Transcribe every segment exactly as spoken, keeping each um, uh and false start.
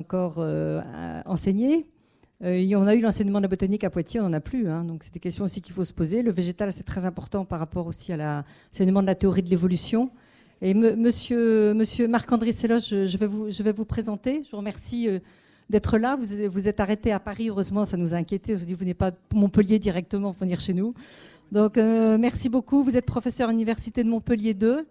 encore euh, enseigné. Euh, on a eu l'enseignement de la botanique à Poitiers, on n'en a plus. Hein, donc c'est des questions aussi qu'il faut se poser. Le végétal, c'est très important par rapport aussi à l'enseignement de la théorie de l'évolution. Et me, monsieur, monsieur Marc-André Sellos, je, je, vais vous, je vais vous présenter. Je vous remercie euh, d'être là. Vous, vous êtes arrêté à Paris, heureusement, ça nous a inquiétés. On s'est dit, vous n'êtes pas Montpellier directement pour venir chez nous. Donc euh, merci beaucoup. Vous êtes professeur à l'Université de Montpellier deux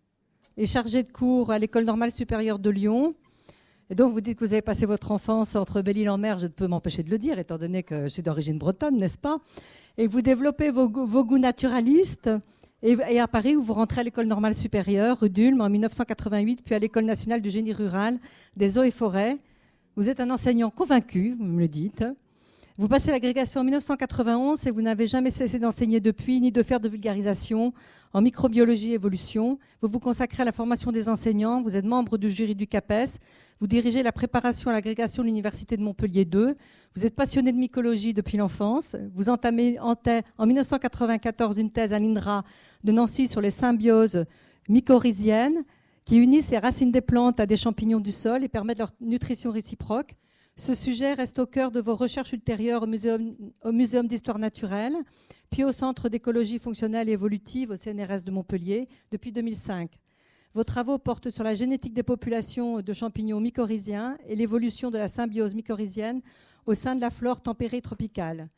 et chargé de cours à l'École normale supérieure de Lyon. Et donc, vous dites que vous avez passé votre enfance entre Belle-Île-en-Mer, je ne peux m'empêcher de le dire, étant donné que je suis d'origine bretonne, n'est-ce pas? Et vous développez vos, vos goûts naturalistes. Et, et à Paris, où vous rentrez à l'École normale supérieure, rue d'Ulm, en mille neuf cent quatre-vingt-huit, puis à l'École nationale du génie rural, des eaux et forêts. Vous êtes un enseignant convaincu, vous me le dites. Vous passez l'agrégation en mille neuf cent quatre-vingt-onze et vous n'avez jamais cessé d'enseigner depuis, ni de faire de vulgarisation en microbiologie et évolution. Vous vous consacrez à la formation des enseignants, vous êtes membre du jury du CAPES, vous dirigez la préparation à l'agrégation de l'Université de Montpellier deux, vous êtes passionné de mycologie depuis l'enfance, vous entamez en, en mille neuf cent quatre-vingt-quatorze une thèse à l'I N R A de Nancy sur les symbioses mycorhiziennes qui unissent les racines des plantes à des champignons du sol et permettent leur nutrition réciproque. Ce sujet reste au cœur de vos recherches ultérieures au Muséum, au Muséum d'histoire naturelle, puis au Centre d'écologie fonctionnelle et évolutive au C N R S de Montpellier depuis deux mille cinq. Vos travaux portent sur la génétique des populations de champignons mycorhiziens et l'évolution de la symbiose mycorhizienne au sein de la flore tempérée tropicale.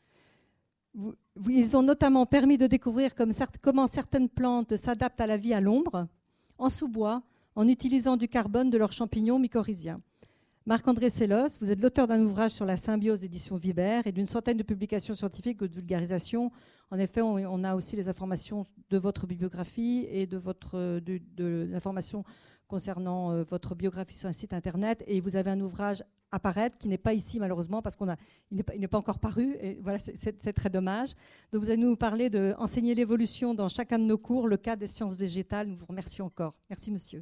Vous, vous, ils ont notamment permis de découvrir comme, comment certaines plantes s'adaptent à la vie à l'ombre, en sous-bois, en utilisant du carbone de leurs champignons mycorhiziens. Marc-André Sellos, vous êtes l'auteur d'un ouvrage sur la symbiose édition Vibert et d'une centaine de publications scientifiques ou de vulgarisation. En effet, on, on a aussi les informations de votre bibliographie et de, votre, de, de l'information concernant euh, votre biographie sur un site internet. Et vous avez un ouvrage à paraître qui n'est pas ici malheureusement parce qu'il n'est pas, pas encore paru. Et voilà, c'est, c'est, c'est très dommage. Donc vous allez nous parler d'enseigner l'évolution dans chacun de nos cours, le cas des sciences végétales. Nous vous remercions encore. Merci monsieur.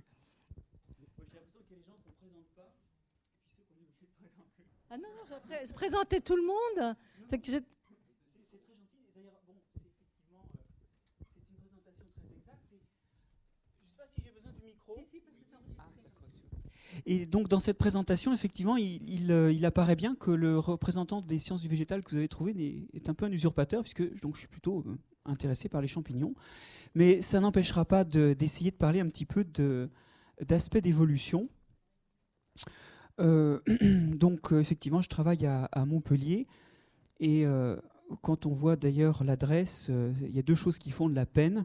Ah non, non, je, pré- je présentais tout le monde. C'est que je... C'est très gentil. Et d'ailleurs, bon, c'est effectivement, euh, c'est une présentation très exacte. Et je ne sais pas si j'ai besoin du micro. Si, si, parce que c'est enregistré. Ah, d'accord. Et donc, dans cette présentation, effectivement, il, il, euh, il apparaît bien que le représentant des sciences du végétal que vous avez trouvé est, est un peu un usurpateur, puisque donc, je suis plutôt euh, intéressé par les champignons. Mais ça n'empêchera pas de, d'essayer de parler un petit peu de, d'aspects d'évolution. Euh, donc euh, effectivement, je travaille à, à Montpellier et euh, quand on voit d'ailleurs l'adresse, euh, il y a deux choses qui font de la peine.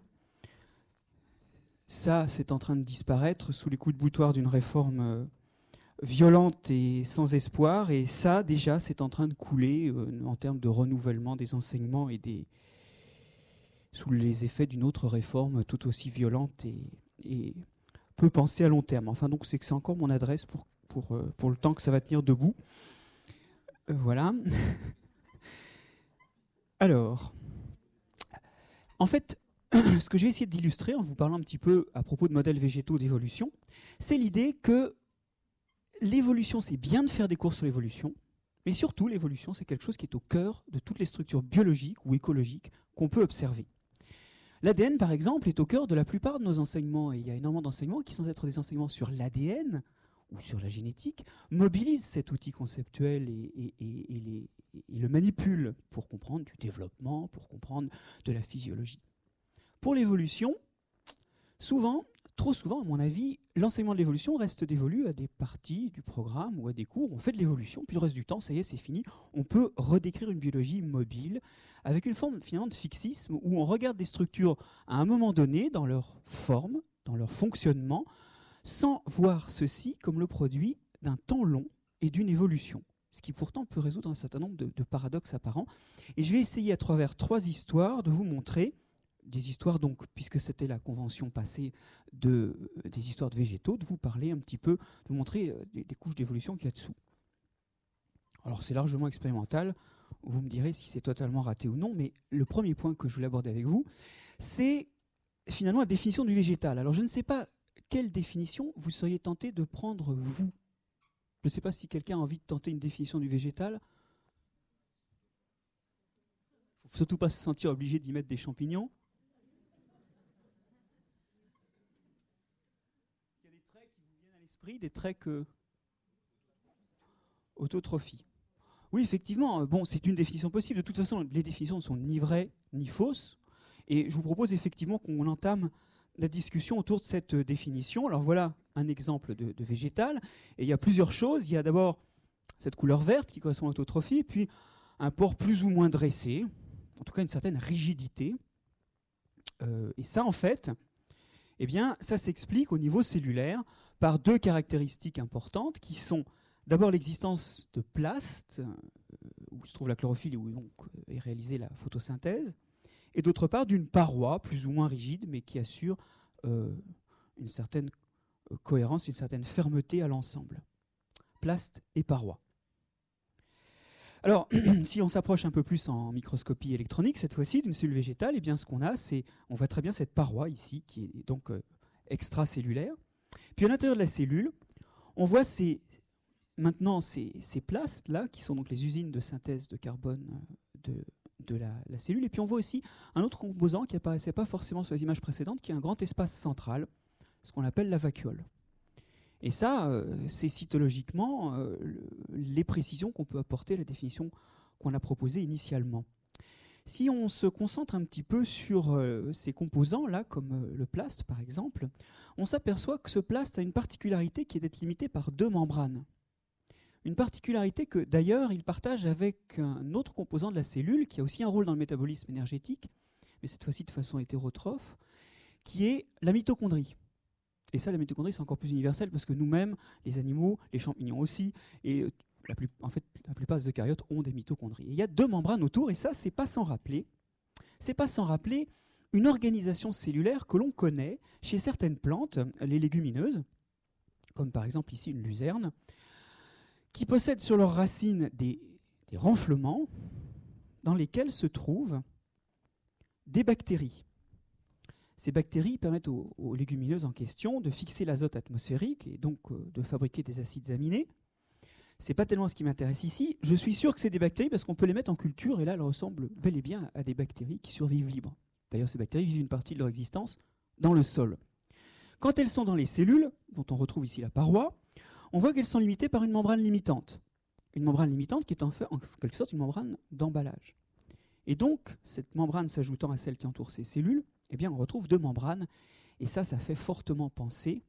Ça, c'est en train de disparaître sous les coups de boutoir d'une réforme euh, violente et sans espoir. Et ça, déjà, c'est en train de couler euh, en termes de renouvellement des enseignements et des sous les effets d'une autre réforme tout aussi violente et, et peu pensée à long terme. Enfin, donc c'est que c'est encore mon adresse pour Pour, euh, pour le temps que ça va tenir debout. Euh, voilà. Alors, en fait, ce que j'ai essayé d'illustrer en vous parlant un petit peu à propos de modèles végétaux d'évolution, c'est l'idée que l'évolution, c'est bien de faire des cours sur l'évolution, mais surtout, l'évolution, c'est quelque chose qui est au cœur de toutes les structures biologiques ou écologiques qu'on peut observer. L'A D N, par exemple, est au cœur de la plupart de nos enseignements, et il y a énormément d'enseignements qui sont être des enseignements sur l'A D N, ou sur la génétique, mobilise cet outil conceptuel et, et, et, et, les, et le manipule pour comprendre du développement, pour comprendre de la physiologie. Pour l'évolution, souvent, trop souvent à mon avis, l'enseignement de l'évolution reste dévolu à des parties du programme ou à des cours. On fait de l'évolution, puis le reste du temps, ça y est, c'est fini. On peut redécrire une biologie mobile avec une forme finalement de fixisme où on regarde des structures à un moment donné dans leur forme, dans leur fonctionnement, sans voir ceci comme le produit d'un temps long et d'une évolution, ce qui pourtant peut résoudre un certain nombre de, de paradoxes apparents. Et je vais essayer à travers trois histoires de vous montrer, des histoires donc, puisque c'était la convention passée de, euh, des histoires de végétaux, de vous parler un petit peu, de vous montrer euh, des, des couches d'évolution qu'il y a dessous. Alors c'est largement expérimental, vous me direz si c'est totalement raté ou non, mais le premier point que je voulais aborder avec vous, c'est finalement la définition du végétal. Alors je ne sais pas quelle définition vous seriez tenté de prendre, vous? Je ne sais pas si quelqu'un a envie de tenter une définition du végétal. Il ne faut surtout pas se sentir obligé d'y mettre des champignons. Il y a des traits qui vous viennent à l'esprit, des traits que... autotrophie. Oui, effectivement, bon, c'est une définition possible. De toute façon, les définitions ne sont ni vraies ni fausses. Et je vous propose effectivement qu'on entame la discussion autour de cette définition. Alors voilà un exemple de, de végétal. Et il y a plusieurs choses. Il y a d'abord cette couleur verte qui correspond à l'autotrophie, puis un port plus ou moins dressé, en tout cas une certaine rigidité. Euh, et ça, en fait, eh bien, ça s'explique au niveau cellulaire par deux caractéristiques importantes qui sont d'abord l'existence de plastes, euh, où se trouve la chlorophylle et où donc est réalisée la photosynthèse, et d'autre part d'une paroi plus ou moins rigide, mais qui assure euh, une certaine euh, cohérence, une certaine fermeté à l'ensemble. Plastes et parois. Alors, si on s'approche un peu plus en microscopie électronique, cette fois-ci, d'une cellule végétale, eh bien, ce qu'on a, c'est, on voit très bien cette paroi ici, qui est donc euh, extracellulaire. Puis à l'intérieur de la cellule, on voit ces, maintenant ces, ces plastes-là, qui sont donc les usines de synthèse de carbone de, de la, la cellule. Et puis on voit aussi un autre composant qui n'apparaissait pas forcément sur les images précédentes, qui est un grand espace central, ce qu'on appelle la vacuole. Et ça, euh, c'est cytologiquement euh, le, les précisions qu'on peut apporter à la définition qu'on a proposée initialement. Si on se concentre un petit peu sur euh, ces composants-là, comme euh, le plaste par exemple, on s'aperçoit que ce plaste a une particularité qui est d'être limité par deux membranes. Une particularité que d'ailleurs il partage avec un autre composant de la cellule, qui a aussi un rôle dans le métabolisme énergétique, mais cette fois-ci de façon hétérotrophe, qui est la mitochondrie. Et ça, la mitochondrie, c'est encore plus universel parce que nous-mêmes, les animaux, les champignons aussi, et la, plus, en fait, la plupart des eucaryotes ont des mitochondries. Et il y a deux membranes autour, et ça, c'est pas sans rappeler, c'est pas sans rappeler une organisation cellulaire que l'on connaît chez certaines plantes, les légumineuses, comme par exemple ici une luzerne, qui possèdent sur leurs racines des, des renflements dans lesquels se trouvent des bactéries. Ces bactéries permettent aux, aux légumineuses en question de fixer l'azote atmosphérique et donc euh, de fabriquer des acides aminés. C'est pas tellement ce qui m'intéresse ici. Je suis sûr que c'est des bactéries parce qu'on peut les mettre en culture et là, elles ressemblent bel et bien à des bactéries qui survivent libres. D'ailleurs, ces bactéries vivent une partie de leur existence dans le sol. Quand elles sont dans les cellules, dont on retrouve ici la paroi, on voit qu'elles sont limitées par une membrane limitante. Une membrane limitante qui est en, fait, en quelque sorte une membrane d'emballage. Et donc, cette membrane s'ajoutant à celle qui entoure ces cellules, eh bien, on retrouve deux membranes, et ça, ça fait fortement penser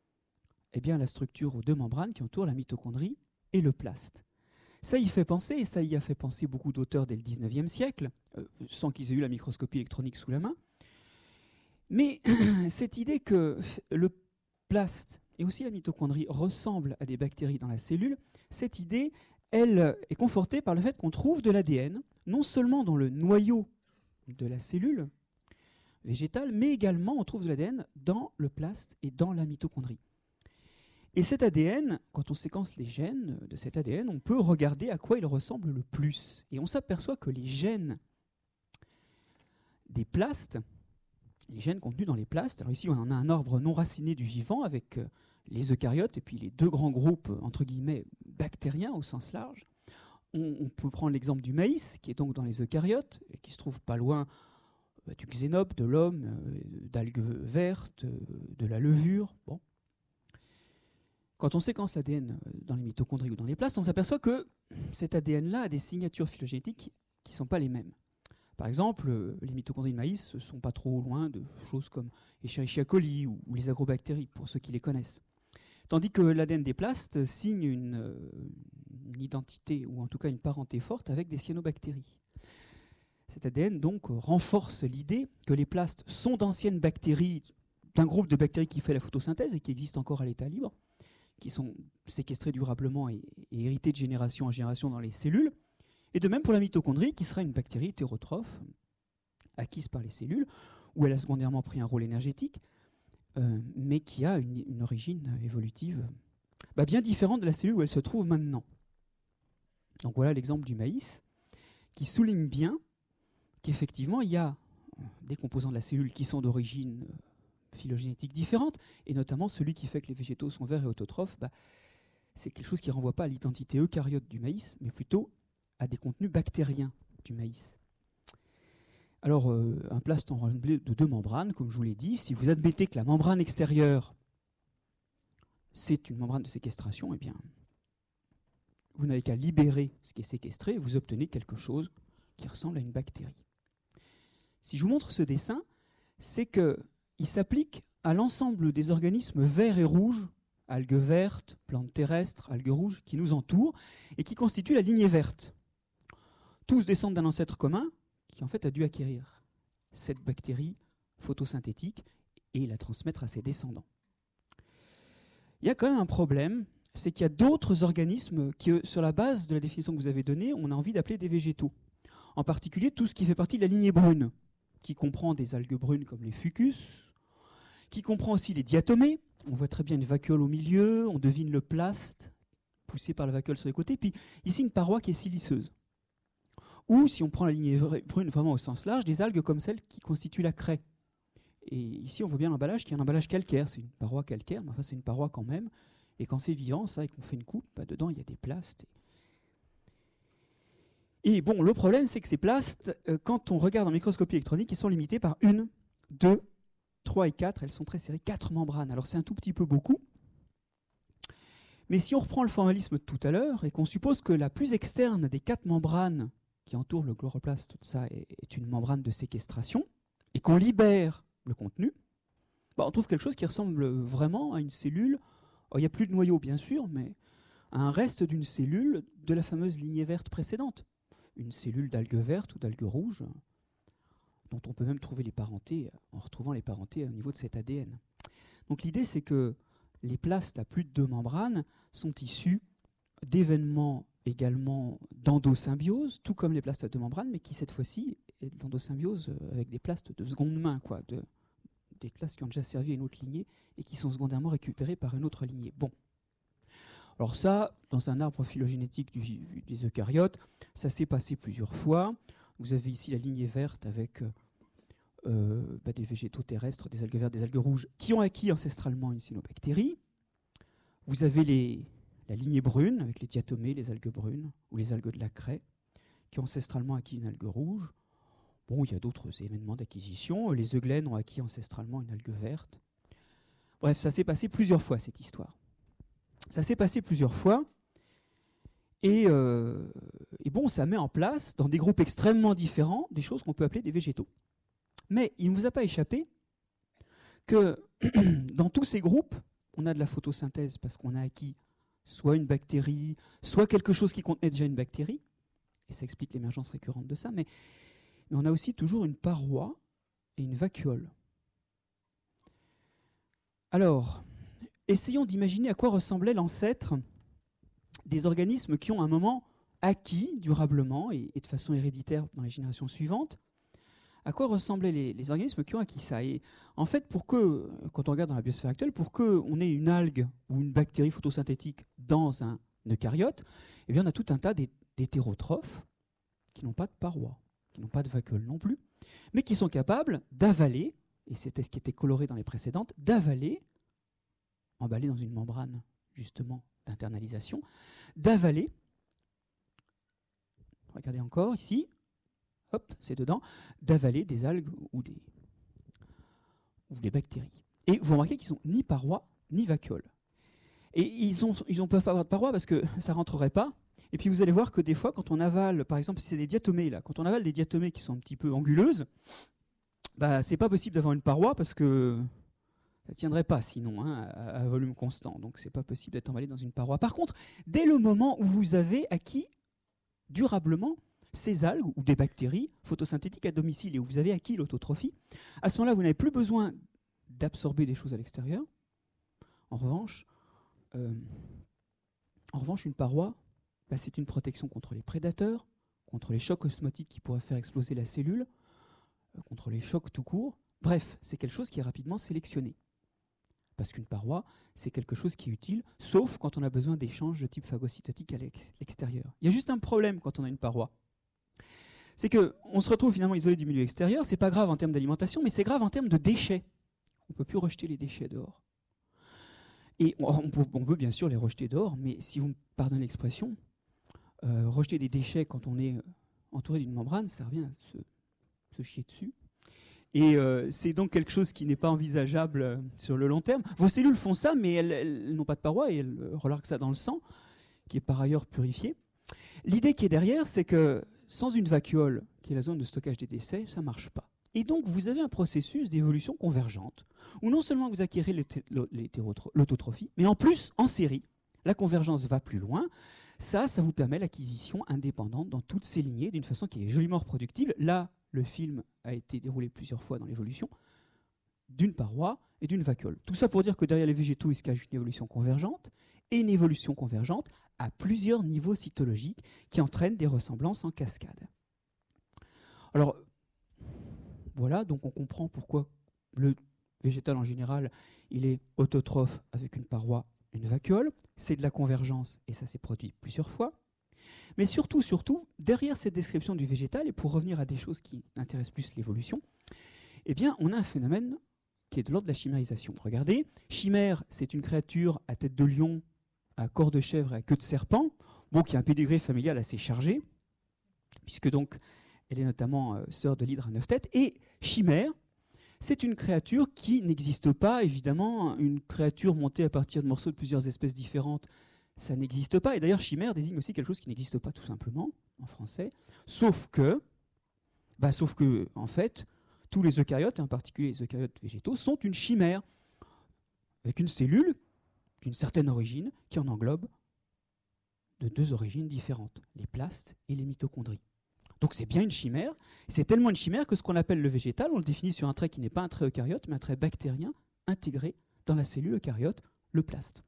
eh bien, à la structure aux deux membranes qui entourent la mitochondrie et le plaste. Ça y fait penser, et ça y a fait penser beaucoup d'auteurs dès le dix-neuvième siècle, euh, sans qu'ils aient eu la microscopie électronique sous la main. Mais cette idée que le plaste et aussi la mitochondrie ressemblent à des bactéries dans la cellule, cette idée, elle est confortée par le fait qu'on trouve de l'A D N, non seulement dans le noyau de la cellule végétale, mais également on trouve de l'A D N dans le plaste et dans la mitochondrie. Et cet A D N, quand on séquence les gènes de cet A D N, on peut regarder à quoi il ressemble le plus. Et on s'aperçoit que les gènes des plastes, les gènes contenus dans les plastes, alors ici on en a un ordre non raciné du vivant avec les eucaryotes et puis les deux grands groupes entre guillemets bactériens au sens large. On, on peut prendre l'exemple du maïs qui est donc dans les eucaryotes et qui se trouve pas loin euh, du xénope, de l'homme, euh, d'algues vertes, euh, de la levure. Bon. Quand on séquence l'A D N dans les mitochondries ou dans les plastes, on s'aperçoit que cet A D N-là a des signatures phylogénétiques qui ne sont pas les mêmes. Par exemple, les mitochondries de maïs ne sont pas trop loin de choses comme Escherichia coli ou les agrobactéries, pour ceux qui les connaissent. Tandis que l'A D N des plastes signe une, une identité, ou en tout cas une parenté forte, avec des cyanobactéries. Cet A D N donc renforce l'idée que les plastes sont d'anciennes bactéries, d'un groupe de bactéries qui fait la photosynthèse et qui existent encore à l'état libre, qui sont séquestrées durablement et, et héritées de génération en génération dans les cellules. Et de même pour la mitochondrie, qui sera une bactérie hétérotrophe, acquise par les cellules, où elle a secondairement pris un rôle énergétique, euh, mais qui a une, une origine évolutive bah, bien différente de la cellule où elle se trouve maintenant. Donc voilà l'exemple du maïs, qui souligne bien qu'effectivement, il y a des composants de la cellule qui sont d'origine phylogénétique différente, et notamment celui qui fait que les végétaux sont verts et autotrophes, bah, c'est quelque chose qui ne renvoie pas à l'identité eucaryote du maïs, mais plutôt à des contenus bactériens du maïs. Alors, euh, un plaste enrobé de deux membranes, comme je vous l'ai dit, si vous admettez que la membrane extérieure, c'est une membrane de séquestration, eh bien, vous n'avez qu'à libérer ce qui est séquestré et vous obtenez quelque chose qui ressemble à une bactérie. Si je vous montre ce dessin, c'est qu'il s'applique à l'ensemble des organismes verts et rouges, algues vertes, plantes terrestres, algues rouges, qui nous entourent et qui constituent la lignée verte. Tous descendent d'un ancêtre commun qui en fait a dû acquérir cette bactérie photosynthétique et la transmettre à ses descendants. Il y a quand même un problème, c'est qu'il y a d'autres organismes qui, sur la base de la définition que vous avez donnée, on a envie d'appeler des végétaux. En particulier tout ce qui fait partie de la lignée brune, qui comprend des algues brunes comme les fucus, qui comprend aussi les diatomées. On voit très bien une vacuole au milieu, on devine le plaste poussé par la vacuole sur les côtés, puis ici une paroi qui est siliceuse. Ou, si on prend la lignée brune vraiment au sens large, des algues comme celles qui constituent la craie. Et ici, on voit bien l'emballage qui est un emballage calcaire. C'est une paroi calcaire, mais enfin, c'est une paroi quand même. Et quand c'est vivant, ça, et qu'on fait une coupe, bah, dedans, il y a des plastes. Et bon, le problème, c'est que ces plastes, euh, quand on regarde en microscopie électronique, ils sont limités par une, deux, trois et quatre. Elles sont très serrées, quatre membranes. Alors, c'est un tout petit peu beaucoup. Mais si on reprend le formalisme de tout à l'heure, et qu'on suppose que la plus externe des quatre membranes qui entoure le chloroplaste, tout ça est, est une membrane de séquestration, et qu'on libère le contenu, bah on trouve quelque chose qui ressemble vraiment à une cellule. Il n'y a plus de noyau, bien sûr, mais à un reste d'une cellule de la fameuse lignée verte précédente. Une cellule d'algues vertes ou d'algues rouges, dont on peut même trouver les parentés, en retrouvant les parentés au niveau de cet A D N. Donc l'idée, c'est que les plastes à plus de deux membranes sont issus d'événements également d'endosymbiose, tout comme les plastes à deux membranes, mais qui cette fois-ci est de l'endosymbiose avec des plastes de seconde main, quoi, de, des plastes qui ont déjà servi à une autre lignée et qui sont secondairement récupérées par une autre lignée. Bon. Alors ça, dans un arbre phylogénétique du, des eucaryotes, ça s'est passé plusieurs fois. Vous avez ici la lignée verte avec euh, bah, des végétaux terrestres, des algues vertes, des algues rouges, qui ont acquis ancestralement une cyanobactérie. Vous avez les la lignée brune, avec les diatomées, les algues brunes, ou les algues de la craie, qui ont ancestralement acquis une algue rouge. Bon, il y a d'autres événements d'acquisition. Les eugènes ont acquis ancestralement une algue verte. Bref, ça s'est passé plusieurs fois, cette histoire. Ça s'est passé plusieurs fois. Et, euh, et bon, ça met en place, dans des groupes extrêmement différents, des choses qu'on peut appeler des végétaux. Mais il ne vous a pas échappé que dans tous ces groupes, on a de la photosynthèse parce qu'on a acquis soit une bactérie, soit quelque chose qui contenait déjà une bactérie, et ça explique l'émergence récurrente de ça, mais, mais on a aussi toujours une paroi et une vacuole. Alors, essayons d'imaginer à quoi ressemblait l'ancêtre des organismes qui ont à un moment acquis durablement et, et de façon héréditaire dans les générations suivantes. À quoi ressemblaient les, les organismes qui ont acquis ça? Et en fait, pour que, quand on regarde dans la biosphère actuelle, pour qu'on ait une algue ou une bactérie photosynthétique dans un eucaryote, eh bien, on a tout un tas d'hétérotrophes qui n'ont pas de paroi, qui n'ont pas de vacuole non plus, mais qui sont capables d'avaler, et c'était ce qui était coloré dans les précédentes, d'avaler, emballé dans une membrane justement d'internalisation, d'avaler, regardez encore ici, hop, c'est dedans, d'avaler des algues ou des, ou des bactéries. Et vous remarquez qu'ils sont ni parois, ni vacuoles. Et ils ne ils ont peuvent pas avoir de parois parce que ça ne rentrerait pas. Et puis vous allez voir que des fois, quand on avale, par exemple, si c'est des diatomées, là, quand on avale des diatomées qui sont un petit peu anguleuses, bah, c'est pas possible d'avoir une paroi parce que ça ne tiendrait pas sinon, hein, à, à volume constant. Donc c'est pas possible d'être emballé dans une paroi. Par contre, dès le moment où vous avez acquis durablement ces algues ou des bactéries photosynthétiques à domicile et où vous avez acquis l'autotrophie, à ce moment-là, vous n'avez plus besoin d'absorber des choses à l'extérieur. En revanche, euh, en revanche, une paroi, bah, c'est une protection contre les prédateurs, contre les chocs osmotiques qui pourraient faire exploser la cellule, euh, contre les chocs tout court. Bref, c'est quelque chose qui est rapidement sélectionné. Parce qu'une paroi, c'est quelque chose qui est utile, sauf quand on a besoin d'échanges de type phagocytotique à l'extérieur. Il y a juste un problème quand on a une paroi. C'est qu'on se retrouve finalement isolé du milieu extérieur. C'est pas grave en termes d'alimentation, mais c'est grave en termes de déchets. On ne peut plus rejeter les déchets dehors. Et on, on, peut, on peut bien sûr les rejeter dehors, mais si vous me pardonnez l'expression, euh, rejeter des déchets quand on est entouré d'une membrane, ça revient à se, se chier dessus. Et euh, c'est donc quelque chose qui n'est pas envisageable euh, sur le long terme. Vos cellules font ça, mais elles, elles n'ont pas de paroi et elles relarguent ça dans le sang. qui est par ailleurs purifié. L'idée qui est derrière, c'est que sans une vacuole, qui est la zone de stockage des déchets, ça ne marche pas. Et donc, vous avez un processus d'évolution convergente, où non seulement vous acquérez l'autotrophie, mais en plus, en série, la convergence va plus loin. Ça, ça vous permet l'acquisition indépendante dans toutes ces lignées, d'une façon qui est joliment reproductible. Là, le film a été déroulé plusieurs fois dans l'évolution, d'une paroi et d'une vacuole. Tout ça pour dire que derrière les végétaux, il se cache une évolution convergente, et une évolution convergente à plusieurs niveaux cytologiques qui entraînent des ressemblances en cascade. Alors, voilà, donc on comprend pourquoi le végétal en général, il est autotrophe avec une paroi et une vacuole. C'est de la convergence et ça s'est produit plusieurs fois. Mais surtout, surtout, derrière cette description du végétal, et pour revenir à des choses qui intéressent plus l'évolution, eh bien, on a un phénomène qui est de l'ordre de la chimérisation. Regardez, chimère, c'est une créature à tête de lion, à corps de chèvre et à queue de serpent, bon, qui a un pédigré familial assez chargé, puisque donc elle est notamment euh, sœur de l'hydre à neuf têtes. Et chimère, c'est une créature qui n'existe pas, évidemment, une créature montée à partir de morceaux de plusieurs espèces différentes, ça n'existe pas. Et d'ailleurs, chimère désigne aussi quelque chose qui n'existe pas tout simplement, en français, sauf que, bah, sauf que, en fait, tous les eucaryotes, et en particulier les eucaryotes végétaux, sont une chimère, avec une cellule d'une certaine origine qui en englobe de deux origines différentes, les plastes et les mitochondries. Donc c'est bien une chimère. C'est tellement une chimère que ce qu'on appelle le végétal, on le définit sur un trait qui n'est pas un trait eucaryote, mais un trait bactérien intégré dans la cellule eucaryote, le plaste.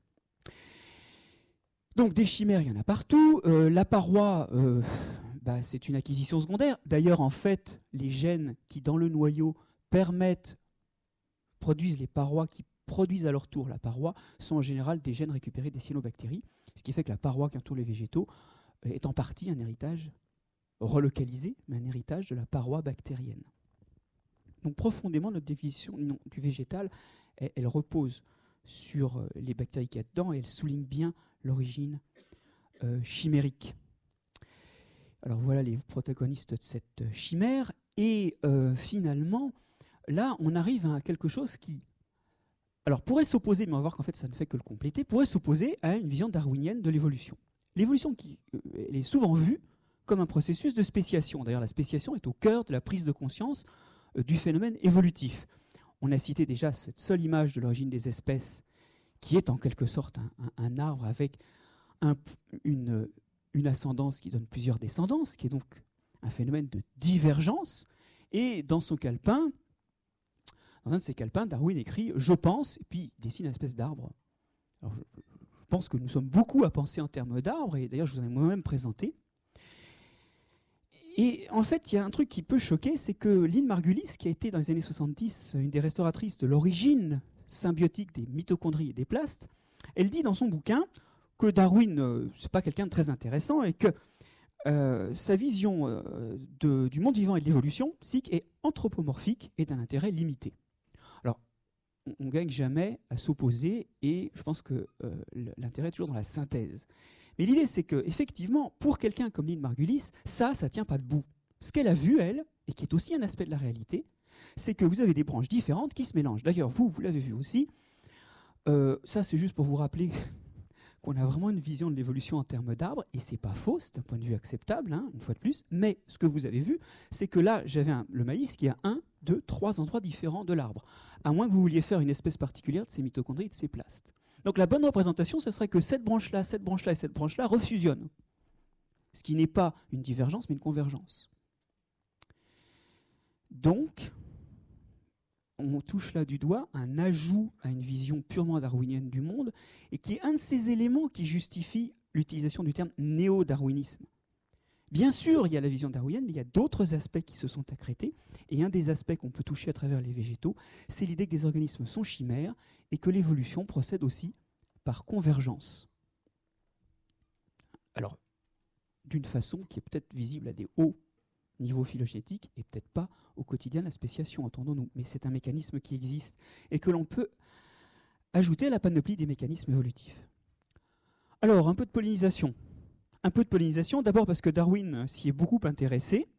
Donc des chimères, il y en a partout. Euh, la paroi, euh, bah, c'est une acquisition secondaire. D'ailleurs, en fait, les gènes qui, dans le noyau, permettent, produisent les parois qui produisent à leur tour la paroi, sont en général des gènes récupérés des cyanobactéries, ce qui fait que la paroi qui entoure les végétaux est en partie un héritage relocalisé, mais un héritage de la paroi bactérienne. Donc profondément, notre définition du végétal, elle, elle repose sur les bactéries qu'il y a dedans et elle souligne bien l'origine euh, chimérique. Alors voilà les protagonistes de cette chimère. Et euh, finalement, là, on arrive à quelque chose qui, alors pourrait s'opposer, mais on va voir qu'en fait ça ne fait que le compléter, pourrait s'opposer à une vision darwinienne de l'évolution. L'évolution qui euh, elle est souvent vue comme un processus de spéciation. D'ailleurs, la spéciation est au cœur de la prise de conscience euh, du phénomène évolutif. On a cité déjà cette seule image de l'origine des espèces, qui est en quelque sorte un, un, un arbre avec un, une, une ascendance qui donne plusieurs descendances, qui est donc un phénomène de divergence. Et dans son calepin, dans un de ses calepins, Darwin écrit « Je pense », et puis il dessine une espèce d'arbre. Alors je, je pense que nous sommes beaucoup à penser en termes d'arbres, et d'ailleurs je vous en ai moi-même présenté. Et en fait, il y a un truc qui peut choquer, c'est que Lynn Margulis, qui a été dans les années soixante-dix une des restauratrices de l'origine symbiotique des mitochondries et des plastes, elle dit dans son bouquin que Darwin, euh, c'est pas quelqu'un de très intéressant et que euh, sa vision euh, de, du monde vivant et de l'évolution psychique est anthropomorphique et d'un intérêt limité. Alors, on ne gagne jamais à s'opposer et je pense que euh, l'intérêt est toujours dans la synthèse. Mais l'idée, c'est qu'effectivement, pour quelqu'un comme Lynn Margulis, ça, ça ne tient pas debout. Ce qu'elle a vu, elle, et qui est aussi un aspect de la réalité, c'est que vous avez des branches différentes qui se mélangent. D'ailleurs, vous, vous l'avez vu aussi. Euh, ça, c'est juste pour vous rappeler qu'on a vraiment une vision de l'évolution en termes d'arbres, et c'est pas faux, c'est un point de vue acceptable, hein, une fois de plus. Mais ce que vous avez vu, c'est que là, j'avais un, le maïs qui a un, deux, trois endroits différents de l'arbre. À moins que vous vouliez faire une espèce particulière de ces mitochondries et de ces plastes. Donc la bonne représentation, ce serait que cette branche-là, cette branche-là et cette branche-là refusionnent. Ce qui n'est pas une divergence, mais une convergence. Donc, on touche là du doigt un ajout à une vision purement darwinienne du monde, et qui est un de ces éléments qui justifie l'utilisation du terme néo-darwinisme. Bien sûr, il y a la vision darwinienne, mais il y a d'autres aspects qui se sont accrétés. Et un des aspects qu'on peut toucher à travers les végétaux, c'est l'idée que des organismes sont chimères et que l'évolution procède aussi par convergence. Alors, d'une façon qui est peut-être visible à des hauts niveaux phylogénétiques et peut-être pas au quotidien de la spéciation, entendons-nous. Mais c'est un mécanisme qui existe et que l'on peut ajouter à la panoplie des mécanismes évolutifs. Alors, un peu de pollinisation. Un peu de pollinisation, d'abord parce que Darwin s'y est beaucoup intéressé.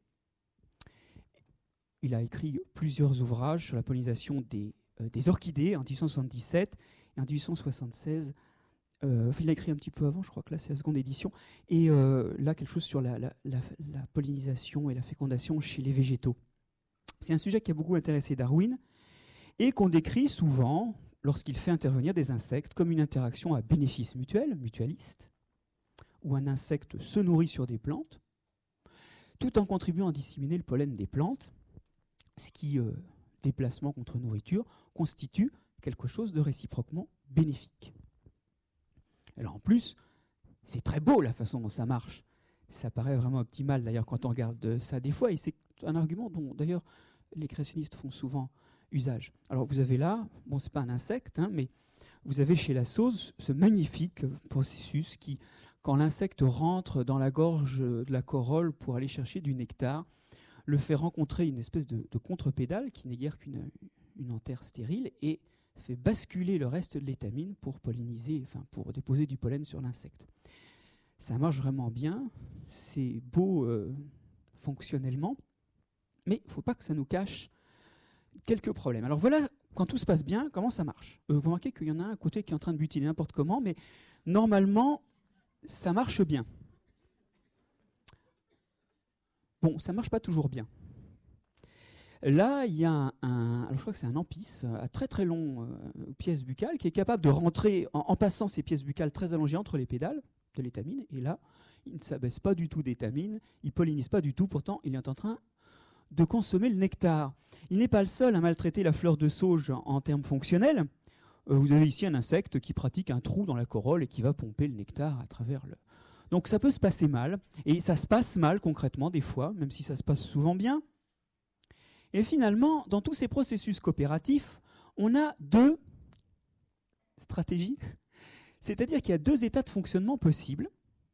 Il a écrit plusieurs ouvrages sur la pollinisation des, euh, des orchidées en dix-huit cent soixante-dix-sept et en dix-huit cent soixante-seize Euh, il l'a écrit un petit peu avant, je crois que là c'est la seconde édition. Et euh, là, quelque chose sur la, la, la, la pollinisation et la fécondation chez les végétaux. C'est un sujet qui a beaucoup intéressé Darwin et qu'on décrit souvent lorsqu'il fait intervenir des insectes comme une interaction à bénéfice mutuel, mutualiste, où un insecte se nourrit sur des plantes, tout en contribuant à disséminer le pollen des plantes, ce qui, euh, déplacement contre nourriture, constitue quelque chose de réciproquement bénéfique. Alors en plus, c'est très beau la façon dont ça marche. Ça paraît vraiment optimal d'ailleurs quand on regarde ça des fois, et c'est un argument dont d'ailleurs les créationnistes font souvent usage. Alors vous avez là, bon c'est pas un insecte, hein, mais vous avez chez la sauce ce magnifique processus qui, quand l'insecte rentre dans la gorge de la corolle pour aller chercher du nectar, le fait rencontrer une espèce de, de contre-pédale qui n'est guère qu'une une anthère stérile et fait basculer le reste de l'étamine pour polliniser, enfin pour déposer du pollen sur l'insecte. Ça marche vraiment bien, c'est beau euh, fonctionnellement, mais il ne faut pas que ça nous cache quelques problèmes. Alors voilà, quand tout se passe bien, comment ça marche ? euh, Vous remarquez qu'il y en a un côté qui est en train de butiner n'importe comment, mais normalement, ça marche bien. Bon, ça ne marche pas toujours bien. Là, il y a un, un alors je crois que c'est un ampice à très très long euh, pièce buccale qui est capable de rentrer en, en passant ces pièces buccales très allongées entre les pédales de l'étamine. Et là, il ne s'abaisse pas du tout d'étamine, il ne pollinise pas du tout. Pourtant, il est en train de consommer le nectar. Il n'est pas le seul à maltraiter la fleur de sauge en, en termes fonctionnels. Euh, vous avez ici un insecte qui pratique un trou dans la corolle et qui va pomper le nectar à travers le... Donc ça peut se passer mal, et ça se passe mal concrètement des fois, même si ça se passe souvent bien. Et finalement, dans tous ces processus coopératifs, on a deux stratégies. C'est-à-dire qu'il y a deux états de fonctionnement possibles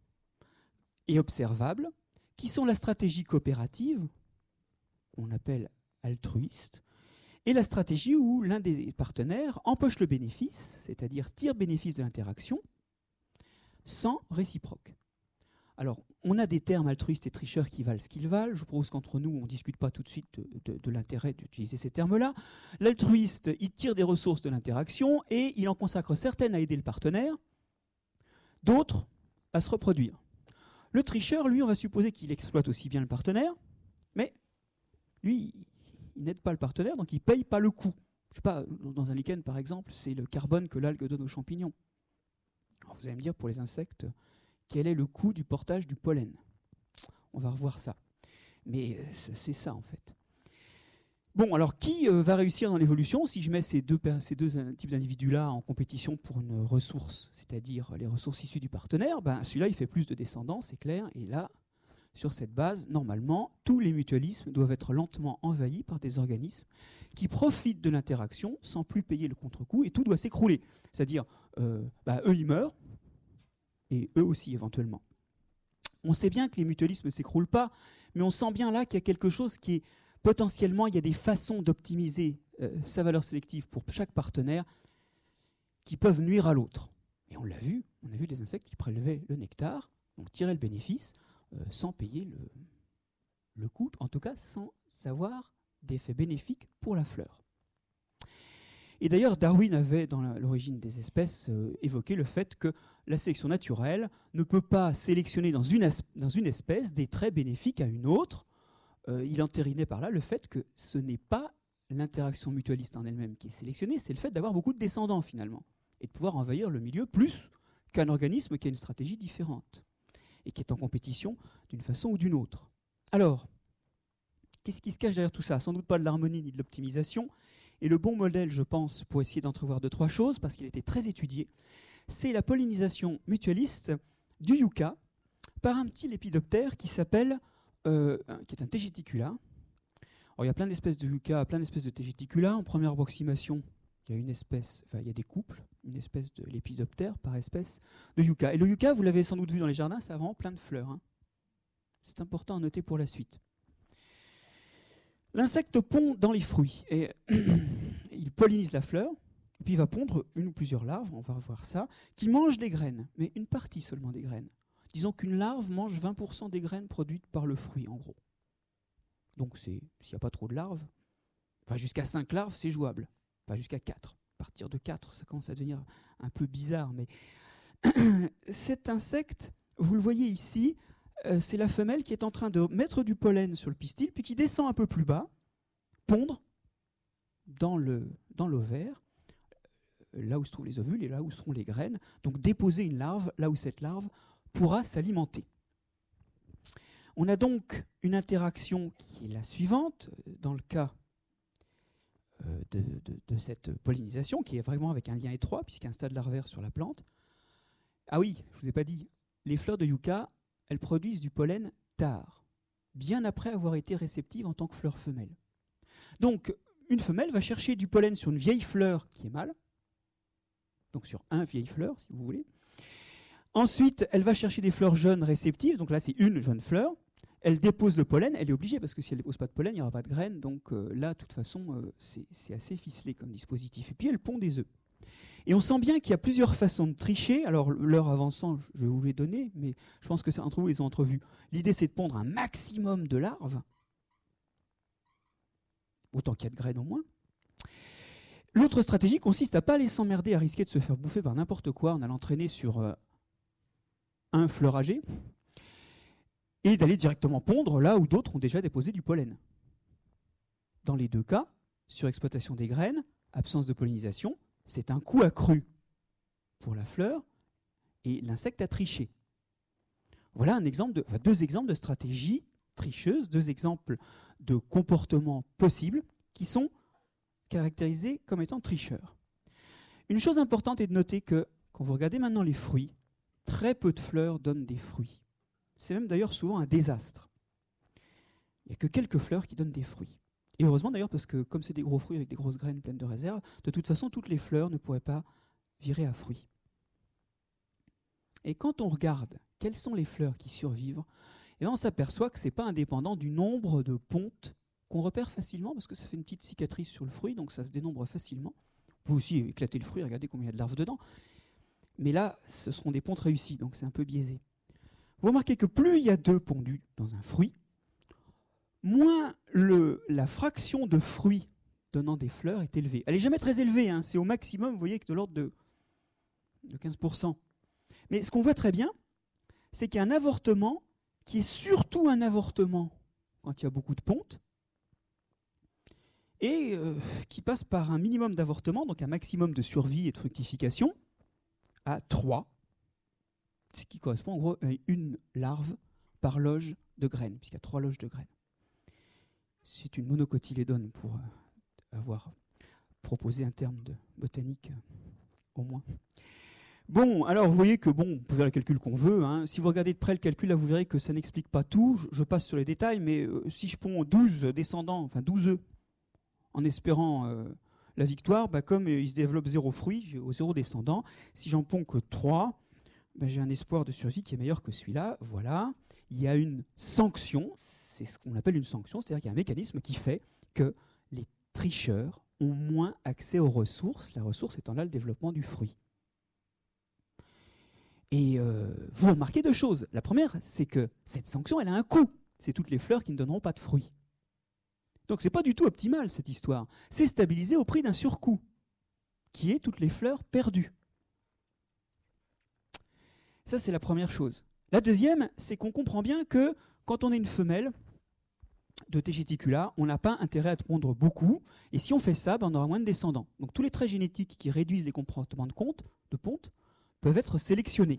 et observables, qui sont la stratégie coopérative, qu'on appelle altruiste, et la stratégie où l'un des partenaires empoche le bénéfice, c'est-à-dire tire bénéfice de l'interaction, sans réciproque. Alors, on a des termes altruistes et tricheurs qui valent ce qu'ils valent. Je propose qu'entre nous, on ne discute pas tout de suite de, de, de l'intérêt d'utiliser ces termes-là. L'altruiste, il tire des ressources de l'interaction et il en consacre certaines à aider le partenaire, d'autres à se reproduire. Le tricheur, lui, on va supposer qu'il exploite aussi bien le partenaire, mais lui, il n'aide pas le partenaire, donc il ne paye pas le coût. Je sais pas, dans un lichen, par exemple, c'est le carbone que l'algue donne aux champignons. Alors vous allez me dire, pour les insectes, quel est le coût du portage du pollen ? On va revoir ça. Mais c'est ça, en fait. Bon, alors, qui euh, va réussir dans l'évolution si je mets ces deux, ces deux euh, types d'individus-là en compétition pour une ressource, c'est-à-dire les ressources issues du partenaire ? Ben, celui-là, il fait plus de descendants, c'est clair. Et là, sur cette base, normalement, tous les mutualismes doivent être lentement envahis par des organismes qui profitent de l'interaction sans plus payer le contre-coup, et tout doit s'écrouler. C'est-à-dire, euh, ben, eux, ils meurent, et eux aussi éventuellement. On sait bien que les mutualismes ne s'écroulent pas, mais on sent bien là qu'il y a quelque chose qui est potentiellement, il y a des façons d'optimiser euh, sa valeur sélective pour chaque partenaire qui peuvent nuire à l'autre. Et on l'a vu, on a vu des insectes qui prélevaient le nectar, donc tiraient le bénéfice, euh, sans payer le, le coût, en tout cas sans avoir d'effet bénéfique pour la fleur. Et d'ailleurs, Darwin avait, dans l'origine des espèces, euh, évoqué le fait que la sélection naturelle ne peut pas sélectionner dans une, dans une espèce des traits bénéfiques à une autre. Euh, il entérinait par là le fait que ce n'est pas l'interaction mutualiste en elle-même qui est sélectionnée, c'est le fait d'avoir beaucoup de descendants finalement, et de pouvoir envahir le milieu plus qu'un organisme qui a une stratégie différente, et qui est en compétition d'une façon ou d'une autre. Alors, qu'est-ce qui se cache derrière tout ça ? Sans doute pas de l'harmonie ni de l'optimisation. Et le bon modèle, je pense, pour essayer d'entrevoir deux, trois choses, parce qu'il était très étudié, c'est la pollinisation mutualiste du yucca par un petit lépidoptère qui s'appelle, euh, qui est un Tegeticula. Alors, il y a plein d'espèces de yucca, plein d'espèces de Tegeticula. En première approximation, il y a une espèce, enfin il y a des couples, une espèce de lépidoptère par espèce de yucca. Et le yucca, vous l'avez sans doute vu dans les jardins, ça a vraiment plein de fleurs. Hein. C'est important à noter pour la suite. L'insecte pond dans les fruits et il pollinise la fleur, puis il va pondre une ou plusieurs larves, on va voir ça, qui mangent des graines, mais une partie seulement des graines. Disons qu'une larve mange vingt pour cent des graines produites par le fruit, en gros. Donc s'il n'y a pas trop de larves, enfin jusqu'à cinq larves, c'est jouable. Enfin jusqu'à quatre. À partir de quatre, ça commence à devenir un peu bizarre, mais Cet insecte, vous le voyez ici, euh, c'est la femelle qui est en train de mettre du pollen sur le pistil, puis qui descend un peu plus bas, pondre dans le, dans l'ovaire, là où se trouvent les ovules et là où seront les graines, donc déposer une larve là où cette larve pourra s'alimenter. On a donc une interaction qui est la suivante, dans le cas euh, de, de, de cette pollinisation, qui est vraiment avec un lien étroit, puisqu'il y a un stade larvaire sur la plante. Ah oui, je ne vous ai pas dit, les fleurs de yucca, elles produisent du pollen tard, bien après avoir été réceptives en tant que fleurs femelles. Donc, une femelle va chercher du pollen sur une vieille fleur qui est mâle, donc sur un vieille fleur, si vous voulez. Ensuite, elle va chercher des fleurs jeunes réceptives, donc là c'est une jeune fleur. Elle dépose le pollen, elle est obligée, parce que si elle ne dépose pas de pollen, il n'y aura pas de graines, donc euh, là, de toute façon, euh, c'est, c'est assez ficelé comme dispositif. Et puis elle pond des œufs. Et on sent bien qu'il y a plusieurs façons de tricher. Alors, l'heure avançant, je vais vous les donner, mais je pense que certains d'entre vous les ont entrevus. L'idée, c'est de pondre un maximum de larves, autant qu'il y a de graines au moins. L'autre stratégie consiste à ne pas aller s'emmerder, à risquer de se faire bouffer par n'importe quoi en allant traîner sur euh, un fleuragé, et d'aller directement pondre là où d'autres ont déjà déposé du pollen. Dans les deux cas, surexploitation des graines, absence de pollinisation, c'est un coût accru pour la fleur et l'insecte a triché. Voilà un exemple de, enfin deux exemples de stratégies tricheuses, deux exemples de comportements possibles qui sont caractérisés comme étant tricheurs. Une chose importante est de noter que quand vous regardez maintenant les fruits, très peu de fleurs donnent des fruits. C'est même d'ailleurs souvent un désastre. Il n'y a que quelques fleurs qui donnent des fruits. Et heureusement d'ailleurs, parce que comme c'est des gros fruits avec des grosses graines pleines de réserve, de toute façon, toutes les fleurs ne pourraient pas virer à fruits. Et quand on regarde quelles sont les fleurs qui survivent, eh bien on s'aperçoit que ce n'est pas indépendant du nombre de pontes qu'on repère facilement, parce que ça fait une petite cicatrice sur le fruit, donc ça se dénombre facilement. Vous pouvez aussi éclater le fruit, regardez combien il y a de larves dedans. Mais là, ce seront des pontes réussies, donc c'est un peu biaisé. Vous remarquez que plus il y a d'œufs pondus dans un fruit, moins le, la fraction de fruits donnant des fleurs est élevée. Elle n'est jamais très élevée, hein, c'est au maximum, vous voyez, que de l'ordre de, de quinze pour cent. Mais ce qu'on voit très bien, c'est qu'il y a un avortement qui est surtout un avortement quand il y a beaucoup de pontes, et euh, qui passe par un minimum d'avortement, donc un maximum de survie et de fructification, à trois, ce qui correspond en gros à une larve par loge de graines, puisqu'il y a trois loges de graines. C'est une monocotylédone pour euh, avoir proposé un terme de botanique euh, au moins. Bon, alors vous voyez que bon, on peut faire le calcul qu'on veut. Hein. Si vous regardez de près le calcul, là vous verrez que ça n'explique pas tout. Je, je passe sur les détails, mais euh, si je ponds douze descendants, enfin douze œufs, en espérant euh, la victoire, bah, comme euh, il se développe zéro fruit, j'ai au zéro descendant. Si j'en ponds que trois, bah, j'ai un espoir de survie qui est meilleur que celui-là. Voilà, il y a une sanction, c'est ce qu'on appelle une sanction, c'est-à-dire qu'il y a un mécanisme qui fait que les tricheurs ont moins accès aux ressources, la ressource étant là le développement du fruit. Et euh, vous remarquez deux choses. La première, c'est que cette sanction, elle a un coût. C'est toutes les fleurs qui ne donneront pas de fruits. Donc c'est pas du tout optimal cette histoire. C'est stabilisé au prix d'un surcoût, qui est toutes les fleurs perdues. Ça, c'est la première chose. La deuxième, c'est qu'on comprend bien que quand on est une femelle de Tegeticula, on n'a pas intérêt à pondre beaucoup. Et si on fait ça, ben on aura moins de descendants. Donc tous les traits génétiques qui réduisent les comportements de, compte, de ponte peuvent être sélectionnés.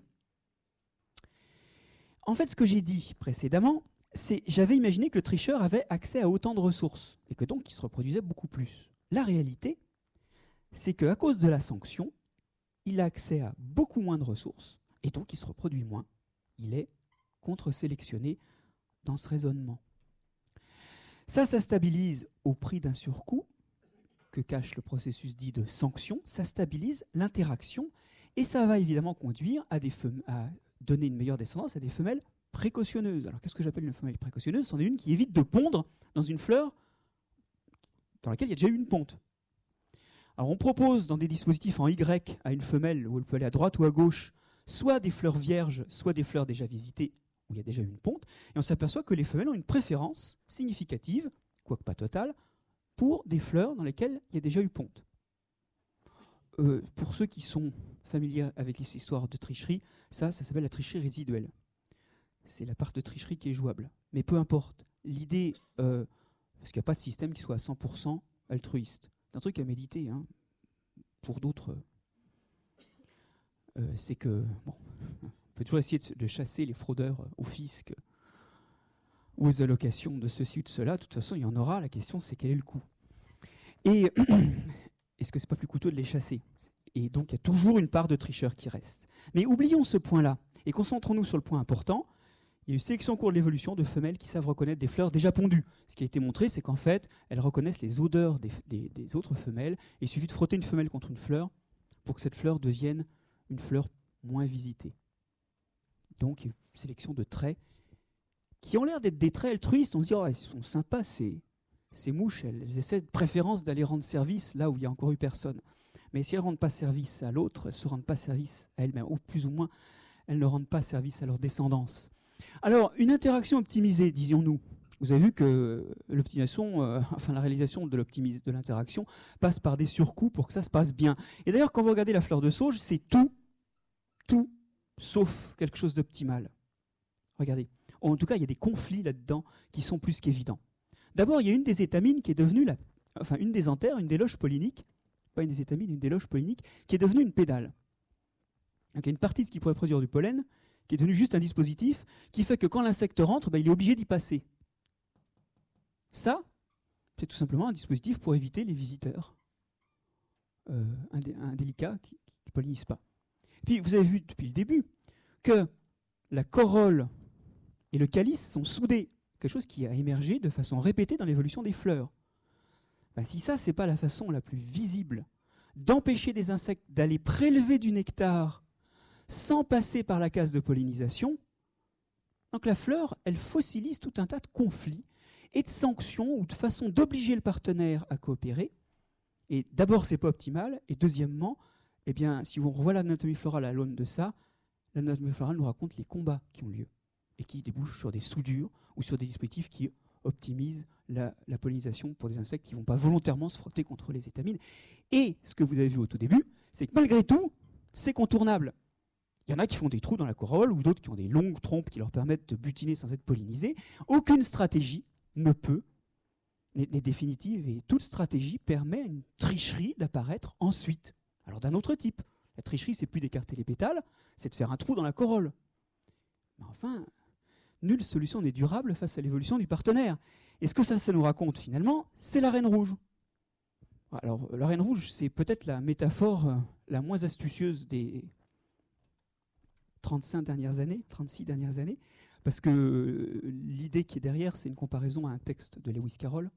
En fait, ce que j'ai dit précédemment, c'est j'avais imaginé que le tricheur avait accès à autant de ressources et que donc il se reproduisait beaucoup plus. La réalité, c'est qu'à cause de la sanction, il a accès à beaucoup moins de ressources et donc il se reproduit moins. Il est contre-sélectionné dans ce raisonnement. Ça, ça stabilise au prix d'un surcoût que cache le processus dit de sanction, ça stabilise l'interaction et ça va évidemment conduire à, des fem- à donner une meilleure descendance à des femelles précautionneuses. Alors qu'est-ce que j'appelle une femelle précautionneuse ? C'en est une qui évite de pondre dans une fleur dans laquelle il y a déjà eu une ponte. Alors on propose dans des dispositifs en Y à une femelle où elle peut aller à droite ou à gauche, soit des fleurs vierges, soit des fleurs déjà visitées où il y a déjà eu une ponte, et on s'aperçoit que les femelles ont une préférence significative, quoique pas totale, pour des fleurs dans lesquelles il y a déjà eu ponte. Euh, pour ceux qui sont familiers avec les histoires de tricherie, ça, ça s'appelle la tricherie résiduelle. C'est la part de tricherie qui est jouable. Mais peu importe. L'idée, euh, parce qu'il n'y a pas de système qui soit à cent pour cent altruiste. C'est un truc à méditer. Hein. Pour d'autres, euh, c'est que, bon, on peut toujours essayer de, de chasser les fraudeurs au fisc ou aux allocations de ceci ou de cela. De toute façon, il y en aura. La question, c'est quel est le coût. Et est-ce que c'est pas plus coûteux de les chasser? Et donc, il y a toujours une part de tricheurs qui reste. Mais oublions ce point-là et concentrons-nous sur le point important. Il y a une sélection au cours de l'évolution de femelles qui savent reconnaître des fleurs déjà pondues. Ce qui a été montré, c'est qu'en fait, elles reconnaissent les odeurs des, des, des autres femelles. Et il suffit de frotter une femelle contre une fleur pour que cette fleur devienne une fleur moins visitée. Donc, une sélection de traits qui ont l'air d'être des traits altruistes. On se dit, oh, ils sont sympas, ces, ces mouches. Elles, elles essaient de préférence d'aller rendre service là où il n'y a encore eu personne. Mais si elles ne rendent pas service à l'autre, elles ne se rendent pas service à elles-mêmes. Ou plus ou moins, elles ne rendent pas service à leur descendance. Alors, une interaction optimisée, disions-nous. Vous avez vu que l'optimisation, euh, enfin la réalisation de, l'optimis- de l'interaction passe par des surcoûts pour que ça se passe bien. Et d'ailleurs, quand vous regardez la fleur de sauge, c'est tout, tout, sauf quelque chose d'optimal. Regardez. En tout cas, il y a des conflits là-dedans qui sont plus qu'évidents. D'abord, il y a une des étamines qui est devenue, la, enfin une des anthères, une des loges polliniques, pas une des étamines, une des loges polliniques, qui est devenue une pédale. Donc, il y a une partie de ce qui pourrait produire du pollen qui est devenu juste un dispositif, qui fait que quand l'insecte rentre, ben, il est obligé d'y passer. Ça, c'est tout simplement un dispositif pour éviter les visiteurs euh, indé- indélicats qui ne pollinisent pas. Puis, vous avez vu depuis le début que la corolle et le calice sont soudés, quelque chose qui a émergé de façon répétée dans l'évolution des fleurs. Ben, si ça, ce n'est pas la façon la plus visible d'empêcher des insectes d'aller prélever du nectar sans passer par la case de pollinisation, donc la fleur, elle fossilise tout un tas de conflits et de sanctions ou de façons d'obliger le partenaire à coopérer. Et d'abord, c'est pas optimal. Et deuxièmement, eh bien, si on revoit l'anatomie florale à l'aune de ça, l'anatomie florale nous raconte les combats qui ont lieu et qui débouchent sur des soudures ou sur des dispositifs qui optimisent la, la pollinisation pour des insectes qui ne vont pas volontairement se frotter contre les étamines. Et ce que vous avez vu au tout début, c'est que malgré tout, c'est contournable. Il y en a qui font des trous dans la corolle ou d'autres qui ont des longues trompes qui leur permettent de butiner sans être pollinisés. Aucune stratégie ne peut, n'est, n'est définitive, et toute stratégie permet à une tricherie d'apparaître ensuite. Alors d'un autre type. La tricherie, c'est plus d'écarter les pétales, c'est de faire un trou dans la corolle. Mais enfin, nulle solution n'est durable face à l'évolution du partenaire. Et ce que ça, ça nous raconte finalement, c'est la reine rouge. Alors la reine rouge, c'est peut-être la métaphore euh, la moins astucieuse des trente-cinq dernières années, trente-six dernières années, parce que euh, l'idée qui est derrière, c'est une comparaison à un texte de Lewis Carroll.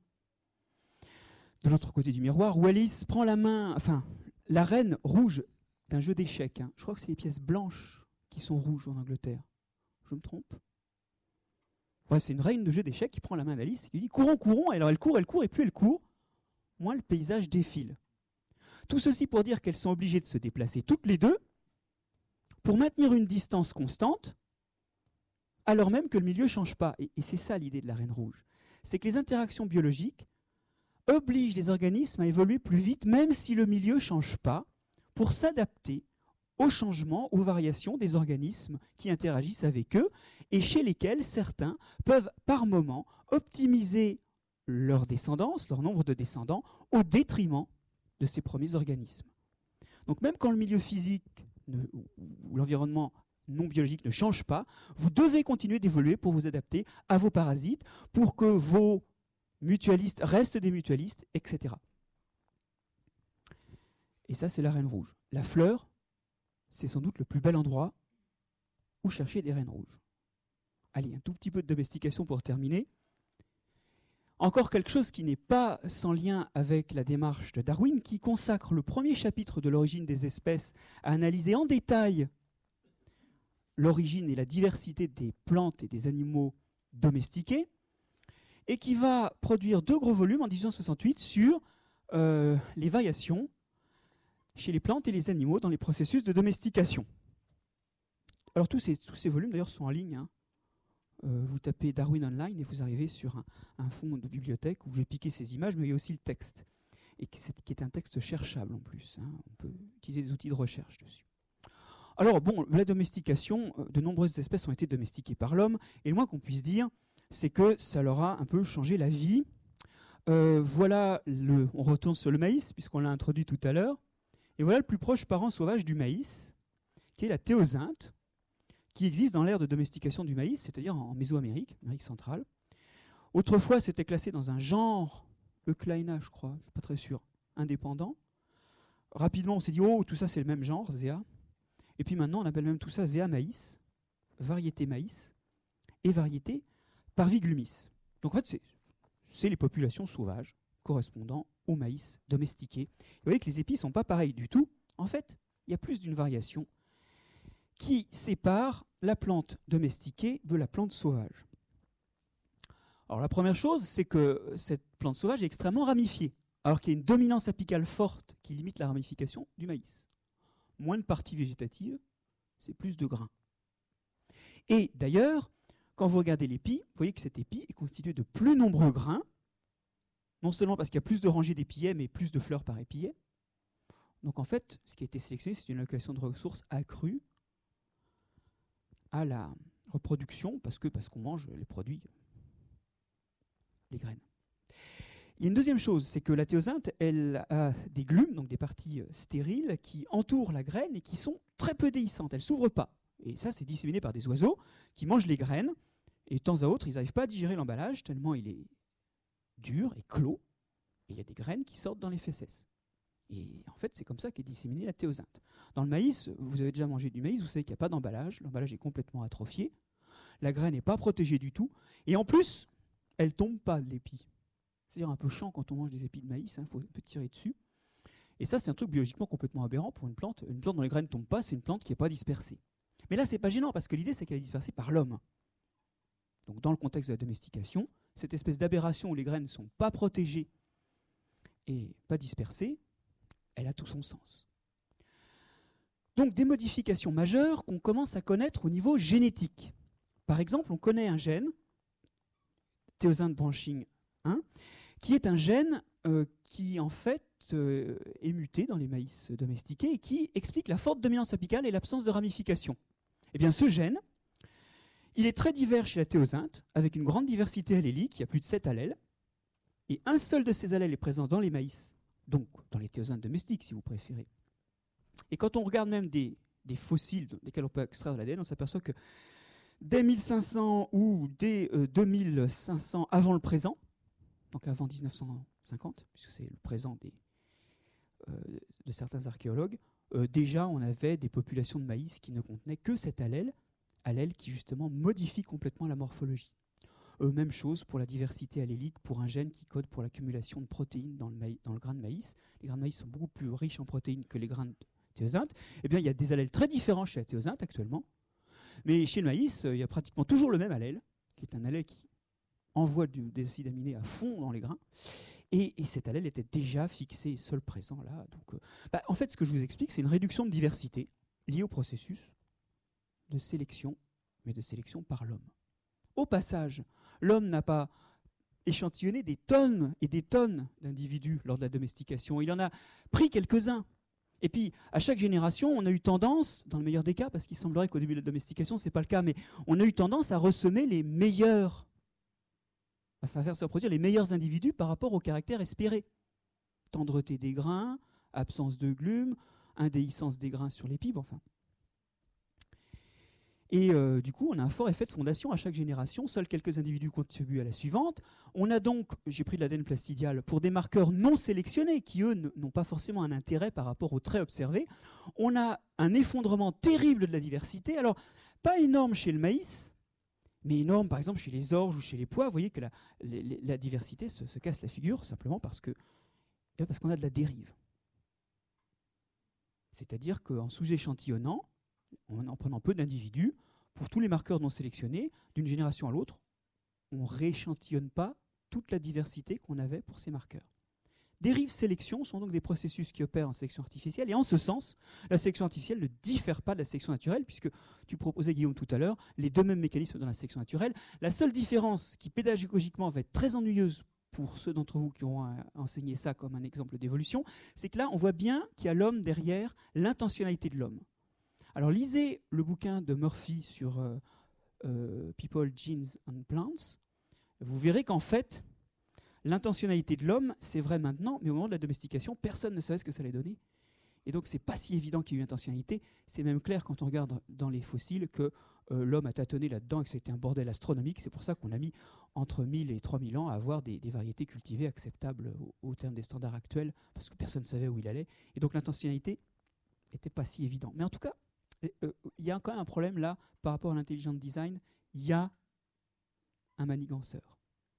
De l'autre côté du miroir, où Alice prend la main, enfin, la reine rouge d'un jeu d'échecs. Hein. Je crois que c'est les pièces blanches qui sont rouges en Angleterre. Je me trompe? Ouais, c'est une reine de jeu d'échecs qui prend la main d'Alice et qui dit « Courons, courons !» Alors elle court, elle court, et plus elle court, moins le paysage défile. Tout ceci pour dire qu'elles sont obligées de se déplacer toutes les deux pour maintenir une distance constante, alors même que le milieu ne change pas. Et, et c'est ça l'idée de la reine rouge. C'est que les interactions biologiques obligent les organismes à évoluer plus vite, même si le milieu ne change pas, pour s'adapter aux changements, aux variations des organismes qui interagissent avec eux, et chez lesquels certains peuvent par moment optimiser leur descendance, leur nombre de descendants, au détriment de ces premiers organismes. Donc même quand le milieu physique ne, ou l'environnement non biologique ne change pas, vous devez continuer d'évoluer pour vous adapter à vos parasites, pour que vos mutualistes restent des mutualistes, et cetera. Et ça, c'est la reine rouge. La fleur, c'est sans doute le plus bel endroit où chercher des reines rouges. Allez, un tout petit peu de domestication pour terminer. Encore quelque chose qui n'est pas sans lien avec la démarche de Darwin, qui consacre le premier chapitre de l'origine des espèces à analyser en détail l'origine et la diversité des plantes et des animaux domestiqués, et qui va produire deux gros volumes en dix-huit cent soixante-huit sur euh, les variations chez les plantes et les animaux dans les processus de domestication. Alors tous ces, tous ces volumes d'ailleurs sont en ligne, hein. Euh, vous tapez Darwin Online et vous arrivez sur un, un fond de bibliothèque où j'ai piqué ces images, mais il y a aussi le texte, et qui est, qui est un texte cherchable en plus. Hein. On peut utiliser des outils de recherche dessus. Alors bon, la domestication, de nombreuses espèces ont été domestiquées par l'homme, et le moins qu'on puisse dire, c'est que ça leur a un peu changé la vie. Euh, voilà, le, on retourne sur le maïs, puisqu'on l'a introduit tout à l'heure, et voilà le plus proche parent sauvage du maïs, qui est la théosinte, qui existe dans l'ère de domestication du maïs, c'est-à-dire en Mésoamérique, Amérique centrale. Autrefois, c'était classé dans un genre, Euclaina, je crois, je ne suis pas très sûr, indépendant. Rapidement, on s'est dit, oh, tout ça, c'est le même genre, Zea. Et puis maintenant, on appelle même tout ça Zea maïs, variété maïs, et variété Parviglumis. Donc en fait, c'est, c'est les populations sauvages correspondant au maïs domestiqué. Vous voyez que les épis ne sont pas pareils du tout. En fait, il y a plus d'une variation qui sépare la plante domestiquée de la plante sauvage. Alors la première chose, c'est que cette plante sauvage est extrêmement ramifiée, alors qu'il y a une dominance apicale forte qui limite la ramification du maïs. Moins de parties végétatives, c'est plus de grains. Et d'ailleurs, quand vous regardez l'épi, vous voyez que cet épi est constitué de plus nombreux grains, non seulement parce qu'il y a plus de rangées d'épillets, mais plus de fleurs par épillet. Donc en fait, ce qui a été sélectionné, c'est une allocation de ressources accrue à la reproduction, parce que parce qu'on mange les produits, les graines. Il y a une deuxième chose, c'est que la théosinte, elle a des glumes, donc des parties stériles, qui entourent la graine et qui sont très peu déhiscentes. Elles ne s'ouvrent pas. Et ça, c'est disséminé par des oiseaux qui mangent les graines. Et de temps à autre, ils n'arrivent pas à digérer l'emballage, tellement il est dur et clos. Et il y a des graines qui sortent dans les fesses. Et en fait, c'est comme ça qu'est disséminée la théosinte. Dans le maïs, vous avez déjà mangé du maïs, vous savez qu'il n'y a pas d'emballage. L'emballage est complètement atrophié. La graine n'est pas protégée du tout. Et en plus, elle ne tombe pas de l'épi. C'est-à-dire un peu chiant quand on mange des épis de maïs, il hein, faut un peu tirer dessus. Et ça, c'est un truc biologiquement complètement aberrant pour une plante. Une plante dont les graines ne tombent pas, c'est une plante qui n'est pas dispersée. Mais là, ce n'est pas gênant, parce que l'idée, c'est qu'elle est dispersée par l'homme. Donc dans le contexte de la domestication, cette espèce d'aberration où les graines ne sont pas protégées et pas dispersées, elle a tout son sens. Donc des modifications majeures qu'on commence à connaître au niveau génétique. Par exemple, on connaît un gène, théosinte branching un, qui est un gène euh, qui en fait euh, est muté dans les maïs domestiqués et qui explique la forte dominance apicale et l'absence de ramification. Eh bien ce gène, il est très divers chez la théosinte, avec une grande diversité allélique, il y a plus de sept allèles, et un seul de ces allèles est présent dans les maïs, donc dans les théosinthes domestiques si vous préférez. Et quand on regarde même des, des fossiles desquels on peut extraire de l'A D N, on s'aperçoit que dès mille cinq cents ou dès euh, deux mille cinq cents avant le présent, donc avant dix-neuf cent cinquante, puisque c'est le présent des, euh, de certains archéologues, euh, déjà on avait des populations de maïs qui ne contenaient que cet allèle, allèle qui justement modifie complètement la morphologie. Euh, même chose pour la diversité allélique, pour un gène qui code pour l'accumulation de protéines dans le, maïs, dans le grain de maïs. Les grains de maïs sont beaucoup plus riches en protéines que les grains de théosinte. Eh bien, il y a des allèles très différents chez la théosinte actuellement, mais chez le maïs, il y a pratiquement toujours le même allèle, qui est un allèle qui envoie du, des acides aminés à fond dans les grains, et, et cet allèle était déjà fixé seul présent là. Donc, euh, bah, en fait, ce que je vous explique, c'est une réduction de diversité liée au processus de sélection, mais de sélection par l'homme. Au passage, l'homme n'a pas échantillonné des tonnes et des tonnes d'individus lors de la domestication. Il en a pris quelques-uns. Et puis, à chaque génération, on a eu tendance, dans le meilleur des cas, parce qu'il semblerait qu'au début de la domestication, ce n'est pas le cas, mais on a eu tendance à ressemer les meilleurs, à faire se reproduire les meilleurs individus par rapport au caractère espéré. Tendreté des grains, absence de glumes, indéhiscence des grains sur les pibes, enfin. Et euh, du coup, on a un fort effet de fondation à chaque génération. Seuls quelques individus contribuent à la suivante. On a donc, j'ai pris de l'A D N plastidial, pour des marqueurs non sélectionnés, qui eux n'ont pas forcément un intérêt par rapport aux traits observés, on a un effondrement terrible de la diversité. Alors, pas énorme chez le maïs, mais énorme par exemple chez les orges ou chez les pois. Vous voyez que la, la, la diversité se, se casse la figure simplement parce que, parce qu'on a de la dérive. C'est-à-dire qu'en sous-échantillonnant, en prenant peu d'individus, pour tous les marqueurs non sélectionnés, d'une génération à l'autre, on ne rééchantillonne pas toute la diversité qu'on avait pour ces marqueurs. Dérive-sélection sont donc des processus qui opèrent en sélection artificielle, et en ce sens, la sélection artificielle ne diffère pas de la sélection naturelle, puisque tu proposais, Guillaume, tout à l'heure, les deux mêmes mécanismes dans la sélection naturelle. La seule différence qui, pédagogiquement, va être très ennuyeuse pour ceux d'entre vous qui auront enseigné ça comme un exemple d'évolution, c'est que là, on voit bien qu'il y a l'homme derrière l'intentionnalité de l'homme. Alors lisez le bouquin de Murphy sur euh, euh, People, Genes and Plants. Vous verrez qu'en fait, l'intentionnalité de l'homme, c'est vrai maintenant, mais au moment de la domestication, personne ne savait ce que ça allait donner. Et donc, c'est pas si évident qu'il y ait eu intentionnalité. C'est même clair quand on regarde dans les fossiles que euh, l'homme a tâtonné là-dedans et que c'était un bordel astronomique. C'est pour ça qu'on a mis entre mille et trois mille ans à avoir des, des variétés cultivées acceptables au, au terme des standards actuels, parce que personne ne savait où il allait. Et donc, l'intentionnalité n'était pas si évident. Mais en tout cas, il euh, y a quand même un problème là par rapport à l'intelligent design. Il y a un maniganceur.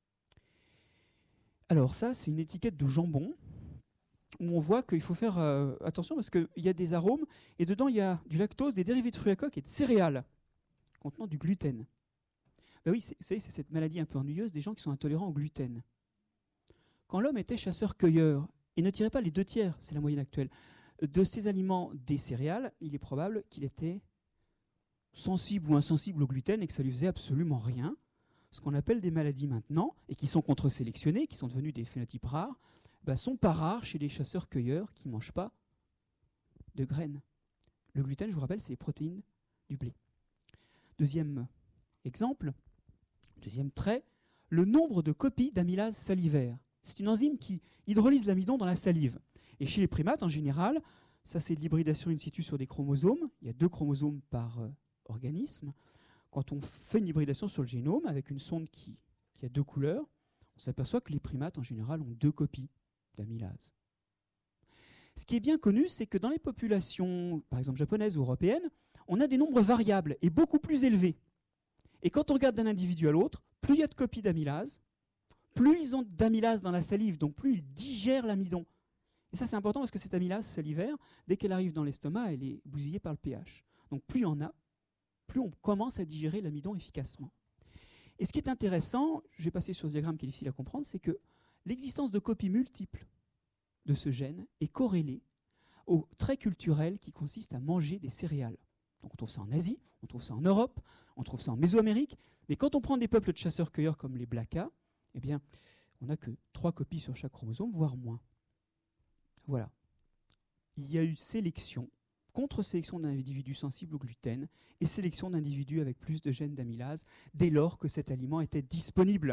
Alors ça, c'est une étiquette de jambon où on voit qu'il faut faire euh, attention parce qu'il y a des arômes et dedans il y a du lactose, des dérivés de fruits à coque et de céréales contenant du gluten. Ben oui, c'est, c'est, c'est cette maladie un peu ennuyeuse des gens qui sont intolérants au gluten. Quand l'homme était chasseur-cueilleur et ne tirait pas les deux tiers, c'est la moyenne actuelle, de ces aliments des céréales, il est probable qu'il était sensible ou insensible au gluten et que ça lui faisait absolument rien. Ce qu'on appelle des maladies maintenant, et qui sont contre-sélectionnées, qui sont devenues des phénotypes rares, bah, sont pas rares chez les chasseurs-cueilleurs qui ne mangent pas de graines. Le gluten, je vous rappelle, c'est les protéines du blé. Deuxième exemple, deuxième trait, le nombre de copies d'amylase salivaire. C'est une enzyme qui hydrolyse l'amidon dans la salive. Et chez les primates, en général, ça c'est de l'hybridation in situ sur des chromosomes. Il y a deux chromosomes par euh, organisme. Quand on fait une hybridation sur le génome avec une sonde qui, qui a deux couleurs, on s'aperçoit que les primates, en général, ont deux copies d'amylase. Ce qui est bien connu, c'est que dans les populations, par exemple japonaises ou européennes, on a des nombres variables et beaucoup plus élevés. Et quand on regarde d'un individu à l'autre, plus il y a de copies d'amylase, plus ils ont d'amylase dans la salive, donc plus ils digèrent l'amidon. Et ça, c'est important parce que cette amylase salivaire, dès qu'elle arrive dans l'estomac, elle est bousillée par le pH. Donc plus il y en a, plus on commence à digérer l'amidon efficacement. Et ce qui est intéressant, je vais passer sur ce diagramme qui est difficile à comprendre, c'est que l'existence de copies multiples de ce gène est corrélée au trait culturel qui consiste à manger des céréales. Donc on trouve ça en Asie, on trouve ça en Europe, on trouve ça en Mésoamérique, mais quand on prend des peuples de chasseurs-cueilleurs comme les Blacas, eh bien, on n'a que trois copies sur chaque chromosome, voire moins. Voilà. Il y a eu sélection, contre-sélection d'individus sensibles au gluten et sélection d'individus avec plus de gènes d'amylase dès lors que cet aliment était disponible.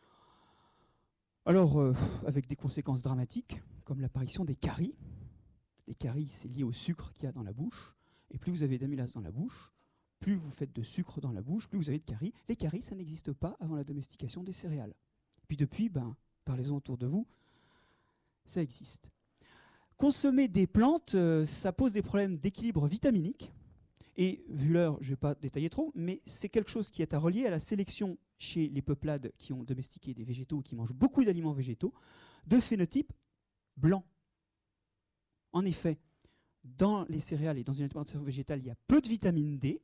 Alors, euh, avec des conséquences dramatiques, comme l'apparition des caries. Les caries, c'est lié au sucre qu'il y a dans la bouche. Et plus vous avez d'amylase dans la bouche, plus vous faites de sucre dans la bouche, plus vous avez de caries. Les caries, ça n'existe pas avant la domestication des céréales. Puis depuis, ben, parlez-en autour de vous, ça existe. Consommer des plantes, euh, ça pose des problèmes d'équilibre vitaminique. Et vu l'heure, je ne vais pas détailler trop, mais c'est quelque chose qui est à relier à la sélection chez les peuplades qui ont domestiqué des végétaux ou qui mangent beaucoup d'aliments végétaux, de phénotype blanc. En effet, dans les céréales et dans une alimentation végétale, il y a peu de vitamine D.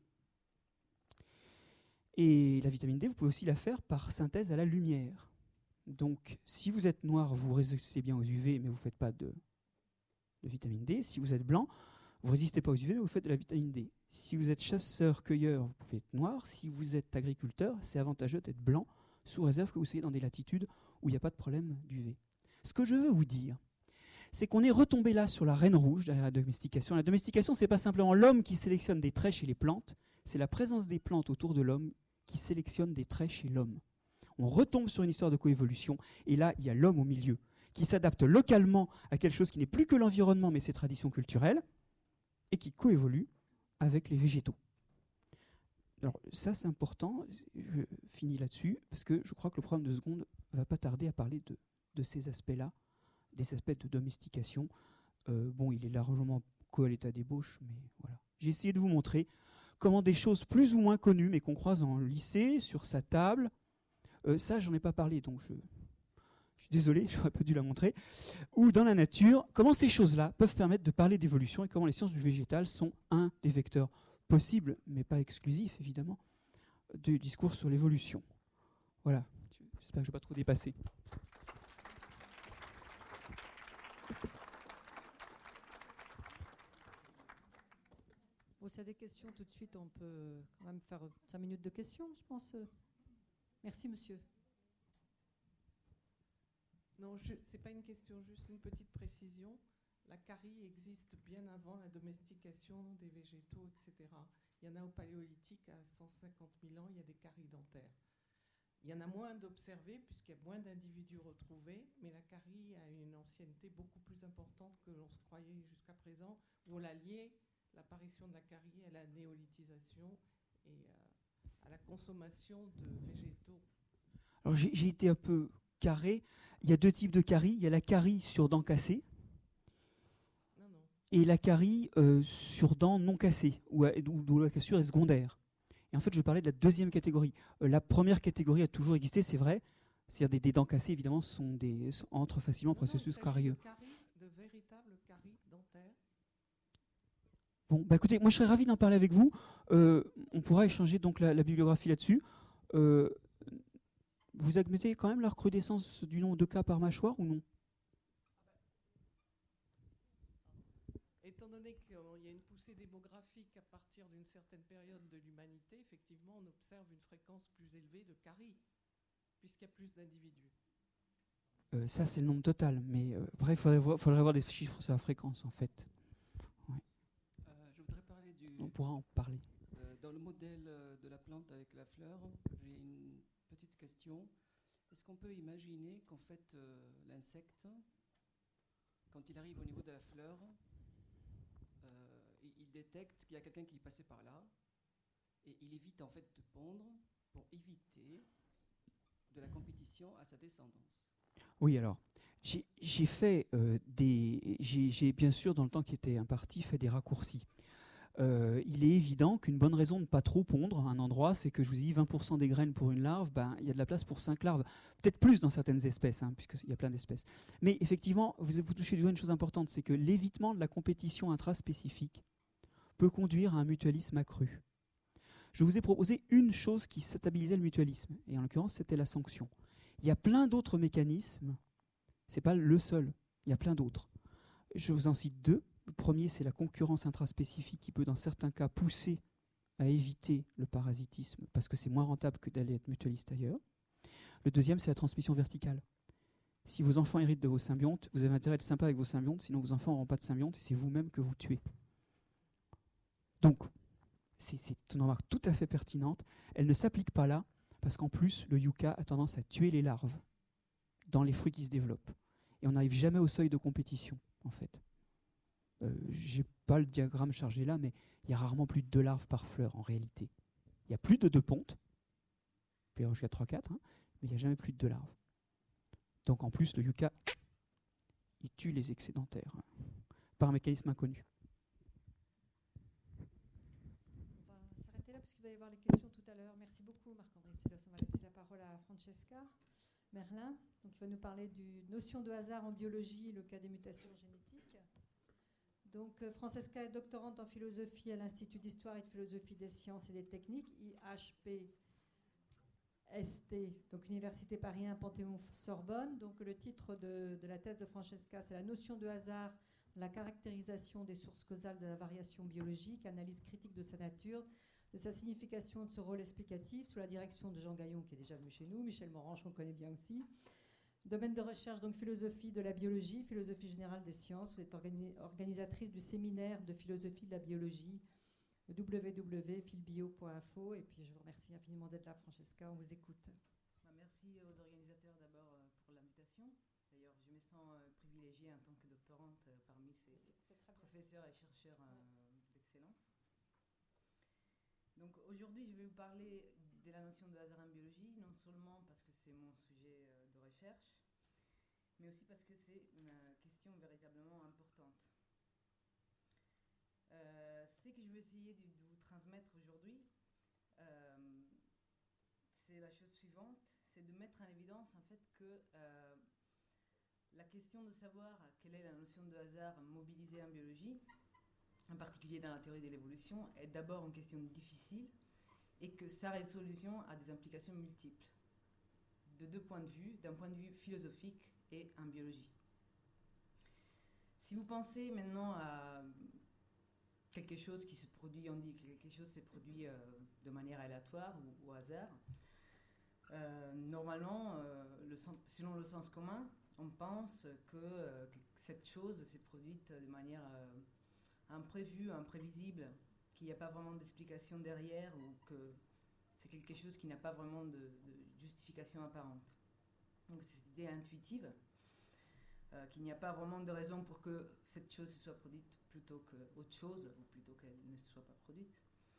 Et la vitamine D, vous pouvez aussi la faire par synthèse à la lumière. Donc, si vous êtes noir, vous résistez bien aux U V, mais vous ne faites pas de, de vitamine D. Si vous êtes blanc, vous ne résistez pas aux U V, mais vous faites de la vitamine D. Si vous êtes chasseur-cueilleur, vous pouvez être noir. Si vous êtes agriculteur, c'est avantageux d'être blanc, sous réserve que vous soyez dans des latitudes où il n'y a pas de problème d'U V. Ce que je veux vous dire, c'est qu'on est retombé là sur la reine rouge derrière la domestication. La domestication, ce n'est pas simplement l'homme qui sélectionne des traits chez les plantes, c'est la présence des plantes autour de l'homme qui sélectionne des traits chez l'homme. On retombe sur une histoire de coévolution, et là, il y a l'homme au milieu, qui s'adapte localement à quelque chose qui n'est plus que l'environnement, mais ses traditions culturelles, et qui coévolue avec les végétaux. Alors ça, c'est important, je finis là-dessus, parce que je crois que le programme de seconde ne va pas tarder à parler de, de ces aspects-là, des aspects de domestication. Euh, bon, il est largement co à l'état d'ébauche, mais voilà. J'ai essayé de vous montrer comment des choses plus ou moins connues, mais qu'on croise en lycée, sur sa table, euh, ça, j'en ai pas parlé, donc je, je suis désolé, j'aurais pas dû la montrer, ou dans la nature, comment ces choses-là peuvent permettre de parler d'évolution et comment les sciences du végétal sont un des vecteurs possibles, mais pas exclusifs, évidemment, du discours sur l'évolution. Voilà, j'espère que je ne vais pas trop dépasser. Bon, s'il y a des questions tout de suite, on peut quand même faire cinq minutes de questions, je pense. Merci, monsieur. Non, ce n'est pas une question, juste une petite précision. La carie existe bien avant la domestication des végétaux, et cetera. Il y en a au Paléolithique, à cent cinquante mille ans, il y a des caries dentaires. Il y en a moins d'observés puisqu'il y a moins d'individus retrouvés, mais la carie a une ancienneté beaucoup plus importante que l'on se croyait jusqu'à présent, où on a lié l'apparition de la carie à la néolithisation et à la consommation de végétaux. Alors j'ai, j'ai été un peu carré. Il y a deux types de carie. Il y a la carie sur dents cassées non, non. et la carie euh, sur dents non cassées, où, où, où la cassure est secondaire. Et en fait, je parlais de la deuxième catégorie. Euh, la première catégorie a toujours existé, c'est vrai. C'est-à-dire des, des dents cassées, évidemment, sont des, sont, entrent facilement en processus carieux. De, carie, de véritables caries dentaires. Bon, bah écoutez, moi je serais ravi d'en parler avec vous. Euh, on pourra échanger donc la, la bibliographie là-dessus. Euh, vous admettez quand même la recrudescence du nombre de cas par mâchoire ou non? Étant donné qu'il y a une poussée démographique à partir d'une certaine période de l'humanité, effectivement, on observe une fréquence plus élevée de caries, puisqu'il y a plus d'individus. Euh, ça, c'est le nombre total. Mais euh, après, il faudrait, voir, faudrait avoir des chiffres sur la fréquence, en fait. Ouais. Euh, je voudrais parler du... On pourra en parler. Euh, dans le modèle de la plante avec la fleur, j'ai une petite question. Est-ce qu'on peut imaginer qu'en fait, euh, l'insecte, quand il arrive au niveau de la fleur, euh, il, il détecte qu'il y a quelqu'un qui est passé par là, et il évite en fait de pondre pour éviter de la compétition à sa descendance? Oui, alors, j'ai, j'ai fait euh, des... J'ai, j'ai bien sûr, dans le temps qui était imparti, fait des raccourcis. Euh, il est évident qu'une bonne raison de ne pas trop pondre à un endroit, c'est que je vous ai dit vingt pour cent des graines pour une larve, ben, il y a de la place pour cinq larves. Peut-être plus dans certaines espèces, hein, puisqu'il y a plein d'espèces. Mais effectivement, vous, vous touchez du doigt une chose importante, c'est que l'évitement de la compétition intraspécifique peut conduire à un mutualisme accru. Je vous ai proposé une chose qui stabilisait le mutualisme, et en l'occurrence, c'était la sanction. Il y a plein d'autres mécanismes, c'est pas le seul, il y a plein d'autres. Je vous en cite deux. Le premier, c'est la concurrence intraspécifique qui peut, dans certains cas, pousser à éviter le parasitisme parce que c'est moins rentable que d'aller être mutualiste ailleurs. Le deuxième, c'est la transmission verticale. Si vos enfants héritent de vos symbiontes, vous avez intérêt à être sympa avec vos symbiontes, sinon vos enfants n'auront pas de symbionte et c'est vous-même que vous tuez. Donc, c'est, c'est une remarque tout à fait pertinente. Elle ne s'applique pas là parce qu'en plus, le yucca a tendance à tuer les larves dans les fruits qui se développent. Et on n'arrive jamais au seuil de compétition, en fait. Euh, j'ai pas le diagramme chargé là, mais il y a rarement plus de deux larves par fleur en réalité. Il y a plus de deux pontes, il peut y avoir jusqu'à trois quatre, hein, mais il n'y a jamais plus de deux larves. Donc en plus, le yucca, il tue les excédentaires hein, par un mécanisme inconnu. On va s'arrêter là parce qu'il va y avoir les questions tout à l'heure. Merci beaucoup Marc-André Sellos. On va laisser la parole à Francesca Merlin, donc il va nous parler du notion de hasard en biologie, le cas des mutations génétiques. Donc, Francesca est doctorante en philosophie à l'Institut d'Histoire et de Philosophie des Sciences et des Techniques, I H P S T, donc Université Paris un, Panthéon-Sorbonne. Donc, le titre de, de la thèse de Francesca, c'est la notion de hasard dans la caractérisation des sources causales de la variation biologique, analyse critique de sa nature, de sa signification, de ce rôle explicatif, sous la direction de Jean Gaillon, qui est déjà venu chez nous, Michel Morange, on connaît bien aussi. Domaine de recherche, donc philosophie de la biologie, philosophie générale des sciences. Vous êtes organi- organisatrice du séminaire de philosophie de la biologie, w w w point philbio point info. Et puis je vous remercie infiniment d'être là, Francesca. On vous écoute. Merci aux organisateurs d'abord pour l'invitation. D'ailleurs, je me sens privilégiée en tant que doctorante parmi ces professeurs et chercheurs d'excellence. Donc aujourd'hui, je vais vous parler de la notion de hasard en biologie, non seulement parce que c'est mon sujet de recherche, mais aussi parce que c'est une question véritablement importante. Euh, ce que je vais essayer de, de vous transmettre aujourd'hui, euh, c'est la chose suivante, c'est de mettre en évidence en fait que euh, la question de savoir quelle est la notion de hasard mobilisée en biologie, en particulier dans la théorie de l'évolution, est d'abord une question difficile et que sa résolution a des implications multiples, de deux points de vue, d'un point de vue philosophique et en biologie. Si vous pensez maintenant à quelque chose qui se produit, on dit que quelque chose s'est produit euh, de manière aléatoire ou au hasard, euh, normalement, euh, le sens, selon le sens commun, on pense que, euh, que cette chose s'est produite de manière euh, imprévue, imprévisible, qu'il n'y a pas vraiment d'explication derrière ou que c'est quelque chose qui n'a pas vraiment de, de justification apparente. Donc c'est cette idée intuitive, euh, qu'il n'y a pas vraiment de raison pour que cette chose se soit produite plutôt qu'autre chose, ou plutôt qu'elle ne se soit pas produite.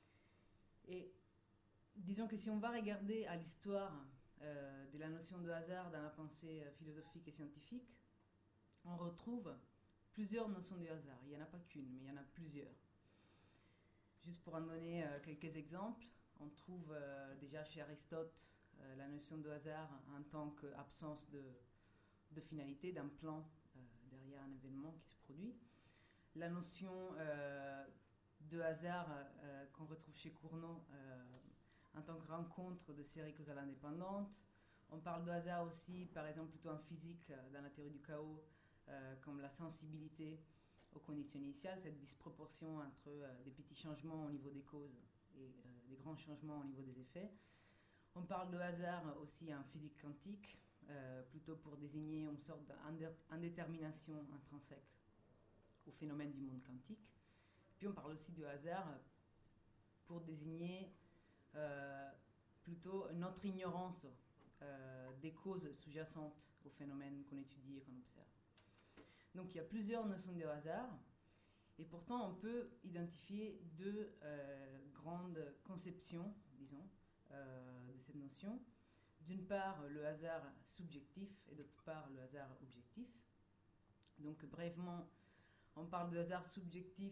Et disons que si on va regarder à l'histoire euh, de la notion de hasard dans la pensée euh, philosophique et scientifique, on retrouve plusieurs notions de hasard. Il n'y en a pas qu'une, mais il y en a plusieurs. Juste pour en donner euh, quelques exemples, on trouve euh, déjà chez Aristote euh, la notion de hasard en tant qu'absence de, de finalité, d'un plan euh, derrière un événement qui se produit. La notion euh, de hasard euh, qu'on retrouve chez Cournot euh, en tant que rencontre de séries causales indépendantes. On parle de hasard aussi, par exemple, plutôt en physique, euh, dans la théorie du chaos, euh, comme la sensibilité aux conditions initiales, cette disproportion entre euh, des petits changements au niveau des causes et euh, des grands changements au niveau des effets. On parle de hasard aussi en physique quantique, euh, plutôt pour désigner une sorte d'indétermination intrinsèque au phénomène du monde quantique. Puis on parle aussi de hasard pour désigner euh, plutôt notre ignorance euh, des causes sous-jacentes au phénomène qu'on étudie et qu'on observe. Donc il y a plusieurs notions de hasard, et pourtant on peut identifier deux euh, grandes conceptions, disons, euh, de cette notion. D'une part, le hasard subjectif, et d'autre part, le hasard objectif. Donc brièvement, on parle de hasard subjectif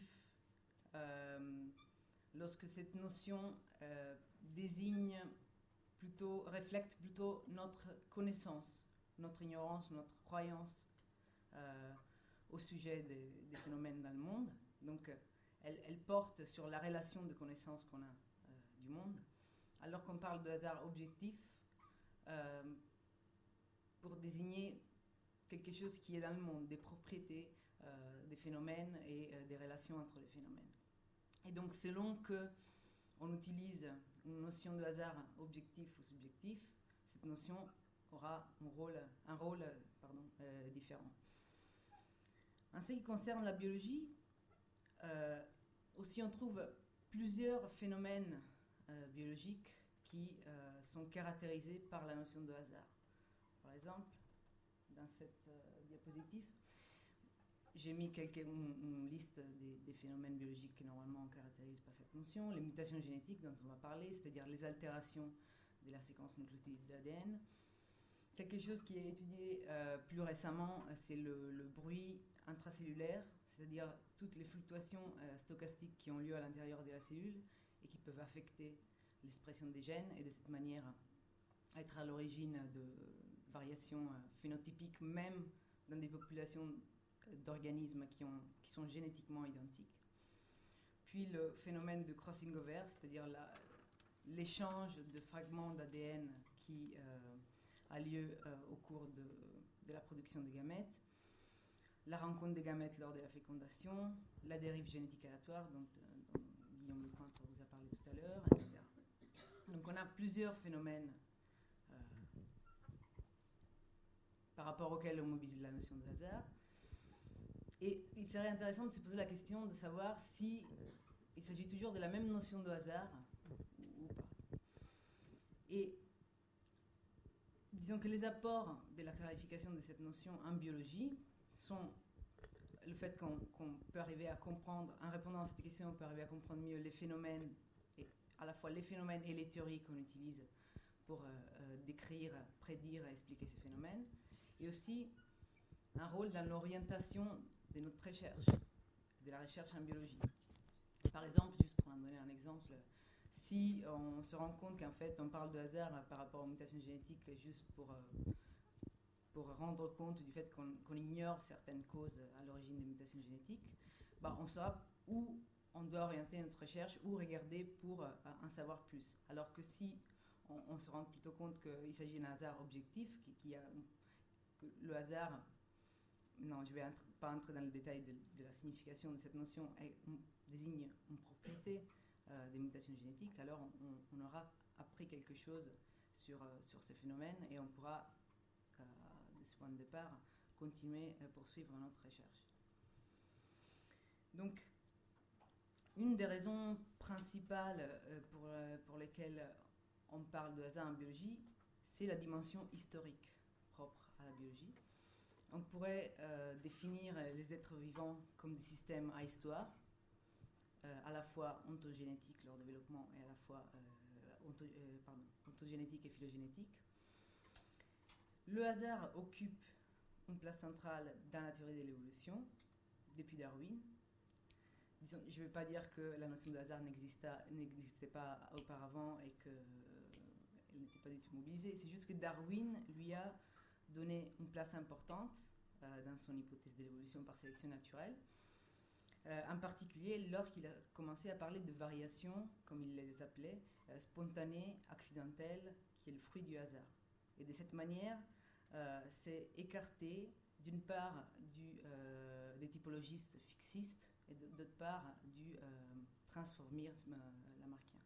euh, lorsque cette notion euh, désigne plutôt, reflète plutôt notre connaissance, notre ignorance, notre croyance euh, au sujet des, des phénomènes dans le monde. Donc, elle, elle porte sur la relation de connaissance qu'on a euh, du monde. Alors qu'on parle de hasard objectif euh, pour désigner quelque chose qui est dans le monde, des propriétés, euh, des phénomènes et euh, des relations entre les phénomènes. Et donc, selon qu'on utilise une notion de hasard objectif ou subjectif, cette notion aura un rôle, un rôle pardon, euh, différent. En ce qui concerne la biologie, euh, aussi on trouve plusieurs phénomènes euh, biologiques qui euh, sont caractérisés par la notion de hasard. Par exemple, dans cette euh, diapositive, j'ai mis quelques, une, une liste des, des phénomènes biologiques qui normalement on caractérise par cette notion. Les mutations génétiques dont on va parler, c'est-à-dire les altérations de la séquence nucléotidique d'A D N. Quelque chose qui est étudié euh, plus récemment, c'est le, le bruit intracellulaire, c'est-à-dire toutes les fluctuations euh, stochastiques qui ont lieu à l'intérieur de la cellule et qui peuvent affecter l'expression des gènes et de cette manière être à l'origine de variations euh, phénotypiques, même dans des populations d'organismes qui, ont, qui sont génétiquement identiques. Puis le phénomène de crossing over, c'est-à-dire la, l'échange de fragments d'A D N qui euh, a lieu euh, au cours de, de la production des gamètes, la rencontre des gamètes lors de la fécondation, la dérive génétique aléatoire dont, dont Guillaume Lecointre vous a parlé tout à l'heure, et cetera. Donc on a plusieurs phénomènes euh, par rapport auxquels on mobilise la notion de hasard. Et il serait intéressant de se poser la question de savoir si il s'agit toujours de la même notion de hasard ou, ou pas. Et disons que les apports de la clarification de cette notion en biologie sont le fait qu'on, qu'on peut arriver à comprendre, en répondant à cette question, on peut arriver à comprendre mieux les phénomènes, et à la fois les phénomènes et les théories qu'on utilise pour euh, euh, décrire, prédire et expliquer ces phénomènes, et aussi un rôle dans l'orientation de notre recherche, de la recherche en biologie. Par exemple, juste pour en donner un exemple, si on se rend compte qu'en fait on parle de hasard par rapport aux mutations génétiques juste pour, euh, pour rendre compte du fait qu'on, qu'on ignore certaines causes à l'origine des mutations génétiques, bah on saura où on doit orienter notre recherche, où regarder pour euh, en savoir plus. Alors que si on, on se rend plutôt compte qu'il s'agit d'un hasard objectif, qui, qui a, que le hasard, non, je ne vais entre, pas entrer dans le détail de, de la signification de cette notion, elle désigne une propriété euh, des mutations génétiques, alors on, on aura appris quelque chose sur, euh, sur ces phénomènes et on pourra, euh, de ce point de départ, continuer à poursuivre notre recherche. Donc, une des raisons principales euh, pour, euh, pour lesquelles on parle de hasard en biologie, c'est la dimension historique propre à la biologie. On pourrait euh, définir les êtres vivants comme des systèmes à histoire, euh, à la fois ontogénétiques, leur développement, et à la fois euh, onto, euh, pardon, ontogénétique et phylogénétique. Le hasard occupe une place centrale dans la théorie de l'évolution depuis Darwin. Disons, je ne vais pas dire que la notion de hasard n'existait pas auparavant et qu'elle euh, n'était pas du tout mobilisée. C'est juste que Darwin lui a donné une place importante euh, dans son hypothèse de l'évolution par sélection naturelle, euh, en particulier lorsqu'il a commencé à parler de variations, comme il les appelait, euh, spontanées, accidentelles, qui est le fruit du hasard. Et de cette manière, euh, c'est écarté d'une part du, euh, des typologistes fixistes et d'autre part du euh, transformisme euh, lamarckien.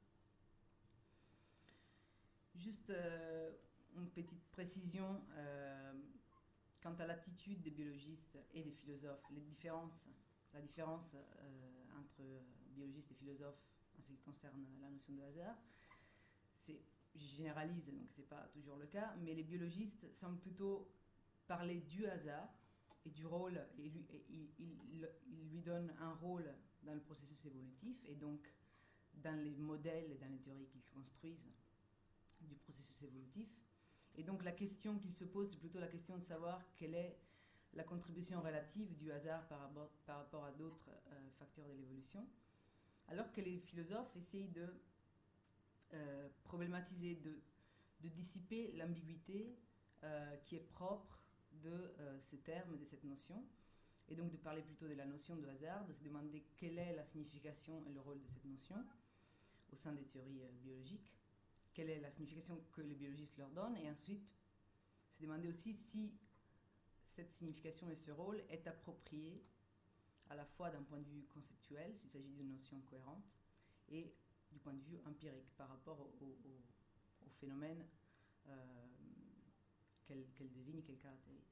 Juste euh, une petite précision euh, quant à l'attitude des biologistes et des philosophes, les différences, la différence euh, entre biologistes et philosophes en ce qui concerne la notion de hasard. C'est, je généralise, donc ce n'est pas toujours le cas, mais les biologistes semblent plutôt parler du hasard et du rôle, et lui, et il, il, il lui donne un rôle dans le processus évolutif et donc dans les modèles et dans les théories qu'ils construisent du processus évolutif. Et donc la question qu'il se pose, c'est plutôt la question de savoir quelle est la contribution relative du hasard par rapport, par rapport à d'autres euh, facteurs de l'évolution, alors que les philosophes essayent de euh, problématiser, de, de dissiper l'ambiguïté euh, qui est propre de euh, ce terme, de cette notion, et donc de parler plutôt de la notion de hasard, de se demander quelle est la signification et le rôle de cette notion au sein des théories euh, biologiques, quelle est la signification que les biologistes leur donnent, et ensuite se demander aussi si cette signification et ce rôle est approprié à la fois d'un point de vue conceptuel, s'il s'agit d'une notion cohérente, et du point de vue empirique par rapport au, au, au phénomène euh, qu'elle, qu'elle désigne, qu'elle caractérise.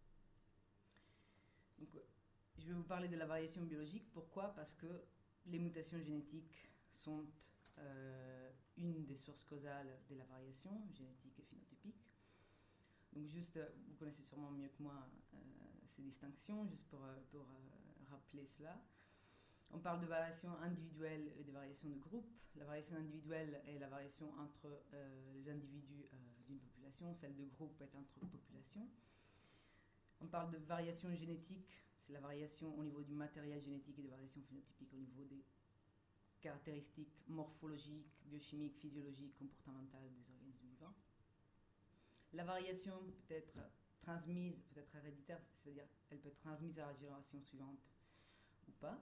Donc, je vais vous parler de la variation biologique. Pourquoi ? Parce que les mutations génétiques sont euh, une des sources causales de la variation génétique et phénotypique. Donc juste, vous connaissez sûrement mieux que moi euh, ces distinctions, juste pour, pour euh, rappeler cela. On parle de variation individuelle et de variation de groupe. La variation individuelle est la variation entre euh, les individus euh, d'une population, celle de groupe est entre populations. On parle de variation génétique, c'est la variation au niveau du matériel génétique et de variation phénotypique au niveau des caractéristiques morphologiques, biochimiques, physiologiques, comportementales des organismes vivants. La variation peut être transmise, peut être héréditaire, c'est-à-dire elle peut être transmise à la génération suivante ou pas.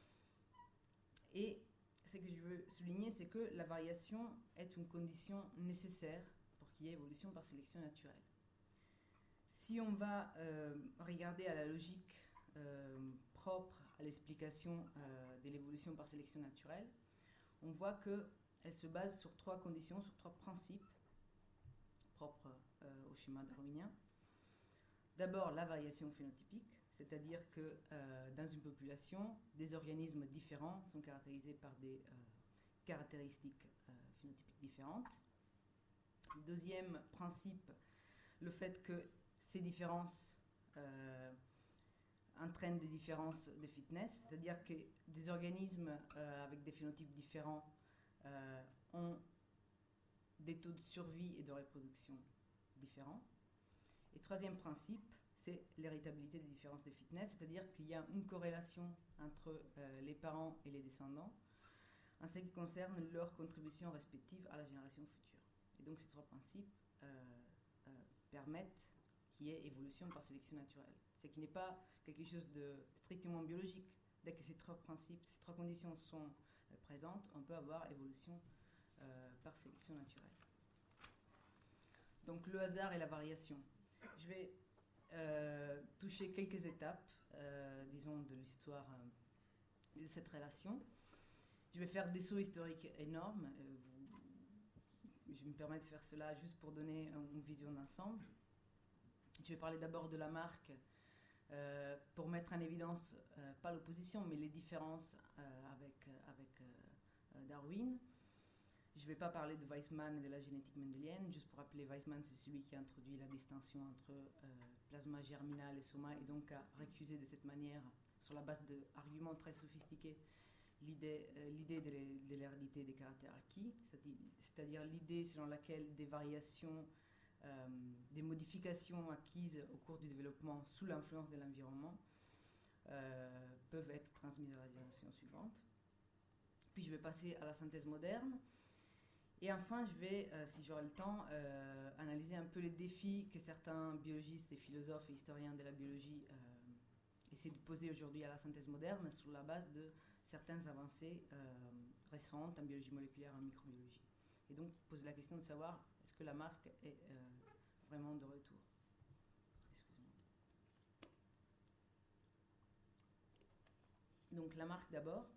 Et ce que je veux souligner, c'est que la variation est une condition nécessaire pour qu'il y ait évolution par sélection naturelle. Si on va euh, regarder à la logique euh, propre à l'explication euh, de l'évolution par sélection naturelle, on voit qu'elle se base sur trois conditions, sur trois principes propres euh, au schéma darwinien. D'abord, la variation phénotypique, c'est-à-dire que euh, dans une population, des organismes différents sont caractérisés par des euh, caractéristiques euh, phénotypiques différentes. Deuxième principe, le fait que ces différences euh, entraînent des différences de fitness, c'est-à-dire que des organismes euh, avec des phénotypes différents euh, ont des taux de survie et de reproduction différents. Et troisième principe, c'est l'héritabilité des différences de fitness, c'est-à-dire qu'il y a une corrélation entre euh, les parents et les descendants en ce qui concerne leur contribution respective à la génération future. Et donc ces trois principes euh, euh, permettent qu'il y ait évolution par sélection naturelle. Ce qui n'est pas quelque chose de strictement biologique. Dès que ces trois principes, ces trois conditions sont euh, présentes, on peut avoir évolution euh, par sélection naturelle. Donc le hasard et la variation. Je vais euh, toucher quelques étapes, euh, disons, de l'histoire euh, de cette relation. Je vais faire des sauts historiques énormes. Euh, vous, je me permets de faire cela juste pour donner une vision d'ensemble. Je vais parler d'abord de Lamarck euh, pour mettre en évidence, euh, pas l'opposition, mais les différences euh, avec, avec euh, Darwin. Je ne vais pas parler de Weizmann et de la génétique mendélienne. Juste pour rappeler, Weizmann, c'est celui qui a introduit la distinction entre euh, plasma germinal et soma, et donc a récusé de cette manière, sur la base d'arguments très sophistiqués, l'idée, euh, l'idée de l'hérédité des caractères acquis, c'est-à-dire l'idée selon laquelle des variations, euh, des modifications acquises au cours du développement sous l'influence de l'environnement euh, peuvent être transmises à la génération suivante. Puis je vais passer à la synthèse moderne. Et enfin, je vais, euh, si j'aurai le temps, euh, analyser un peu les défis que certains biologistes et philosophes et historiens de la biologie euh, essaient de poser aujourd'hui à la synthèse moderne sur la base de certaines avancées euh, récentes en biologie moléculaire et en microbiologie. Et donc, poser la question de savoir est-ce que la marque est euh, vraiment de retour. Excusez-moi. Donc, la marque d'abord.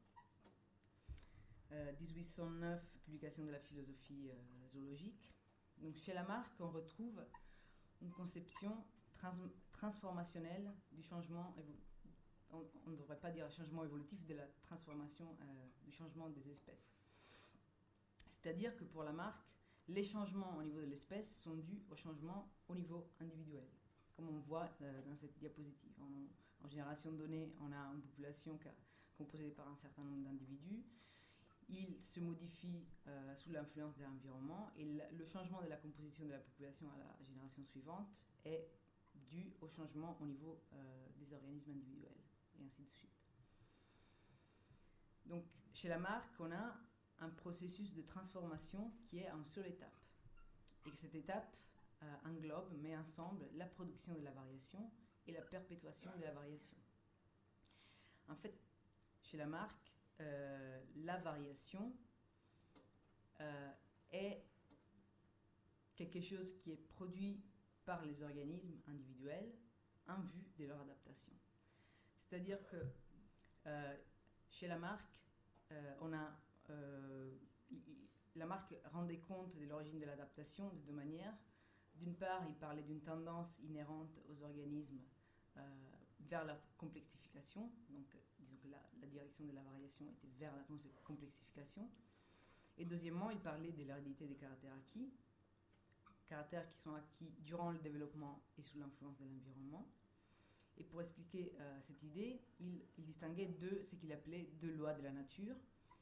Euh, dix-huit cent neuf, publication de la philosophie euh, zoologique. Donc, chez Lamarck, on retrouve une conception trans transformationnelle du changement, on ne devrait pas dire changement évolutif, de la transformation, euh, du changement des espèces. C'est-à-dire que pour Lamarck, les changements au niveau de l'espèce sont dus aux changements au niveau individuel, comme on voit euh, dans cette diapositive. En, en génération donnée, on a une population composée par un certain nombre d'individus. Il se modifie euh, sous l'influence de l'environnement, et le, le changement de la composition de la population à la génération suivante est dû au changement au niveau euh, des organismes individuels, et ainsi de suite. Donc, chez Lamarck, on a un processus de transformation qui est en seule étape, et que cette étape euh, englobe, met ensemble la production de la variation et la perpétuation de la variation. En fait, chez Lamarck, Euh, la variation euh, est quelque chose qui est produit par les organismes individuels en vue de leur adaptation. C'est-à-dire que euh, chez Lamarck, euh, on a euh, Lamarck rendait compte de l'origine de l'adaptation de deux manières. D'une part, il parlait d'une tendance inhérente aux organismes euh, vers la complexification, donc disons que la, la direction de la variation était vers la complexification. Et deuxièmement, il parlait de l'hérédité des caractères acquis, caractères qui sont acquis durant le développement et sous l'influence de l'environnement. Et pour expliquer euh, cette idée, il, il distinguait deux, ce qu'il appelait deux lois de la nature.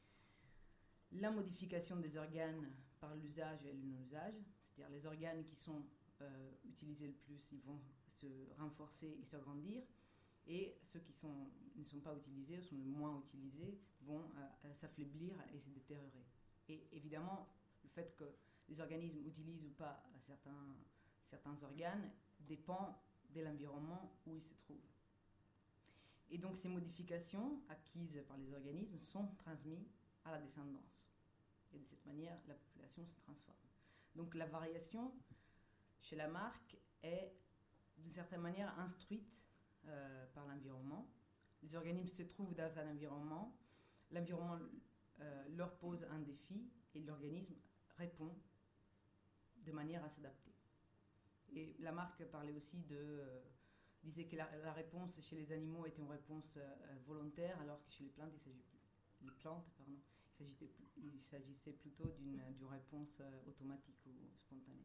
La modification des organes par l'usage et le non-usage, c'est-à-dire les organes qui sont euh, utilisés le plus, ils vont se renforcer et s'agrandir, et ceux qui sont, ne sont pas utilisés ou sont le moins utilisés vont euh, s'affaiblir et se détériorer. Et évidemment, le fait que les organismes utilisent ou pas certains, certains organes dépend de l'environnement où ils se trouvent. Et donc ces modifications acquises par les organismes sont transmises à la descendance. Et de cette manière, la population se transforme. Donc la variation chez Lamarck est d'une certaine manière instruite euh, par l'environnement. Les organismes se trouvent dans un environnement, l'environnement euh, leur pose un défi et l'organisme répond de manière à s'adapter. Et Lamarck parlait aussi de, euh, disait que la, la réponse chez les animaux était une réponse euh, volontaire, alors que chez les plantes, il s'agissait, les plantes, pardon, il s'agissait, il s'agissait plutôt d'une, d'une réponse euh, automatique ou spontanée.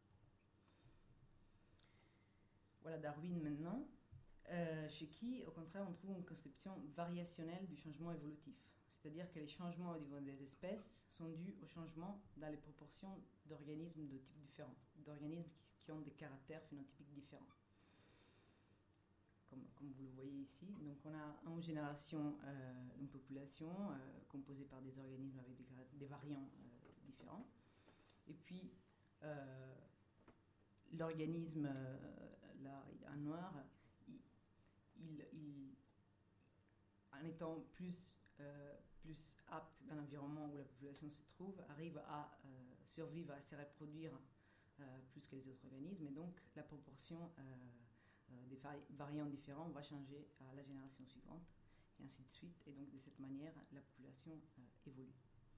Voilà Darwin maintenant, euh, chez qui, au contraire, on trouve une conception variationnelle du changement évolutif. C'est-à-dire que les changements au niveau des espèces sont dus aux changements dans les proportions d'organismes de types différents, d'organismes qui, qui ont des caractères phénotypiques différents. Comme, comme vous le voyez ici, donc on a en génération euh, une population euh, composée par des organismes avec des, des variants euh, différents. Et puis, euh, l'organisme, euh, là, en noir, il, il, il, en étant plus... Euh, plus apte dans l'environnement où la population se trouve, arrive à euh, survivre, à se reproduire euh, plus que les autres organismes, et donc la proportion euh, euh, des vari variants différents va changer à la génération suivante, et ainsi de suite, et donc de cette manière, la population euh, évolue.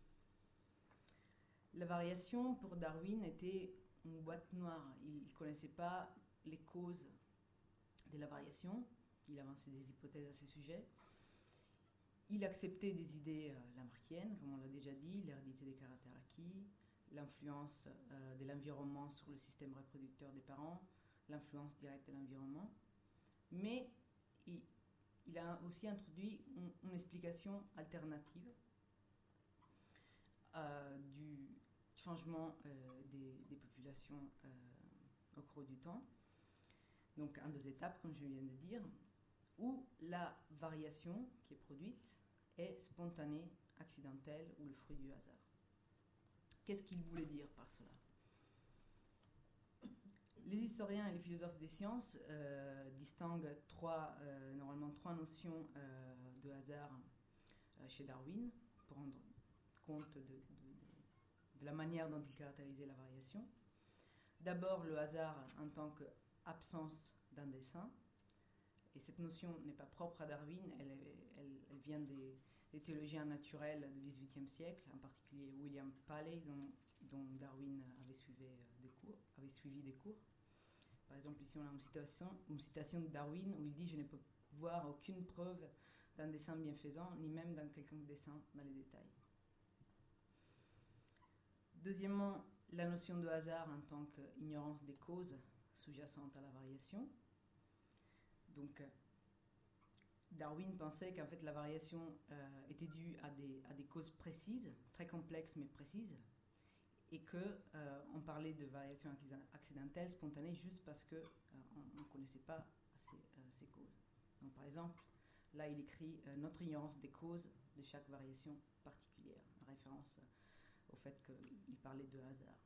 La variation, pour Darwin, était une boîte noire. Il ne connaissait pas les causes de la variation. il avançait des hypothèses à ce sujet. Il acceptait des idées euh, lamarckiennes, comme on l'a déjà dit, l'hérédité des caractères acquis, l'influence euh, de l'environnement sur le système reproducteur des parents, l'influence directe de l'environnement. Mais il, il a aussi introduit une, une explication alternative euh, du changement euh, des, des populations euh, au cours du temps. Donc, en deux étapes, comme je viens de dire, où la variation qui est produite est spontanée, accidentelle ou le fruit du hasard. Qu'est-ce qu'il voulait dire par cela? Les historiens et les philosophes des sciences euh, distinguent trois, euh, normalement trois notions euh, de hasard euh, chez Darwin pour rendre compte de, de, de, de la manière dont il caractérisait la variation. D'abord, le hasard en tant qu'absence d'un dessein. Et cette notion n'est pas propre à Darwin, elle, est, elle, elle vient des, des théologiens naturels du dix-huitième siècle, en particulier William Paley, dont, dont Darwin avait suivi des cours, avait suivi des cours. Par exemple, ici on a une citation, une citation de Darwin où il dit « Je ne peux voir aucune preuve d'un dessein bienfaisant, ni même d'un quelconque dessein dans les détails ». Deuxièmement, la notion de hasard en tant qu'ignorance des causes sous-jacentes à la variation. Donc, Darwin pensait qu'en fait la variation euh, était due à des, à des causes précises, très complexes mais précises, et qu'on euh, parlait de variation accidentelle, spontanée, juste parce qu'on euh, ne connaissait pas ces, euh, ces causes. Donc, par exemple, là il écrit euh, « Notre ignorance des causes de chaque variation particulière », en référence au fait qu'il parlait de hasard.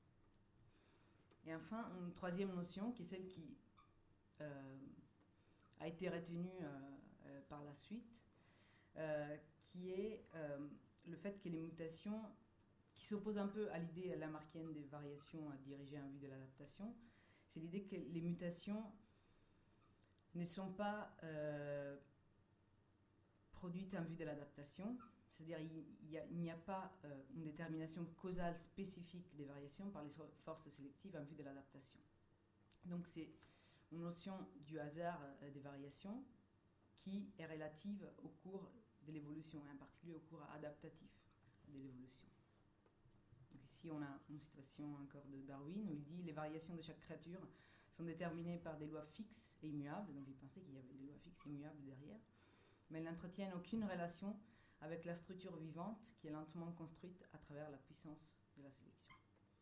Et enfin, une troisième notion qui est celle qui euh, a été retenue euh, euh, par la suite, euh, qui est euh, le fait que les mutations, qui s'oppose un peu à l'idée lamarckienne des variations dirigées en vue de l'adaptation, c'est l'idée que les mutations ne sont pas euh, produites en vue de l'adaptation, c'est-à-dire il n'y a, a pas euh, une détermination causale spécifique des variations par les forces sélectives en vue de l'adaptation. Donc c'est une notion du hasard euh, des variations qui est relative au cours de l'évolution, et en particulier au cours adaptatif de l'évolution. Donc ici, on a une citation encore de Darwin où il dit « Les variations de chaque créature sont déterminées par des lois fixes et immuables », donc il pensait qu'il y avait des lois fixes et immuables derrière, mais elles n'entretiennent aucune relation avec la structure vivante qui est lentement construite à travers la puissance de la sélection.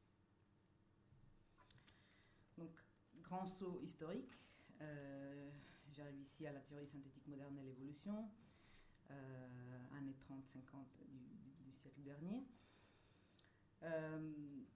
Donc, grand saut historique. Euh, J'arrive ici à la théorie synthétique moderne de l'évolution, euh, années trente cinquante du, du, du siècle dernier. Euh,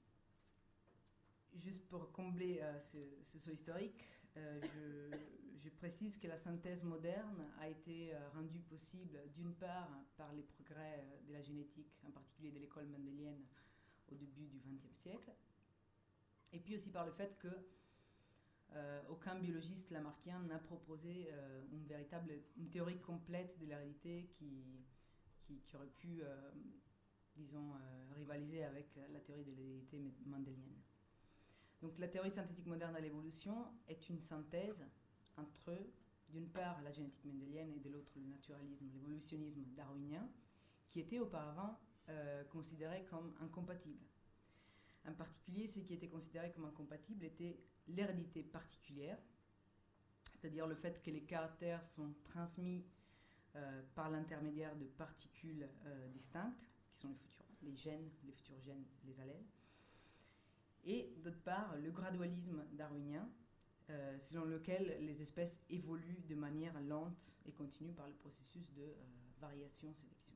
juste pour combler euh, ce, ce saut historique, euh, je, je précise que la synthèse moderne a été euh, rendue possible d'une part par les progrès euh, de la génétique, en particulier de l'école mendélienne au début du vingtième siècle, et puis aussi par le fait que Euh, aucun biologiste lamarckien n'a proposé euh, une véritable une théorie complète de l'hérédité qui, qui, qui aurait pu, euh, disons, euh, rivaliser avec la théorie de l'hérédité mendélienne. Donc la théorie synthétique moderne de l'évolution est une synthèse entre, d'une part, la génétique mendélienne et de l'autre, le naturalisme, l'évolutionnisme darwinien, qui était auparavant euh, considéré comme incompatible. En particulier, ce qui était considéré comme incompatible était l'hérédité particulière, c'est-à-dire le fait que les caractères sont transmis euh, par l'intermédiaire de particules euh, distinctes, qui sont les, futurs, les gènes, les futurs gènes, les allèles, et d'autre part, le gradualisme darwinien, euh, selon lequel les espèces évoluent de manière lente et continue par le processus de euh, variation-sélection.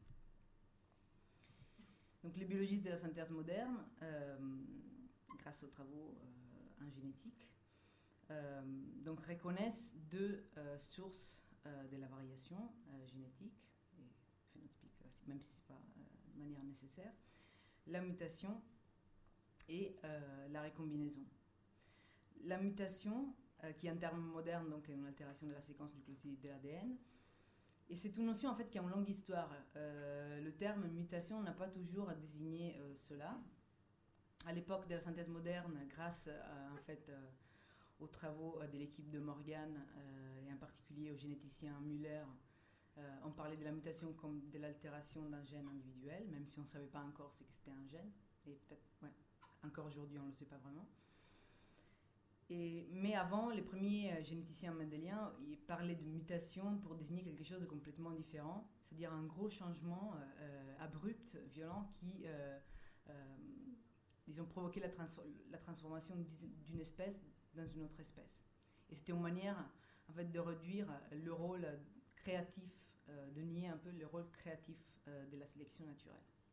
Donc les biologistes de la synthèse moderne, euh, grâce aux travaux euh, en génétique, euh, donc reconnaissent deux euh, sources euh, de la variation euh, génétique et phénotypique, même si ce n'est pas euh, de manière nécessaire, la mutation et euh, la récombinaison. La mutation, euh, qui est un terme moderne, donc est une altération de la séquence nucléotide de l'A D N, et c'est une notion en fait qui a une longue histoire. Euh, le terme mutation n'a pas toujours désigné euh, cela. À l'époque de la synthèse moderne, grâce à, en fait, euh, aux travaux de l'équipe de Morgan, euh, et en particulier au généticien Müller, euh, on parlait de la mutation comme de l'altération d'un gène individuel, même si on ne savait pas encore ce que c'était un gène. Et peut-être, ouais, encore aujourd'hui, on ne le sait pas vraiment. Et, mais avant, les premiers euh, généticiens mendéliens ils parlaient de mutation pour désigner quelque chose de complètement différent, c'est-à-dire un gros changement euh, abrupt, violent, qui, euh, euh, disons, provoquait la, trans- la transformation d'une espèce dans une autre espèce. Et c'était une manière, en fait, de réduire le rôle créatif, euh, de nier un peu le rôle créatif euh, de la sélection naturelle.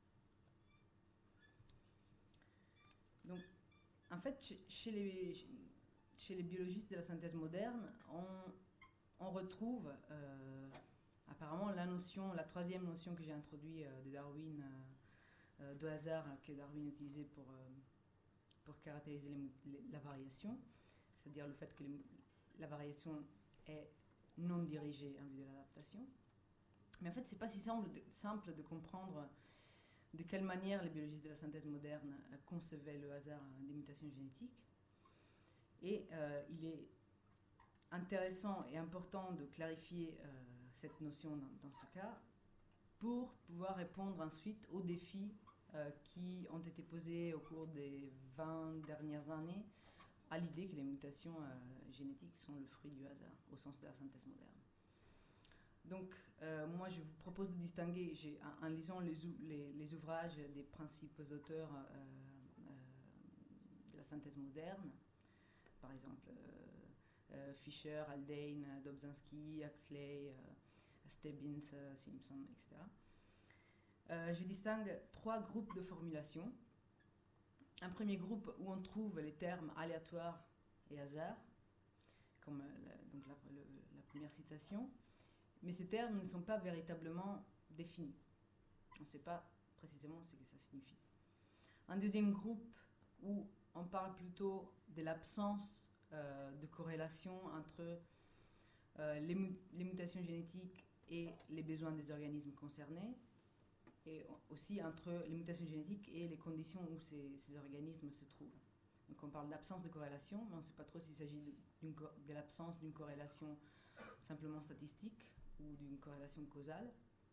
Donc, en fait, chez les... Chez les biologistes de la synthèse moderne, on, on retrouve euh, apparemment la notion, la troisième notion que j'ai introduite euh, de Darwin, euh, de hasard que Darwin utilisait pour, euh, pour caractériser les, les, la variation, c'est-à-dire le fait que les, la variation est non dirigée en vue de l'adaptation. Mais en fait, ce n'est pas si simple de, simple de comprendre de quelle manière les biologistes de la synthèse moderne euh, concevaient le hasard des mutations génétiques. Et euh, il est intéressant et important de clarifier euh, cette notion dans, dans ce cas pour pouvoir répondre ensuite aux défis euh, qui ont été posés au cours des vingt dernières années à l'idée que les mutations euh, génétiques sont le fruit du hasard, au sens de la synthèse moderne. Donc, euh, moi, je vous propose de distinguer, j'ai, en, en lisant les, ou, les, les ouvrages des principaux auteurs euh, euh, de la synthèse moderne, par exemple euh, euh, Fisher, Haldane, Dobzhansky, Huxley, euh, Stebbins, euh, Simpson, et cetera. Euh, je distingue trois groupes de formulations. Un premier groupe où on trouve les termes aléatoire et hasard, comme euh, la, donc la, le, la première citation, mais ces termes ne sont pas véritablement définis. On ne sait pas précisément ce que ça signifie. Un deuxième groupe où on parle plutôt de l'absence euh, de corrélation entre euh, les, mu- les mutations génétiques et les besoins des organismes concernés, et aussi entre les mutations génétiques et les conditions où ces, ces organismes se trouvent. Donc on parle d'absence de corrélation, mais on ne sait pas trop s'il s'agit de, d'une co- de l'absence d'une corrélation simplement statistique ou d'une corrélation causale.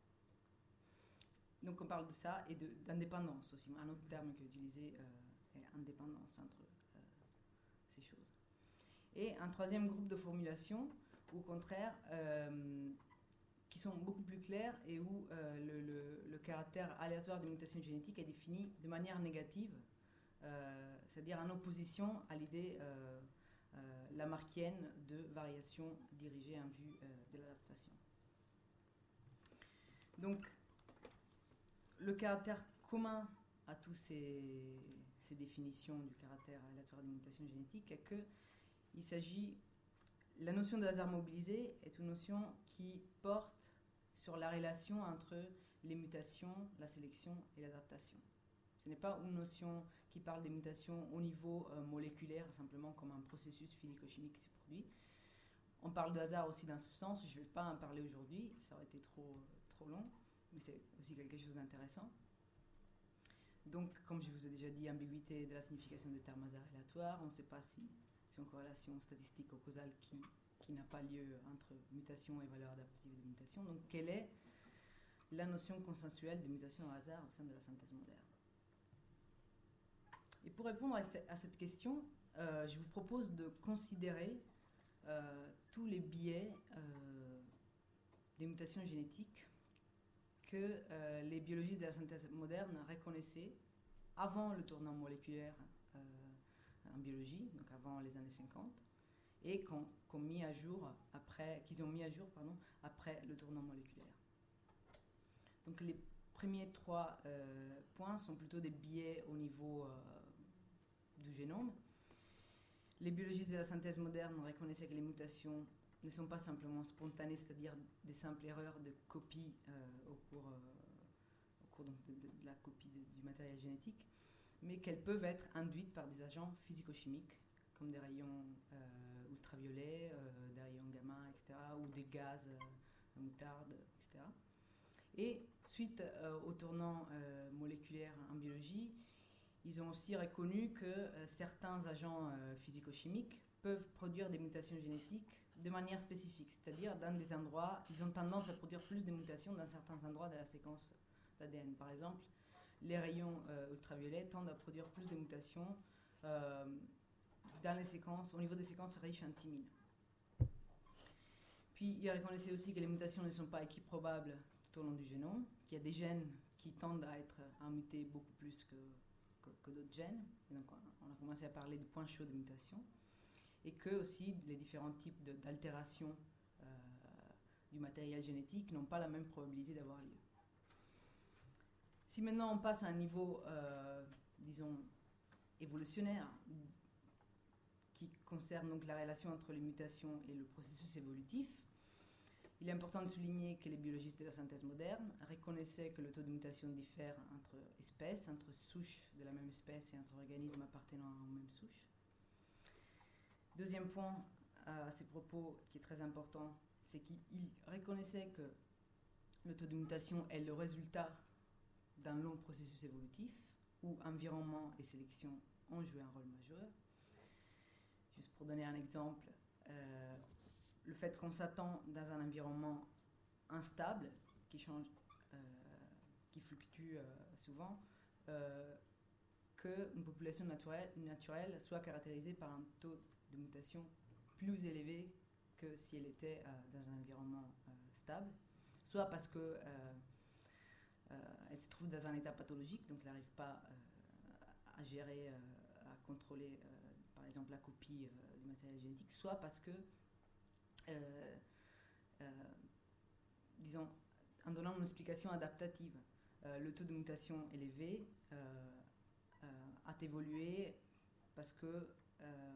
Donc on parle de ça et de, d'indépendance aussi, un autre terme qui est utilisé euh, indépendance entre euh, ces choses. Et un troisième groupe de formulations, au contraire, euh, qui sont beaucoup plus claires et où euh, le, le, le caractère aléatoire des mutations génétiques est défini de manière négative, euh, c'est-à-dire en opposition à l'idée euh, euh, lamarckienne de variation dirigée en vue euh, de l'adaptation. Donc, le caractère commun à tous ces, ces définitions du caractère aléatoire des mutations génétiques est qu'il s'agit, la notion de hasard mobilisé est une notion qui porte sur la relation entre les mutations, la sélection et l'adaptation. Ce n'est pas une notion qui parle des mutations au niveau euh, moléculaire, simplement comme un processus physico-chimique qui se produit. On parle de hasard aussi dans ce sens, je ne vais pas en parler aujourd'hui, ça aurait été trop, trop long, mais c'est aussi quelque chose d'intéressant. Donc, comme je vous ai déjà dit, ambiguïté de la signification des termes hasard aléatoire, on ne sait pas si c'est une corrélation statistique ou causale qui, qui n'a pas lieu entre mutation et valeur adaptative de mutation. Donc, quelle est la notion consensuelle de mutation au hasard au sein de la synthèse moderne? Et pour répondre à cette question, euh, je vous propose de considérer euh, tous les biais euh, des mutations génétiques que euh, les biologistes de la synthèse moderne reconnaissaient avant le tournant moléculaire euh, en biologie, donc avant les années cinquante, et qu'on, qu'on mis à jour après, qu'ils ont mis à jour pardon, après le tournant moléculaire. Donc les premiers trois euh, points sont plutôt des biais au niveau euh, du génome. Les biologistes de la synthèse moderne reconnaissaient que les mutations ne sont pas simplement spontanées, c'est-à-dire des simples erreurs de copie euh, au cours, euh, au cours donc, de, de, de la copie de, du matériel génétique, mais qu'elles peuvent être induites par des agents physico-chimiques, comme des rayons euh, ultraviolets, euh, des rayons gamma, et cetera, ou des gaz, euh, moutarde, et cetera. Et suite euh, au tournant euh, moléculaire en biologie, ils ont aussi reconnu que euh, certains agents euh, physico-chimiques peuvent produire des mutations génétiques de manière spécifique, c'est-à-dire dans des endroits, ils ont tendance à produire plus de mutations dans certains endroits de la séquence d'A D N. Par exemple, les rayons euh, ultraviolets tendent à produire plus de mutations euh, dans les séquences, au niveau des séquences riches en thymine. Puis, il reconnaissait aussi que les mutations ne sont pas équiprobables tout au long du génome, qu'il y a des gènes qui tendent à être à muter beaucoup plus que, que, que d'autres gènes. Et donc, on a commencé à parler de points chauds de mutation. Et que aussi les différents types de, d'altérations euh, du matériel génétique n'ont pas la même probabilité d'avoir lieu. Si maintenant on passe à un niveau, euh, disons, évolutionnaire, qui concerne donc la relation entre les mutations et le processus évolutif, il est important de souligner que les biologistes de la synthèse moderne reconnaissaient que le taux de mutation diffère entre espèces, entre souches de la même espèce et entre organismes appartenant aux mêmes souches. Deuxième point à ces propos qui est très important, c'est qu'il reconnaissait que le taux de mutation est le résultat d'un long processus évolutif où environnement et sélection ont joué un rôle majeur. Juste pour donner un exemple, euh, le fait qu'on s'attend dans un environnement instable, qui change, euh, qui fluctue euh, souvent, euh, qu'une population naturelle, naturelle soit caractérisée par un taux de mutation plus élevé que si elle était euh, dans un environnement euh, stable, soit parce que euh, euh, elle se trouve dans un état pathologique, donc elle n'arrive pas euh, à gérer, euh, à contrôler, euh, par exemple, la copie euh, du matériel génétique, soit parce que, euh, euh, disons, en donnant une explication adaptative, euh, le taux de mutation élevé euh, euh, a évolué parce que euh,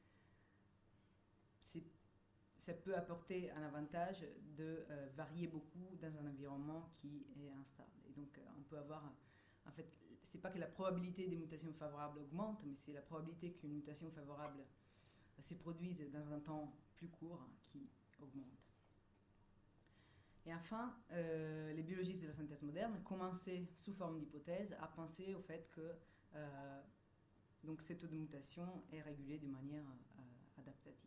ça peut apporter un avantage de euh, varier beaucoup dans un environnement qui est instable. Et donc, euh, on peut avoir, en fait, c'est pas que la probabilité des mutations favorables augmente, mais c'est la probabilité qu'une mutation favorable euh, se produise dans un temps plus court qui augmente. Et enfin, euh, les biologistes de la synthèse moderne commençaient, sous forme d'hypothèse, à penser au fait que euh, donc, ces taux de mutation est régulé de manière euh, adaptative.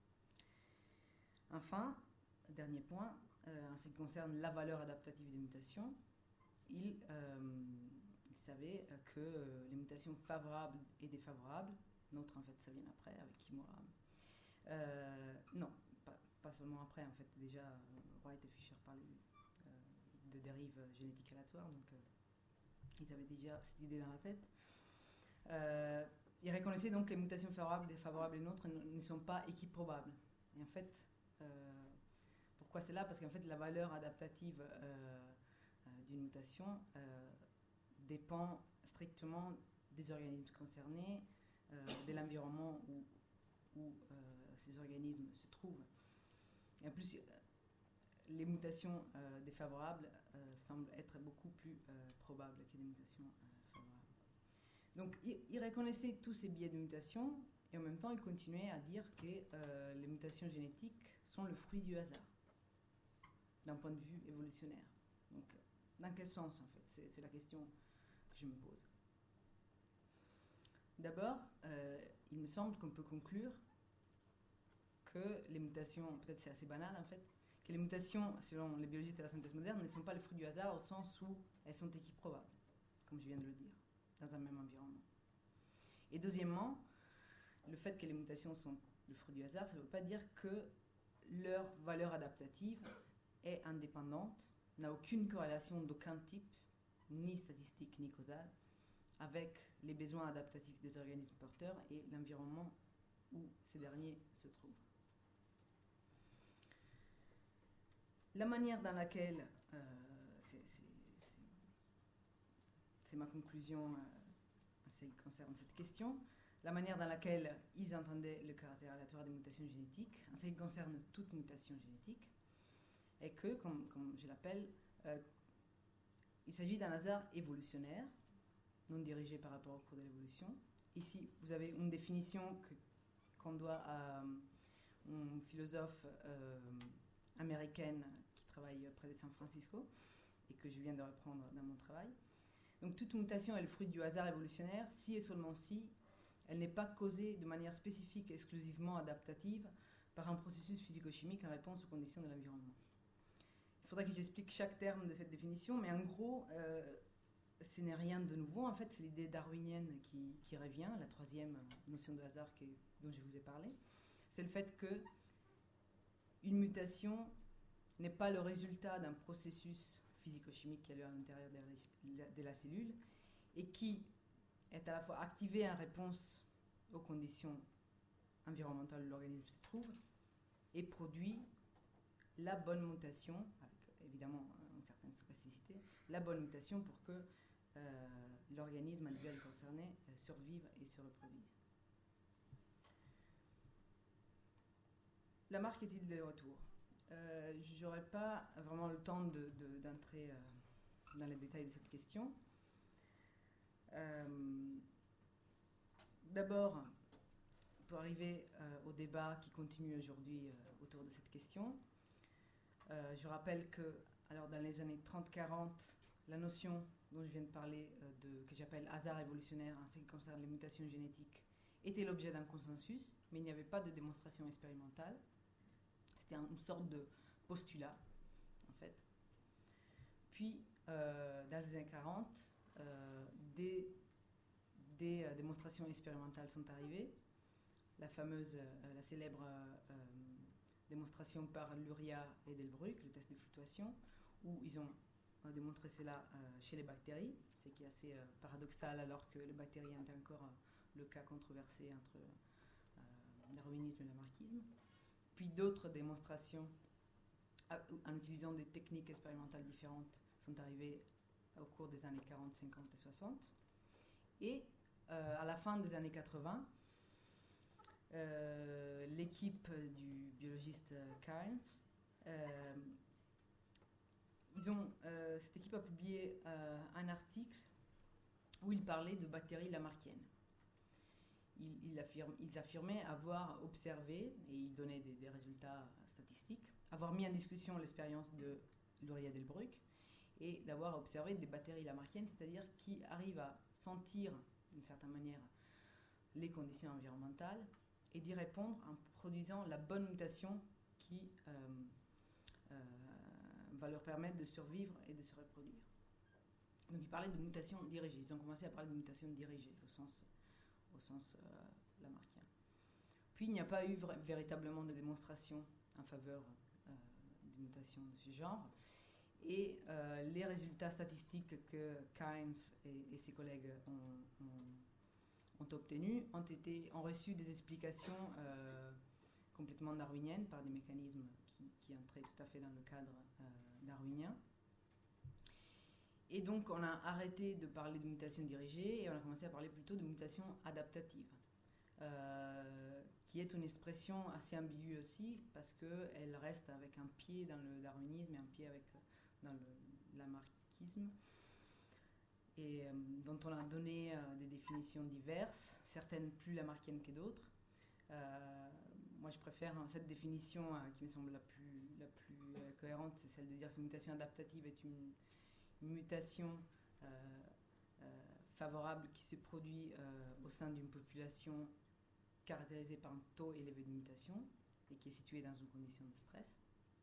Enfin, dernier point, euh, en ce qui concerne la valeur adaptative des mutations, il, euh, il savait que euh, les mutations favorables et défavorables, notre en fait ça vient après avec Kimura, euh, non, pas, pas seulement après, en fait déjà White et Fisher parlaient euh, de dérives génétiques aléatoires, donc euh, ils avaient déjà cette idée dans la tête. Euh, ils reconnaissaient donc que les mutations favorables, défavorables et nôtres ne, ne sont pas équiprobables. Et en fait, Euh, pourquoi c'est là ? Parce qu'en fait, la valeur adaptative euh, euh, d'une mutation euh, dépend strictement des organismes concernés, euh, de l'environnement où, où euh, ces organismes se trouvent. Et en plus, les mutations euh, défavorables euh, semblent être beaucoup plus euh, probables que les mutations euh, favorables. Donc, il, il reconnaissait tous ces biais de mutation. Et en même temps, il continuait à dire que euh, les mutations génétiques sont le fruit du hasard, d'un point de vue évolutionnaire. Donc, dans quel sens, en fait ? C'est, c'est la question que je me pose. D'abord, euh, il me semble qu'on peut conclure que les mutations, peut-être c'est assez banal, en fait, que les mutations, selon les biologistes de la synthèse moderne, ne sont pas le fruit du hasard au sens où elles sont équiprobables, comme je viens de le dire, dans un même environnement. Et deuxièmement, le fait que les mutations sont le fruit du hasard, ça ne veut pas dire que leur valeur adaptative est indépendante, n'a aucune corrélation d'aucun type, ni statistique ni causale, avec les besoins adaptatifs des organismes porteurs et l'environnement où ces derniers se trouvent. La manière dans laquelle, euh, c'est, c'est, c'est, c'est ma conclusion euh, en ce qui concerne cette question, la manière dans laquelle ils entendaient le caractère aléatoire des mutations génétiques, en ce qui concerne toute mutation génétique, est que, comme, comme je l'appelle, euh, il s'agit d'un hasard évolutionnaire, non dirigé par rapport au cours de l'évolution. Ici, vous avez une définition que, qu'on doit à une philosophe euh, américaine qui travaille près de San Francisco et que je viens de reprendre dans mon travail. Donc, toute mutation est le fruit du hasard évolutionnaire si et seulement si elle n'est pas causée de manière spécifique et exclusivement adaptative par un processus physico-chimique en réponse aux conditions de l'environnement. Il faudrait que j'explique chaque terme de cette définition, mais en gros, euh, ce n'est rien de nouveau. En fait, c'est l'idée darwinienne qui, qui revient, la troisième notion de hasard que, dont je vous ai parlé. C'est le fait que une mutation n'est pas le résultat d'un processus physico-chimique qui a lieu à l'intérieur de la, de la cellule et qui est à la fois activé en réponse aux conditions environnementales où l'organisme se trouve et produit la bonne mutation, avec évidemment une certaine spécificité, la bonne mutation pour que euh, l'organisme individuel concerné euh, survive et se reproduise. La marque est-il de retour? euh, Je n'aurai pas vraiment le temps de, de, d'entrer euh, dans les détails de cette question. Euh, D'abord, pour arriver euh, au débat qui continue aujourd'hui euh, autour de cette question, euh, je rappelle que alors, dans les années trente quarante, la notion dont je viens de parler, euh, de, que j'appelle hasard évolutionnaire en ce qui concerne les mutations génétiques, était l'objet d'un consensus, mais il n'y avait pas de démonstration expérimentale. C'était une sorte de postulat, en fait. Puis, euh, dans les années quarante, euh, des, des euh, démonstrations expérimentales sont arrivées. La fameuse, euh, la célèbre euh, démonstration par Luria et Delbrück, le test de fluctuation, où ils ont euh, démontré cela euh, chez les bactéries, ce qui est assez euh, paradoxal alors que les bactéries étaient encore euh, le cas controversé entre euh, darwinisme et lamarckisme. Puis d'autres démonstrations en utilisant des techniques expérimentales différentes sont arrivées au cours des années quarante, cinquante et soixante. Et euh, à la fin des années quatre-vingts, euh, l'équipe du biologiste Cairns, euh, ils ont, euh, cette équipe a publié euh, un article où il parlait de bactéries lamarckiennes. Ils, ils, affirment, ils affirmaient avoir observé, et ils donnaient des, des résultats statistiques, avoir mis en discussion l'expérience de Luria Delbrück et d'avoir observé des bactéries lamarckiennes, c'est-à-dire qui arrivent à sentir d'une certaine manière les conditions environnementales et d'y répondre en produisant la bonne mutation qui euh, euh, va leur permettre de survivre et de se reproduire. Donc ils parlaient de mutation dirigée. Ils ont commencé à parler de mutation dirigée au sens, au sens euh, lamarckien. Puis il n'y a pas eu vra- véritablement de démonstration en faveur euh, des mutations de ce genre. Et euh, les résultats statistiques que Cairns et, et ses collègues ont, ont, ont obtenus ont, été, ont reçu des explications euh, complètement darwiniennes par des mécanismes qui, qui entraient tout à fait dans le cadre euh, darwinien. Et donc on a arrêté de parler de mutation dirigée et on a commencé à parler plutôt de mutation adaptative, euh, qui est une expression assez ambiguë aussi parce qu'elle reste avec un pied dans le darwinisme et un pied avec, dans le lamarckisme, et euh, dont on a donné euh, des définitions diverses, certaines plus lamarckiennes que d'autres. Euh, moi je préfère hein, cette définition hein, qui me semble la plus, la plus euh, cohérente, c'est celle de dire qu'une mutation adaptative est une une mutation euh, euh, favorable qui se produit euh, au sein d'une population caractérisée par un taux élevé de mutation et qui est située dans une condition de stress.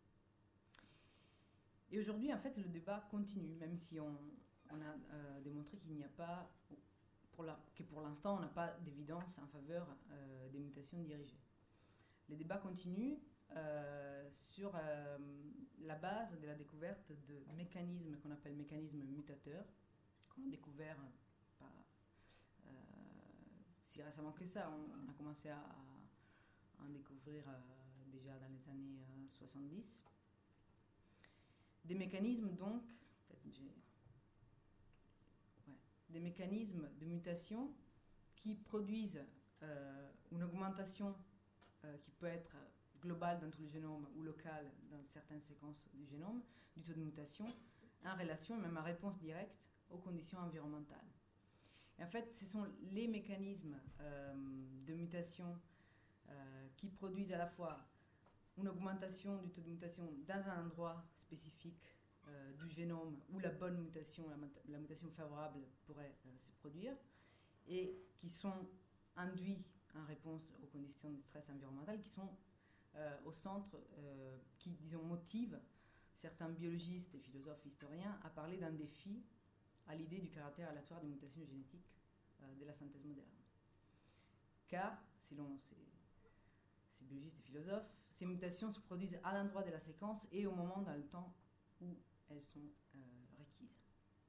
Et aujourd'hui, en fait, le débat continue, même si on, on a euh, démontré qu'il n'y a pas, pour la, que pour l'instant, on n'a pas d'évidence en faveur euh, des mutations dirigées. Les débats continuent Euh, sur euh, la base de la découverte de mécanismes qu'on appelle mécanismes mutateurs, qu'on a découvert pas euh, si récemment que ça. On, on a commencé à, à en découvrir euh, déjà dans les années euh, soixante-dix. Des mécanismes donc, peut-être j'ai, ouais, des mécanismes de mutation qui produisent euh, une augmentation euh, qui peut être global dans tout le génome ou local dans certaines séquences du génome, du taux de mutation, en relation et même en réponse directe aux conditions environnementales. Et en fait, ce sont les mécanismes euh, de mutation euh, qui produisent à la fois une augmentation du taux de mutation dans un endroit spécifique euh, du génome où la bonne mutation, la, la mutation favorable pourrait euh, se produire, et qui sont induit en réponse aux conditions de stress environnemental qui sont euh, au centre, euh, qui, disons, motivent certains biologistes et philosophes historiens à parler d'un défi à l'idée du caractère aléatoire des mutations génétiques euh, de la synthèse moderne. Car, selon ces, ces biologistes et philosophes, ces mutations se produisent à l'endroit de la séquence et au moment dans le temps où elles sont euh, requises.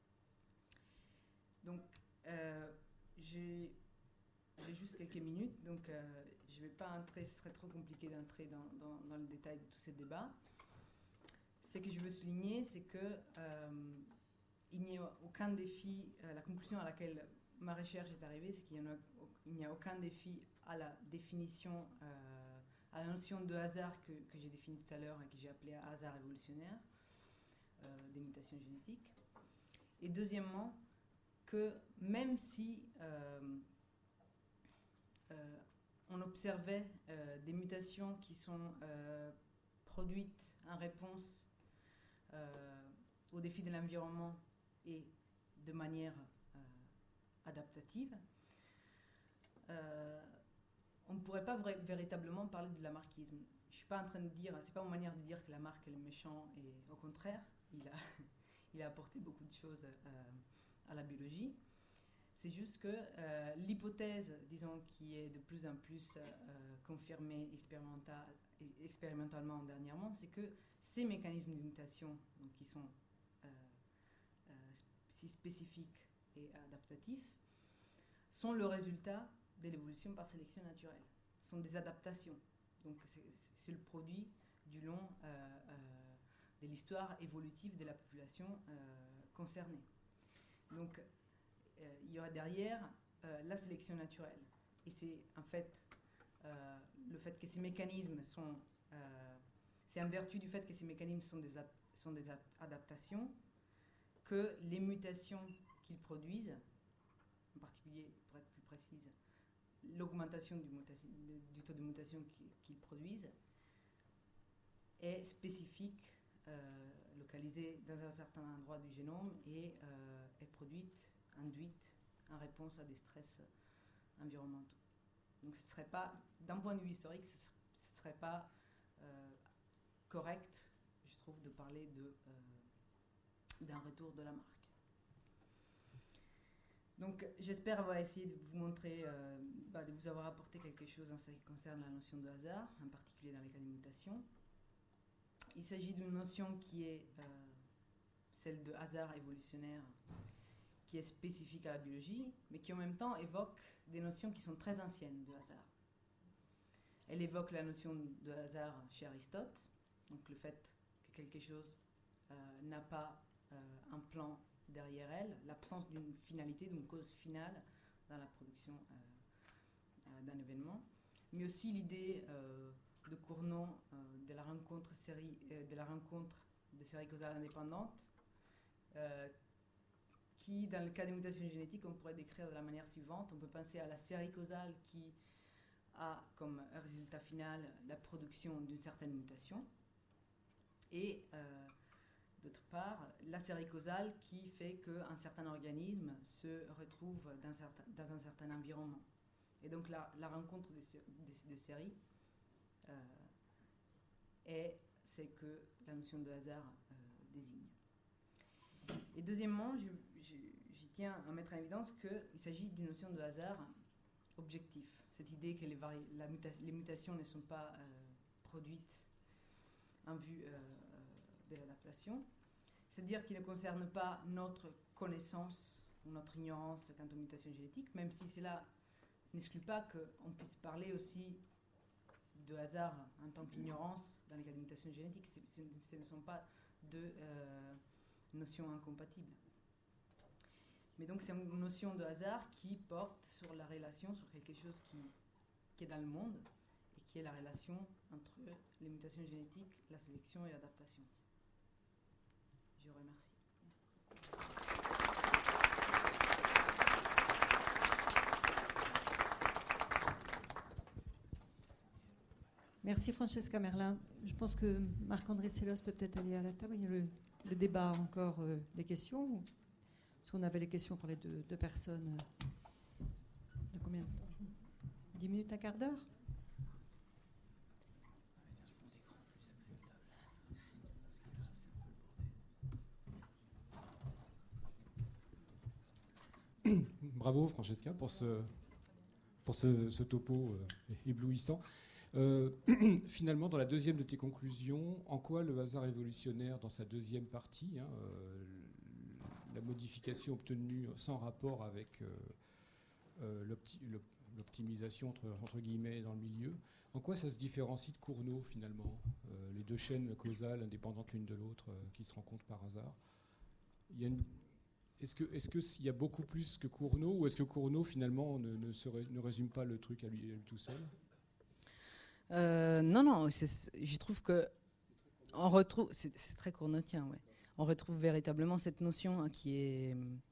Donc, euh, j'ai, j'ai juste quelques minutes, donc euh, je ne vais pas entrer, ce serait trop compliqué d'entrer dans, dans, dans le détail de tous ces débats. Ce que je veux souligner, c'est que euh, il n'y a aucun défi, euh, la conclusion à laquelle ma recherche est arrivée, c'est qu'il n'y a, a aucun défi à la définition, euh, à la notion de hasard que, que j'ai définie tout à l'heure et que j'ai appelée hasard évolutionnaire, euh, des mutations génétiques. Et deuxièmement, que même si euh, euh, on observait euh, des mutations qui sont euh, produites en réponse euh, aux défis de l'environnement et de manière euh, adaptative, euh, on ne pourrait pas vra- véritablement parler de lamarckisme. Je ne suis pas en train de dire, c'est pas une manière de dire que Lamarck est le méchant, et au contraire, il a, il a apporté beaucoup de choses euh, à la biologie. C'est juste que euh, l'hypothèse, disons, qui est de plus en plus euh, confirmée expérimental, expérimentalement dernièrement, c'est que ces mécanismes de mutation, donc, qui sont euh, euh, si spécifiques et adaptatifs, sont le résultat de l'évolution par sélection naturelle. Ce sont des adaptations. Donc c'est, c'est le produit du long euh, euh, de l'histoire évolutive de la population euh, concernée. Donc euh, il y aurait derrière euh, la sélection naturelle. Et c'est en fait euh, le fait que ces mécanismes sont... Euh, c'est en vertu du fait que ces mécanismes sont des, ap- sont des ap- adaptations que les mutations qu'ils produisent, en particulier, pour être plus précise, l'augmentation du, mutation, du taux de mutation qu'ils produisent, est spécifique, euh, localisée dans un certain endroit du génome et euh, est produite, induite en réponse à des stress environnementaux. Donc ce serait pas, d'un point de vue historique, ce ne serait pas euh, correct, je trouve, de parler de, euh, d'un retour de Lamarck. Donc j'espère avoir essayé de vous montrer, euh, bah, de vous avoir apporté quelque chose en ce qui concerne la notion de hasard, en particulier dans les cas de mutation. Il s'agit d'une notion qui est euh, celle de hasard évolutionnaire, qui est spécifique à la biologie, mais qui en même temps évoque des notions qui sont très anciennes de hasard. Elle évoque la notion de hasard chez Aristote, donc le fait que quelque chose euh, n'a pas euh, un plan derrière elle, l'absence d'une finalité, d'une cause finale dans la production euh, euh, d'un événement, mais aussi l'idée euh, de Cournot euh, de la rencontre série, euh, de la rencontre de séries causales indépendantes, euh, qui, dans le cas des mutations génétiques, on pourrait décrire de la manière suivante. On peut penser à la série causale qui a comme résultat final la production d'une certaine mutation, et euh, d'autre part, la série causale qui fait qu'un certain organisme se retrouve dans, certain, dans un certain environnement. Et donc la, la rencontre des de, de séries euh, est ce que la notion de hasard euh, désigne. Et deuxièmement, je, je, j'y tiens à mettre en évidence qu'il s'agit d'une notion de hasard objectif. Cette idée que les, vari- la muta- les mutations ne sont pas euh, produites en vue euh, de l'adaptation. C'est-à-dire qu'il ne concerne pas notre connaissance ou notre ignorance quant aux mutations génétiques, même si cela n'exclut pas qu'on puisse parler aussi de hasard en tant qu'ignorance dans les cas de mutations génétiques. C'est, c'est, ce ne sont pas deux euh, notions incompatibles. Mais donc c'est une notion de hasard qui porte sur la relation, sur quelque chose qui, qui est dans le monde, et qui est la relation entre les mutations génétiques, la sélection et l'adaptation. Je vous remercie. Merci Francesca Merlin. Je pense que Marc-André Sellos peut peut-être aller à la table. Il y a le, le débat encore euh, des questions. Parce qu'on avait les questions pour les deux, deux personnes. De combien de temps ? dix minutes, un quart d'heure. Bravo Francesca pour ce, pour ce, ce topo euh, éblouissant. Euh, finalement, dans la deuxième de tes conclusions, en quoi le hasard évolutionnaire, dans sa deuxième partie, hein, euh, la modification obtenue sans rapport avec euh, euh, l'opti- l'optimisation entre, entre guillemets dans le milieu, en quoi ça se différencie de Cournot finalement, euh, les deux chaînes causales indépendantes l'une de l'autre euh, qui se rencontrent par hasard? Il y a une Est-ce que, est-ce que s'il y a beaucoup plus que Cournot, ou est-ce que Cournot finalement ne, ne, se ré, ne résume pas le truc à lui, à lui tout seul? euh, Non, non, c'est, je trouve que on retrouve, c'est, c'est très cournotien, ouais. On retrouve véritablement cette notion hein, qui est.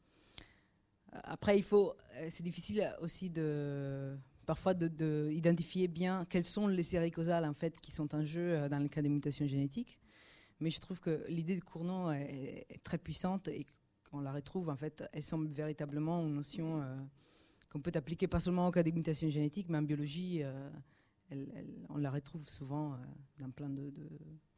Après, il faut, c'est difficile aussi de parfois de, de identifier bien quelles sont les séries causales en fait qui sont en jeu dans le cas des mutations génétiques. Mais je trouve que l'idée de Cournot est, est très puissante et on la retrouve, en fait, elle semble véritablement une notion euh, qu'on peut appliquer pas seulement au cas des mutations génétiques, mais en biologie, euh, elle, elle, on la retrouve souvent euh, dans plein de, de,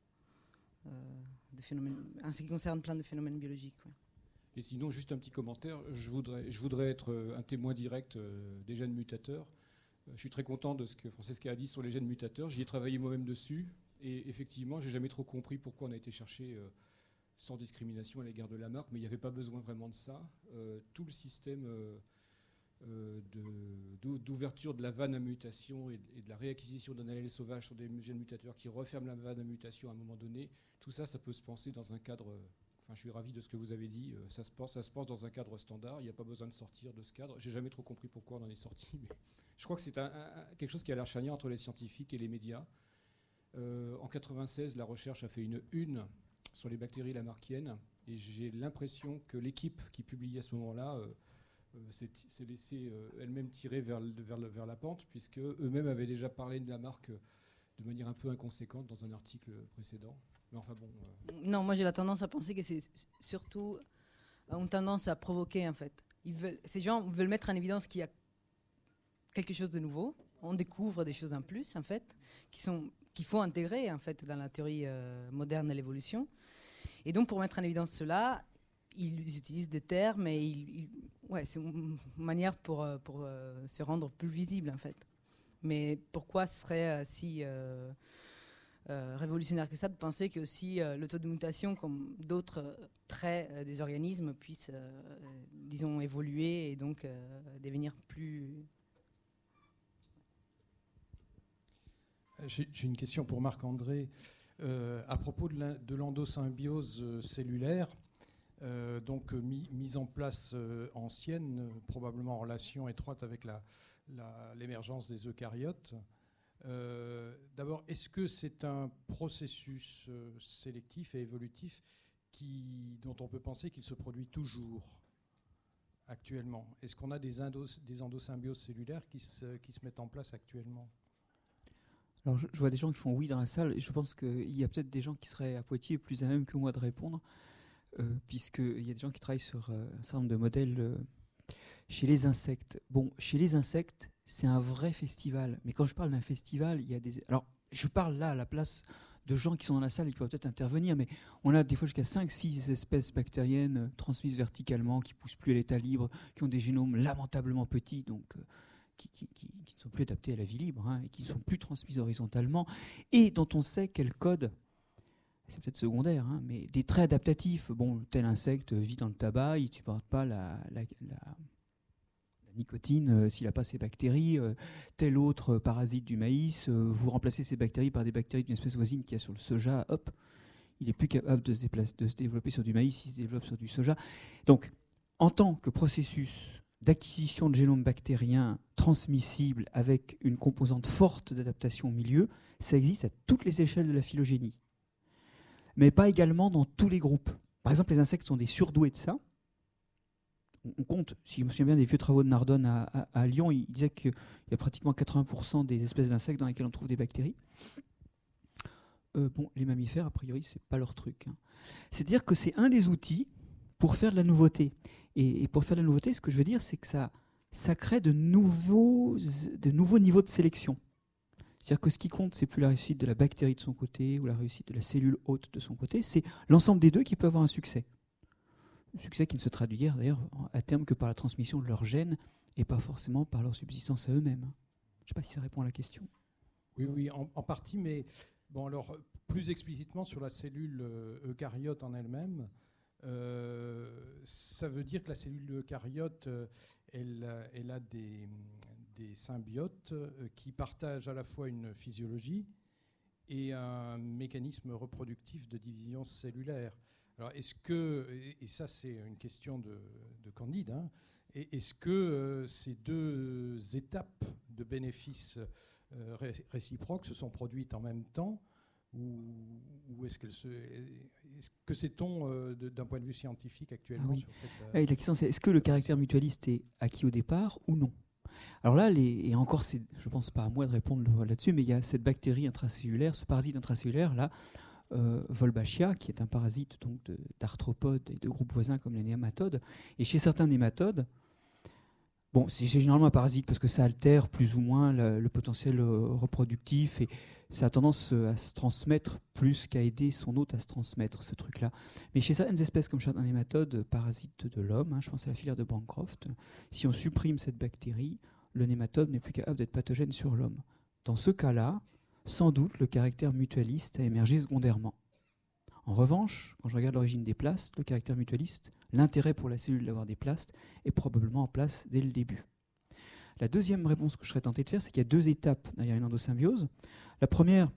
euh, de phénomènes, en ce qui concerne plein de phénomènes biologiques. Ouais. Et sinon, juste un petit commentaire, je voudrais, je voudrais être un témoin direct euh, des gènes mutateurs. Euh, je suis très content de ce que Francesca a dit sur les gènes mutateurs. J'y ai travaillé moi-même dessus, et effectivement, j'ai jamais trop compris pourquoi on a été chercher euh, sans discrimination à l'égard de Lamarck, mais il n'y avait pas besoin vraiment de ça. Euh, tout le système euh, euh, de, d'ouverture de la vanne à mutation et, et de la réacquisition d'un allèle sauvage sur des gènes mutateurs qui referment la vanne à mutation à un moment donné, tout ça, ça peut se penser dans un cadre... Enfin, je suis ravi de ce que vous avez dit. Euh, ça, se pense, ça se pense dans un cadre standard. Il n'y a pas besoin de sortir de ce cadre. J'ai jamais trop compris pourquoi on en est sorti, mais je crois que c'est un, un, quelque chose qui a l'air charnière entre les scientifiques et les médias. Euh, en quatre-vingt-seize, la recherche a fait une une sur les bactéries lamarckiennes, et j'ai l'impression que l'équipe qui publiait à ce moment-là euh, euh, s'est, s'est laissée euh, elle-même tirer vers, le, vers, le, vers la pente, puisque eux-mêmes avaient déjà parlé de Lamarck euh, de manière un peu inconséquente dans un article précédent. Mais enfin bon. Euh... Non, moi j'ai la tendance à penser que c'est surtout une tendance à provoquer en fait. Ils veulent, ces gens veulent mettre en évidence qu'il y a quelque chose de nouveau. On découvre des choses en plus en fait, qui sont qu'il faut intégrer en fait dans la théorie euh, moderne de l'évolution. Et donc pour mettre en évidence cela, ils utilisent des termes et ils, ils, ouais, c'est une manière pour pour euh, se rendre plus visible en fait. Mais pourquoi ce serait euh, si euh, euh, révolutionnaire que ça de penser que aussi euh, le taux de mutation, comme d'autres euh, traits euh, des organismes, puisse, euh, disons, évoluer et donc euh, devenir plus... J'ai, j'ai une question pour Marc-André. Euh, à propos de, la, de l'endosymbiose euh, cellulaire, euh, donc euh, mis, mise en place euh, ancienne, euh, probablement en relation étroite avec la, la, l'émergence des eucaryotes. Euh, d'abord, est-ce que c'est un processus euh, sélectif et évolutif qui, dont on peut penser qu'il se produit toujours actuellement? Est-ce qu'on a des, endos, des endosymbioses cellulaires qui se, qui se mettent en place actuellement? Alors, je, je vois des gens qui font oui dans la salle, et je pense qu'il y a peut-être des gens qui seraient à Poitiers plus à même que moi de répondre, euh, puisqu'il y a des gens qui travaillent sur euh, un certain nombre de modèles euh, chez les insectes. Bon, chez les insectes, c'est un vrai festival. Mais quand je parle d'un festival, il y a des... Alors, je parle là à la place de gens qui sont dans la salle et qui peuvent peut-être intervenir, mais on a des fois jusqu'à cinq six espèces bactériennes transmises verticalement, qui ne poussent plus à l'état libre, qui ont des génomes lamentablement petits, donc... Euh, Qui, qui, qui, qui ne sont plus adaptés à la vie libre, hein, et qui ne sont plus transmises horizontalement, et dont on sait quel code, c'est peut-être secondaire, hein, mais des traits adaptatifs. Bon, tel insecte vit dans le tabac, il ne supporte pas la, la, la, la nicotine euh, s'il n'a pas ces bactéries. Euh, tel autre parasite du maïs, euh, vous remplacez ces bactéries par des bactéries d'une espèce voisine qui a sur le soja, hop, il est plus capable de se, déplacer, de se développer sur du maïs, il se développe sur du soja. Donc, en tant que processus d'acquisition de génome bactérien transmissible avec une composante forte d'adaptation au milieu, ça existe à toutes les échelles de la phylogénie. Mais pas également dans tous les groupes. Par exemple, les insectes sont des surdoués de ça. On compte, si je me souviens bien des vieux travaux de Nardone à, à, à Lyon, il disait qu'il y a pratiquement quatre-vingts pour cent des espèces d'insectes dans lesquelles on trouve des bactéries. Euh, bon, les mammifères, a priori, c'est pas leur truc. Hein. C'est-à-dire que c'est un des outils pour faire de la nouveauté. Et, et pour faire de la nouveauté, ce que je veux dire, c'est que ça, ça crée de nouveaux, de nouveaux niveaux de sélection. C'est-à-dire que ce qui compte, c'est plus la réussite de la bactérie de son côté ou la réussite de la cellule hôte de son côté, c'est l'ensemble des deux qui peut avoir un succès. Un succès qui ne se traduit guère, d'ailleurs, à terme que par la transmission de leurs gènes et pas forcément par leur subsistance à eux-mêmes. Je ne sais pas si ça répond à la question. Oui, oui, en, en partie, mais bon, alors, plus explicitement sur la cellule euh, eucaryote en elle-même, euh, ça veut dire que la cellule eucaryote, euh, elle, elle a des, des symbiotes euh, qui partagent à la fois une physiologie et un mécanisme reproductif de division cellulaire. Alors, est-ce que, et ça c'est une question de, de Candide, hein, est-ce que euh, ces deux étapes de bénéfices euh, réciproques se sont produites en même temps, ou, ou est-ce, qu'elles se, est-ce que sait-on euh, de, d'un point de vue scientifique actuellement ah oui. sur cette... Euh... Ah, la question c'est, est-ce que le caractère mutualiste est acquis au départ ou non? Alors là, les, et encore, c'est, je ne pense pas à moi de répondre là-dessus, mais il y a cette bactérie intracellulaire, ce parasite intracellulaire, là, euh, Wolbachia, qui est un parasite donc, de, d'arthropodes et de groupes voisins comme les nématodes. Et chez certains nématodes, bon, c'est généralement un parasite parce que ça altère plus ou moins le, le potentiel euh, reproductif et ça a tendance euh, à se transmettre plus qu'à aider son hôte à se transmettre, ce truc-là. Mais chez certaines espèces comme certains nématodes parasites de l'homme, hein, je pense à la filière de Bancroft, si on supprime cette bactérie, le nématode n'est plus capable d'être pathogène sur l'homme. Dans ce cas-là, sans doute, le caractère mutualiste a émergé secondairement. En revanche, quand je regarde l'origine des plastes, le caractère mutualiste, l'intérêt pour la cellule d'avoir des plastes est probablement en place dès le début. La deuxième réponse que je serais tenté de faire, c'est qu'il y a deux étapes derrière une endosymbiose. La première,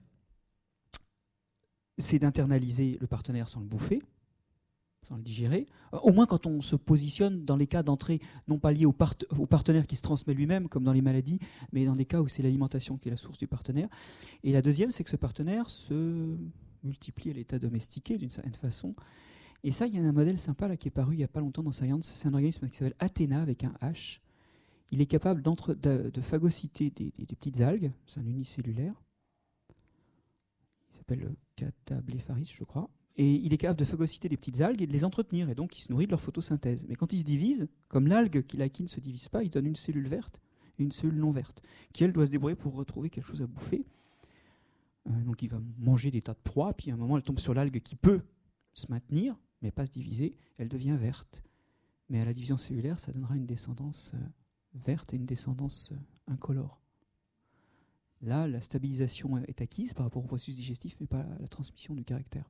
c'est d'internaliser le partenaire sans le bouffer, sans le digérer, au moins quand on se positionne dans les cas d'entrée non pas liés au, part- au partenaire qui se transmet lui-même, comme dans les maladies, mais dans des cas où c'est l'alimentation qui est la source du partenaire. Et la deuxième, c'est que ce partenaire se multiplie à l'état domestiqué d'une certaine façon. Et ça, il y a un modèle sympa là, qui est paru il n'y a pas longtemps dans Science. C'est un organisme qui s'appelle Athéna avec un H. Il est capable de, de phagocyter des, des, des petites algues. C'est un unicellulaire. Il s'appelle Catablepharis, je crois. Et il est capable de phagocyter des petites algues et de les entretenir. Et donc, il se nourrit de leur photosynthèse. Mais quand il se divise, comme l'algue qu'il a acquis ne se divise pas, il donne une cellule verte et une cellule non verte, qui, elle, doit se débrouiller pour retrouver quelque chose à bouffer. Euh, donc, il va manger des tas de proies. Puis, à un moment, elle tombe sur l'algue qui peut se maintenir, mais pas se diviser. Elle devient verte. Mais à la division cellulaire, ça donnera une descendance euh, verte et une descendance euh, incolore. Là, la stabilisation est acquise par rapport au processus digestif, mais pas à la transmission du caractère.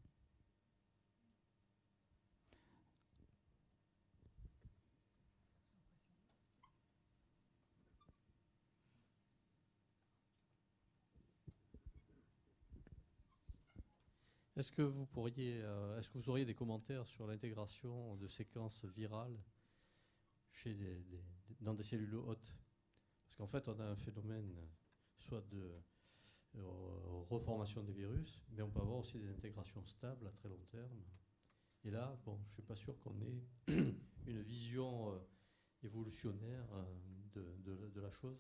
Est-ce que vous pourriez, euh, est-ce que vous auriez des commentaires sur l'intégration de séquences virales chez des, des, dans des cellules hôtes? Parce qu'en fait, on a un phénomène soit de euh, reformation des virus, mais on peut avoir aussi des intégrations stables à très long terme. Et là, bon, je ne suis pas sûr qu'on ait une vision euh, évolutionnaire euh, de, de, de la chose.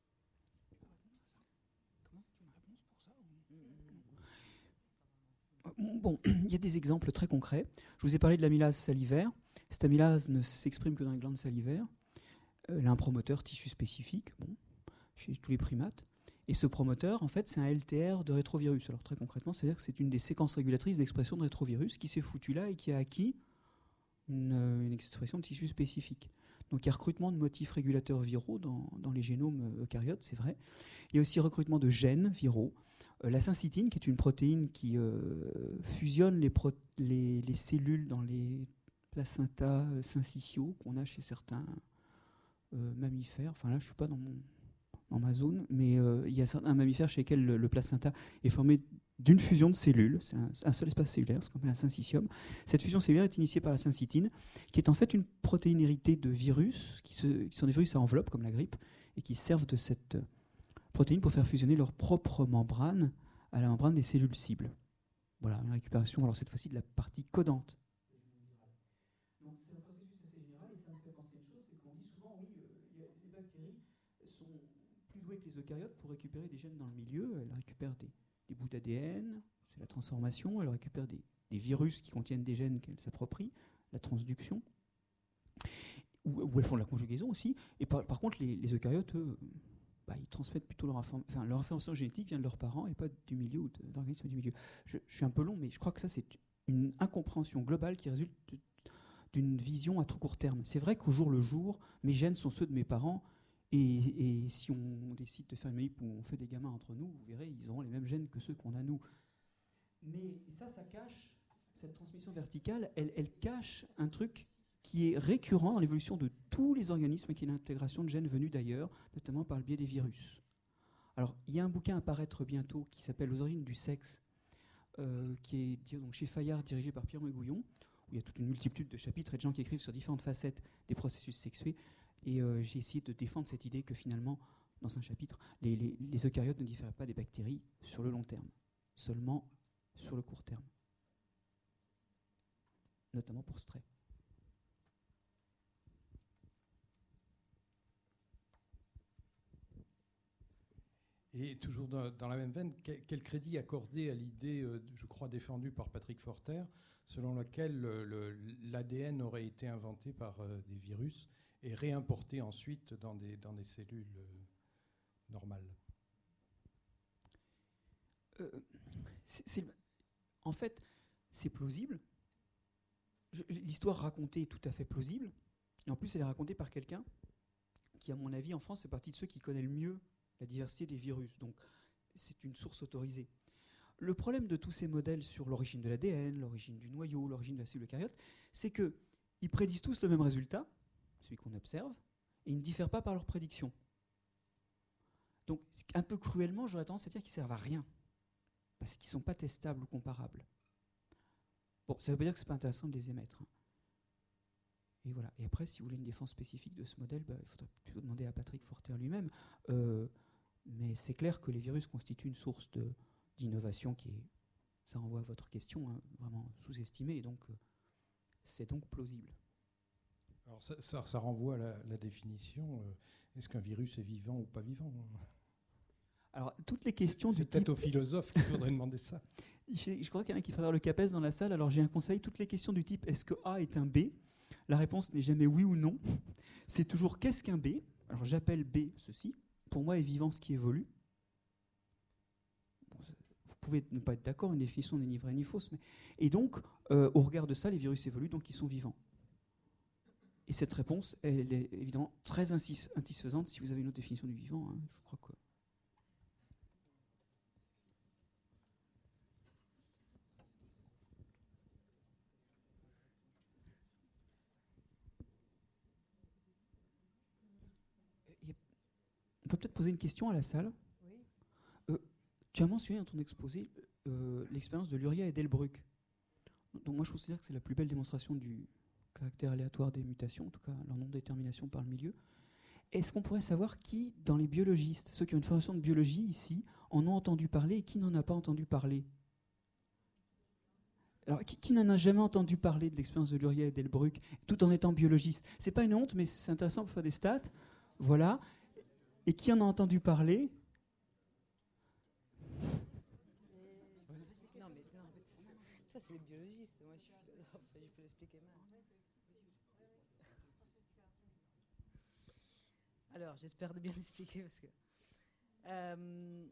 Bon, il y a des exemples très concrets. Je vous ai parlé de l'amylase salivaire. Cette amylase ne s'exprime que dans les glandes salivaires. Elle a un promoteur tissu spécifique, bon, chez tous les primates. Et ce promoteur, en fait, c'est un L T R de rétrovirus. Alors très concrètement, c'est-à-dire que c'est une des séquences régulatrices d'expression de rétrovirus qui s'est foutue là et qui a acquis une, une expression de tissu spécifique. Donc il y a recrutement de motifs régulateurs viraux dans, dans les génomes eucaryotes, c'est vrai. Il y a aussi recrutement de gènes viraux. Euh, la syncytine, qui est une protéine qui euh, fusionne les, pro- les, les cellules dans les placentas syncytiaux qu'on a chez certains euh, mammifères. Enfin là, je ne suis pas dans, mon, dans ma zone, mais euh, il y a certains mammifères chez lesquels le, le placenta est formé d'une fusion de cellules. C'est un, un seul espace cellulaire, ce qu'on appelle un syncytium. Cette fusion cellulaire est initiée par la syncytine, qui est en fait une protéine héritée de virus, qui, se, qui sont des virus à enveloppe, comme la grippe, et qui servent de cette protéines pour faire fusionner leur propre membrane à la membrane des cellules cibles. Voilà, une récupération, alors cette fois-ci, de la partie codante. Donc c'est un processus assez général et ça me fait penser à une chose, c'est qu'on dit souvent, oui, euh, les bactéries sont plus douées que les eucaryotes pour récupérer des gènes dans le milieu. Elles récupèrent des, des bouts d'A D N, c'est la transformation, elles récupèrent des, des virus qui contiennent des gènes qu'elles s'approprient, la transduction. où, où elles font de la conjugaison aussi. Et par, par contre, les, les eucaryotes, eux, bah, ils transmettent plutôt leur, inform- enfin, leur information génétique vient de leurs parents et pas du milieu ou de, d'organismes du milieu. Je, je suis un peu long, mais je crois que ça, c'est une incompréhension globale qui résulte de, d'une vision à trop court terme. C'est vrai qu'au jour le jour, mes gènes sont ceux de mes parents, et, et si on décide de faire une manip où on fait des gamins entre nous, vous verrez, ils auront les mêmes gènes que ceux qu'on a nous. Mais ça, ça cache, cette transmission verticale, elle, elle cache un truc qui est récurrent dans l'évolution de tous les organismes, qui est l'intégration de gènes venus d'ailleurs, notamment par le biais des virus. Alors, il y a un bouquin à paraître bientôt qui s'appelle « Aux origines du sexe », euh, qui est donc, chez Fayard, dirigé par Pierre Gouillon, où il y a toute une multitude de chapitres et de gens qui écrivent sur différentes facettes des processus sexués. Et euh, j'ai essayé de défendre cette idée que finalement, dans un chapitre, les, les, les eucaryotes ne diffèrent pas des bactéries sur le long terme, seulement sur le court terme, notamment pour ce trait. Et toujours dans, dans la même veine, quel, quel crédit accorder à l'idée, euh, je crois défendue par Patrick Forter, selon laquelle le, le, l'A D N aurait été inventé par euh, des virus et réimporté ensuite dans des, dans des cellules euh, normales? euh, c'est, c'est, En fait, c'est plausible. Je, l'histoire racontée est tout à fait plausible. Et en plus, elle est racontée par quelqu'un qui, à mon avis, en France, fait partie de ceux qui connaissent le mieux la diversité des virus. Donc, c'est une source autorisée. Le problème de tous ces modèles sur l'origine de l'A D N, l'origine du noyau, l'origine de la cellule eucaryote, c'est qu'ils prédisent tous le même résultat, celui qu'on observe, et ils ne diffèrent pas par leur prédiction. Donc, un peu cruellement, j'aurais tendance à dire qu'ils ne servent à rien, parce qu'ils ne sont pas testables ou comparables. Bon, ça ne veut pas dire que ce n'est pas intéressant de les émettre. Hein. Et voilà. Et après, si vous voulez une défense spécifique de ce modèle, bah, il faudrait plutôt demander à Patrick Forter lui-même. Euh, mais c'est clair que les virus constituent une source de, d'innovation qui est, ça renvoie à votre question, hein, vraiment sous-estimée, et donc euh, c'est donc plausible. Alors ça, ça, ça renvoie à la, la définition. Euh, est-ce qu'un virus est vivant ou pas vivant? Alors, toutes les questions c'est du peut-être type... aux philosophes qu'il faudrait demander ça. Je, je crois qu'il y en a qui préparent le CAPES dans la salle, alors j'ai un conseil. Toutes les questions du type « est-ce que A est un B ?» La réponse n'est jamais oui ou non. C'est toujours « qu'est-ce qu'un B ?» Alors j'appelle B ceci. Pour moi est vivant ce qui évolue. Bon, vous pouvez ne pas être d'accord, une définition n'est ni vraie ni fausse. Mais... Et donc, euh, au regard de ça, les virus évoluent, donc ils sont vivants. Et cette réponse, elle est évidemment très insatisfaisante si vous avez une autre définition du vivant. Hein, je crois que... On peut peut-être poser une question à la salle. Oui. Euh, tu as mentionné dans ton exposé euh, l'expérience de Luria et Delbrück. Donc moi je considère que c'est la plus belle démonstration du caractère aléatoire des mutations, en tout cas leur non-détermination par le milieu. Est-ce qu'on pourrait savoir qui, dans les biologistes, ceux qui ont une formation de biologie ici, en ont entendu parler et qui n'en a pas entendu parler? Alors, qui, qui n'en a jamais entendu parler de l'expérience de Luria et Delbrück, tout en étant biologiste? C'est pas une honte, mais c'est intéressant pour faire des stats. Voilà. Et qui en a entendu parler? Non, mais non, ça, c'est les biologistes. Moi, je, enfin, je peux l'expliquer mal. Alors, j'espère de bien l'expliquer parce que. Euh,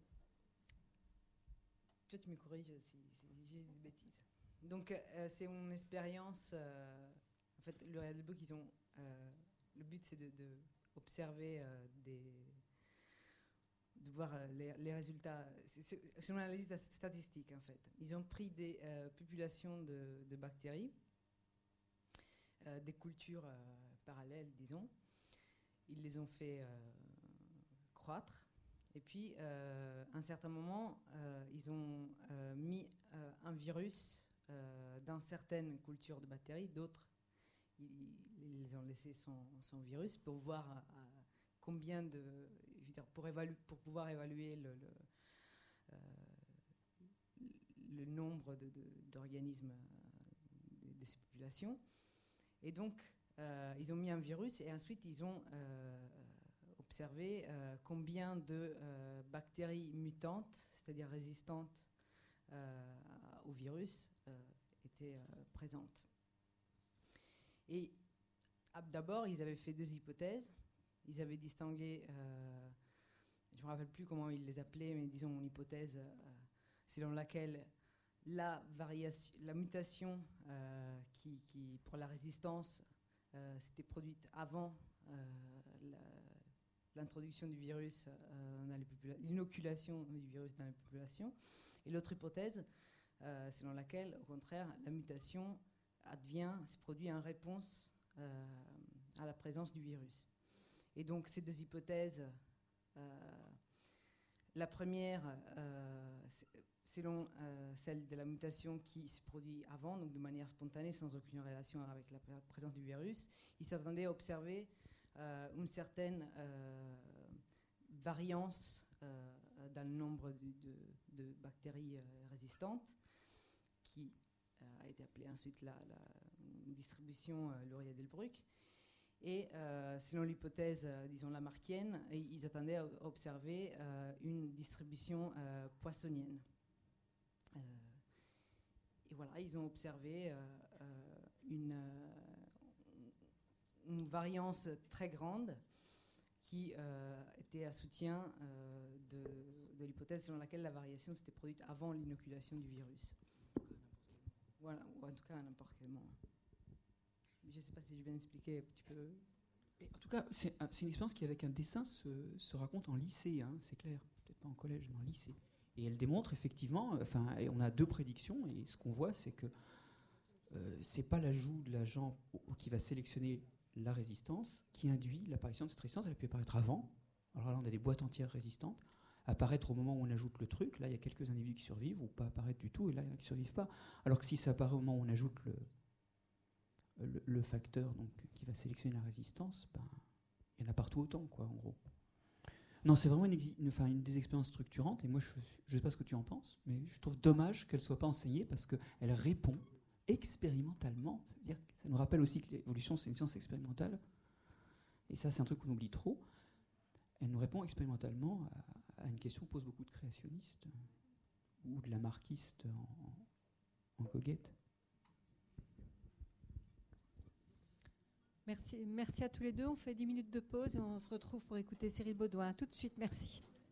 toi, tu me corriges si, si j'ai des bêtises. Donc, euh, c'est une expérience. Euh, en fait, le Real Book, ils ont. Euh, le but, c'est de, de observer euh, des. de voir euh, les, les résultats. C'est, c'est, c'est une analyse statistique, en fait. Ils ont pris des euh, populations de, de bactéries, euh, des cultures euh, parallèles, disons. Ils les ont fait euh, croître. Et puis, euh, à un certain moment, euh, ils ont euh, mis euh, un virus euh, dans certaines cultures de bactéries. D'autres, ils, ils ont laissé son, son virus pour voir à, à combien de... Pour, évaluer, pour pouvoir évaluer le, le, euh, le nombre de, de, d'organismes de, de ces populations. Et donc, euh, ils ont mis un virus et ensuite ils ont euh, observé euh, combien de euh, bactéries mutantes, c'est-à-dire résistantes euh, au virus, euh, étaient euh, présentes. Et d'abord, ils avaient fait deux hypothèses. Ils avaient distingué, euh, je ne me rappelle plus comment ils les appelaient, mais disons une hypothèse euh, selon laquelle la, variation, la mutation euh, qui, qui, pour la résistance euh, s'était produite avant euh, la, l'introduction du virus euh, dans les populations, l'inoculation du virus dans les populations. Et l'autre hypothèse, euh, selon laquelle, au contraire, la mutation advient, se produit en réponse euh, à la présence du virus. Et donc, ces deux hypothèses, euh, la première, euh, selon euh, celle de la mutation qui se produit avant, donc de manière spontanée, sans aucune relation avec la présence du virus, il s'attendait à observer euh, une certaine euh, variance euh, dans le nombre de, de, de bactéries euh, résistantes, qui euh, a été appelée ensuite la, la distribution euh, Laurier-Delbruck. Et euh, selon l'hypothèse, euh, disons, lamarckienne, ils attendaient à observer euh, une distribution euh, poissonienne. Euh, et voilà, ils ont observé euh, euh, une, euh, une variance très grande qui euh, était à soutien euh, de, de l'hypothèse selon laquelle la variation s'était produite avant l'inoculation du virus. Voilà, ou en tout cas à n'importe quel moment. Je ne sais pas si je viens d'expliquer un petit peu. Et en tout cas, c'est, c'est une expérience qui, avec un dessin, se, se raconte en lycée, hein, c'est clair. Peut-être pas en collège, mais en lycée. Et elle démontre effectivement, enfin, et on a deux prédictions, et ce qu'on voit, c'est que euh, c'est pas l'ajout de l'agent qui va sélectionner la résistance qui induit l'apparition de cette résistance. Elle a pu apparaître avant. Alors là, on a des boîtes entières résistantes. Apparaître au moment où on ajoute le truc, là, il y a quelques individus qui survivent, ou pas apparaître du tout, et là, il y en a qui ne survivent pas. Alors que si ça apparaît au moment où on ajoute le Le, le facteur donc, qui va sélectionner la résistance, ben, il y en a partout autant, quoi, en gros. Non, c'est vraiment une, exi- une, enfin, une des expériences structurantes, et moi, je ne sais pas ce que tu en penses, mais je trouve dommage qu'elle ne soit pas enseignée, parce qu'elle répond expérimentalement. C'est-à-dire que ça nous rappelle aussi que l'évolution, c'est une science expérimentale, et ça, c'est un truc qu'on oublie trop. Elle nous répond expérimentalement à, à une question que posent beaucoup de créationnistes, ou de lamarckistes en, en goguette. Merci, merci à tous les deux. On fait dix minutes de pause et on se retrouve pour écouter Cyril Baudouin. Tout de suite, merci.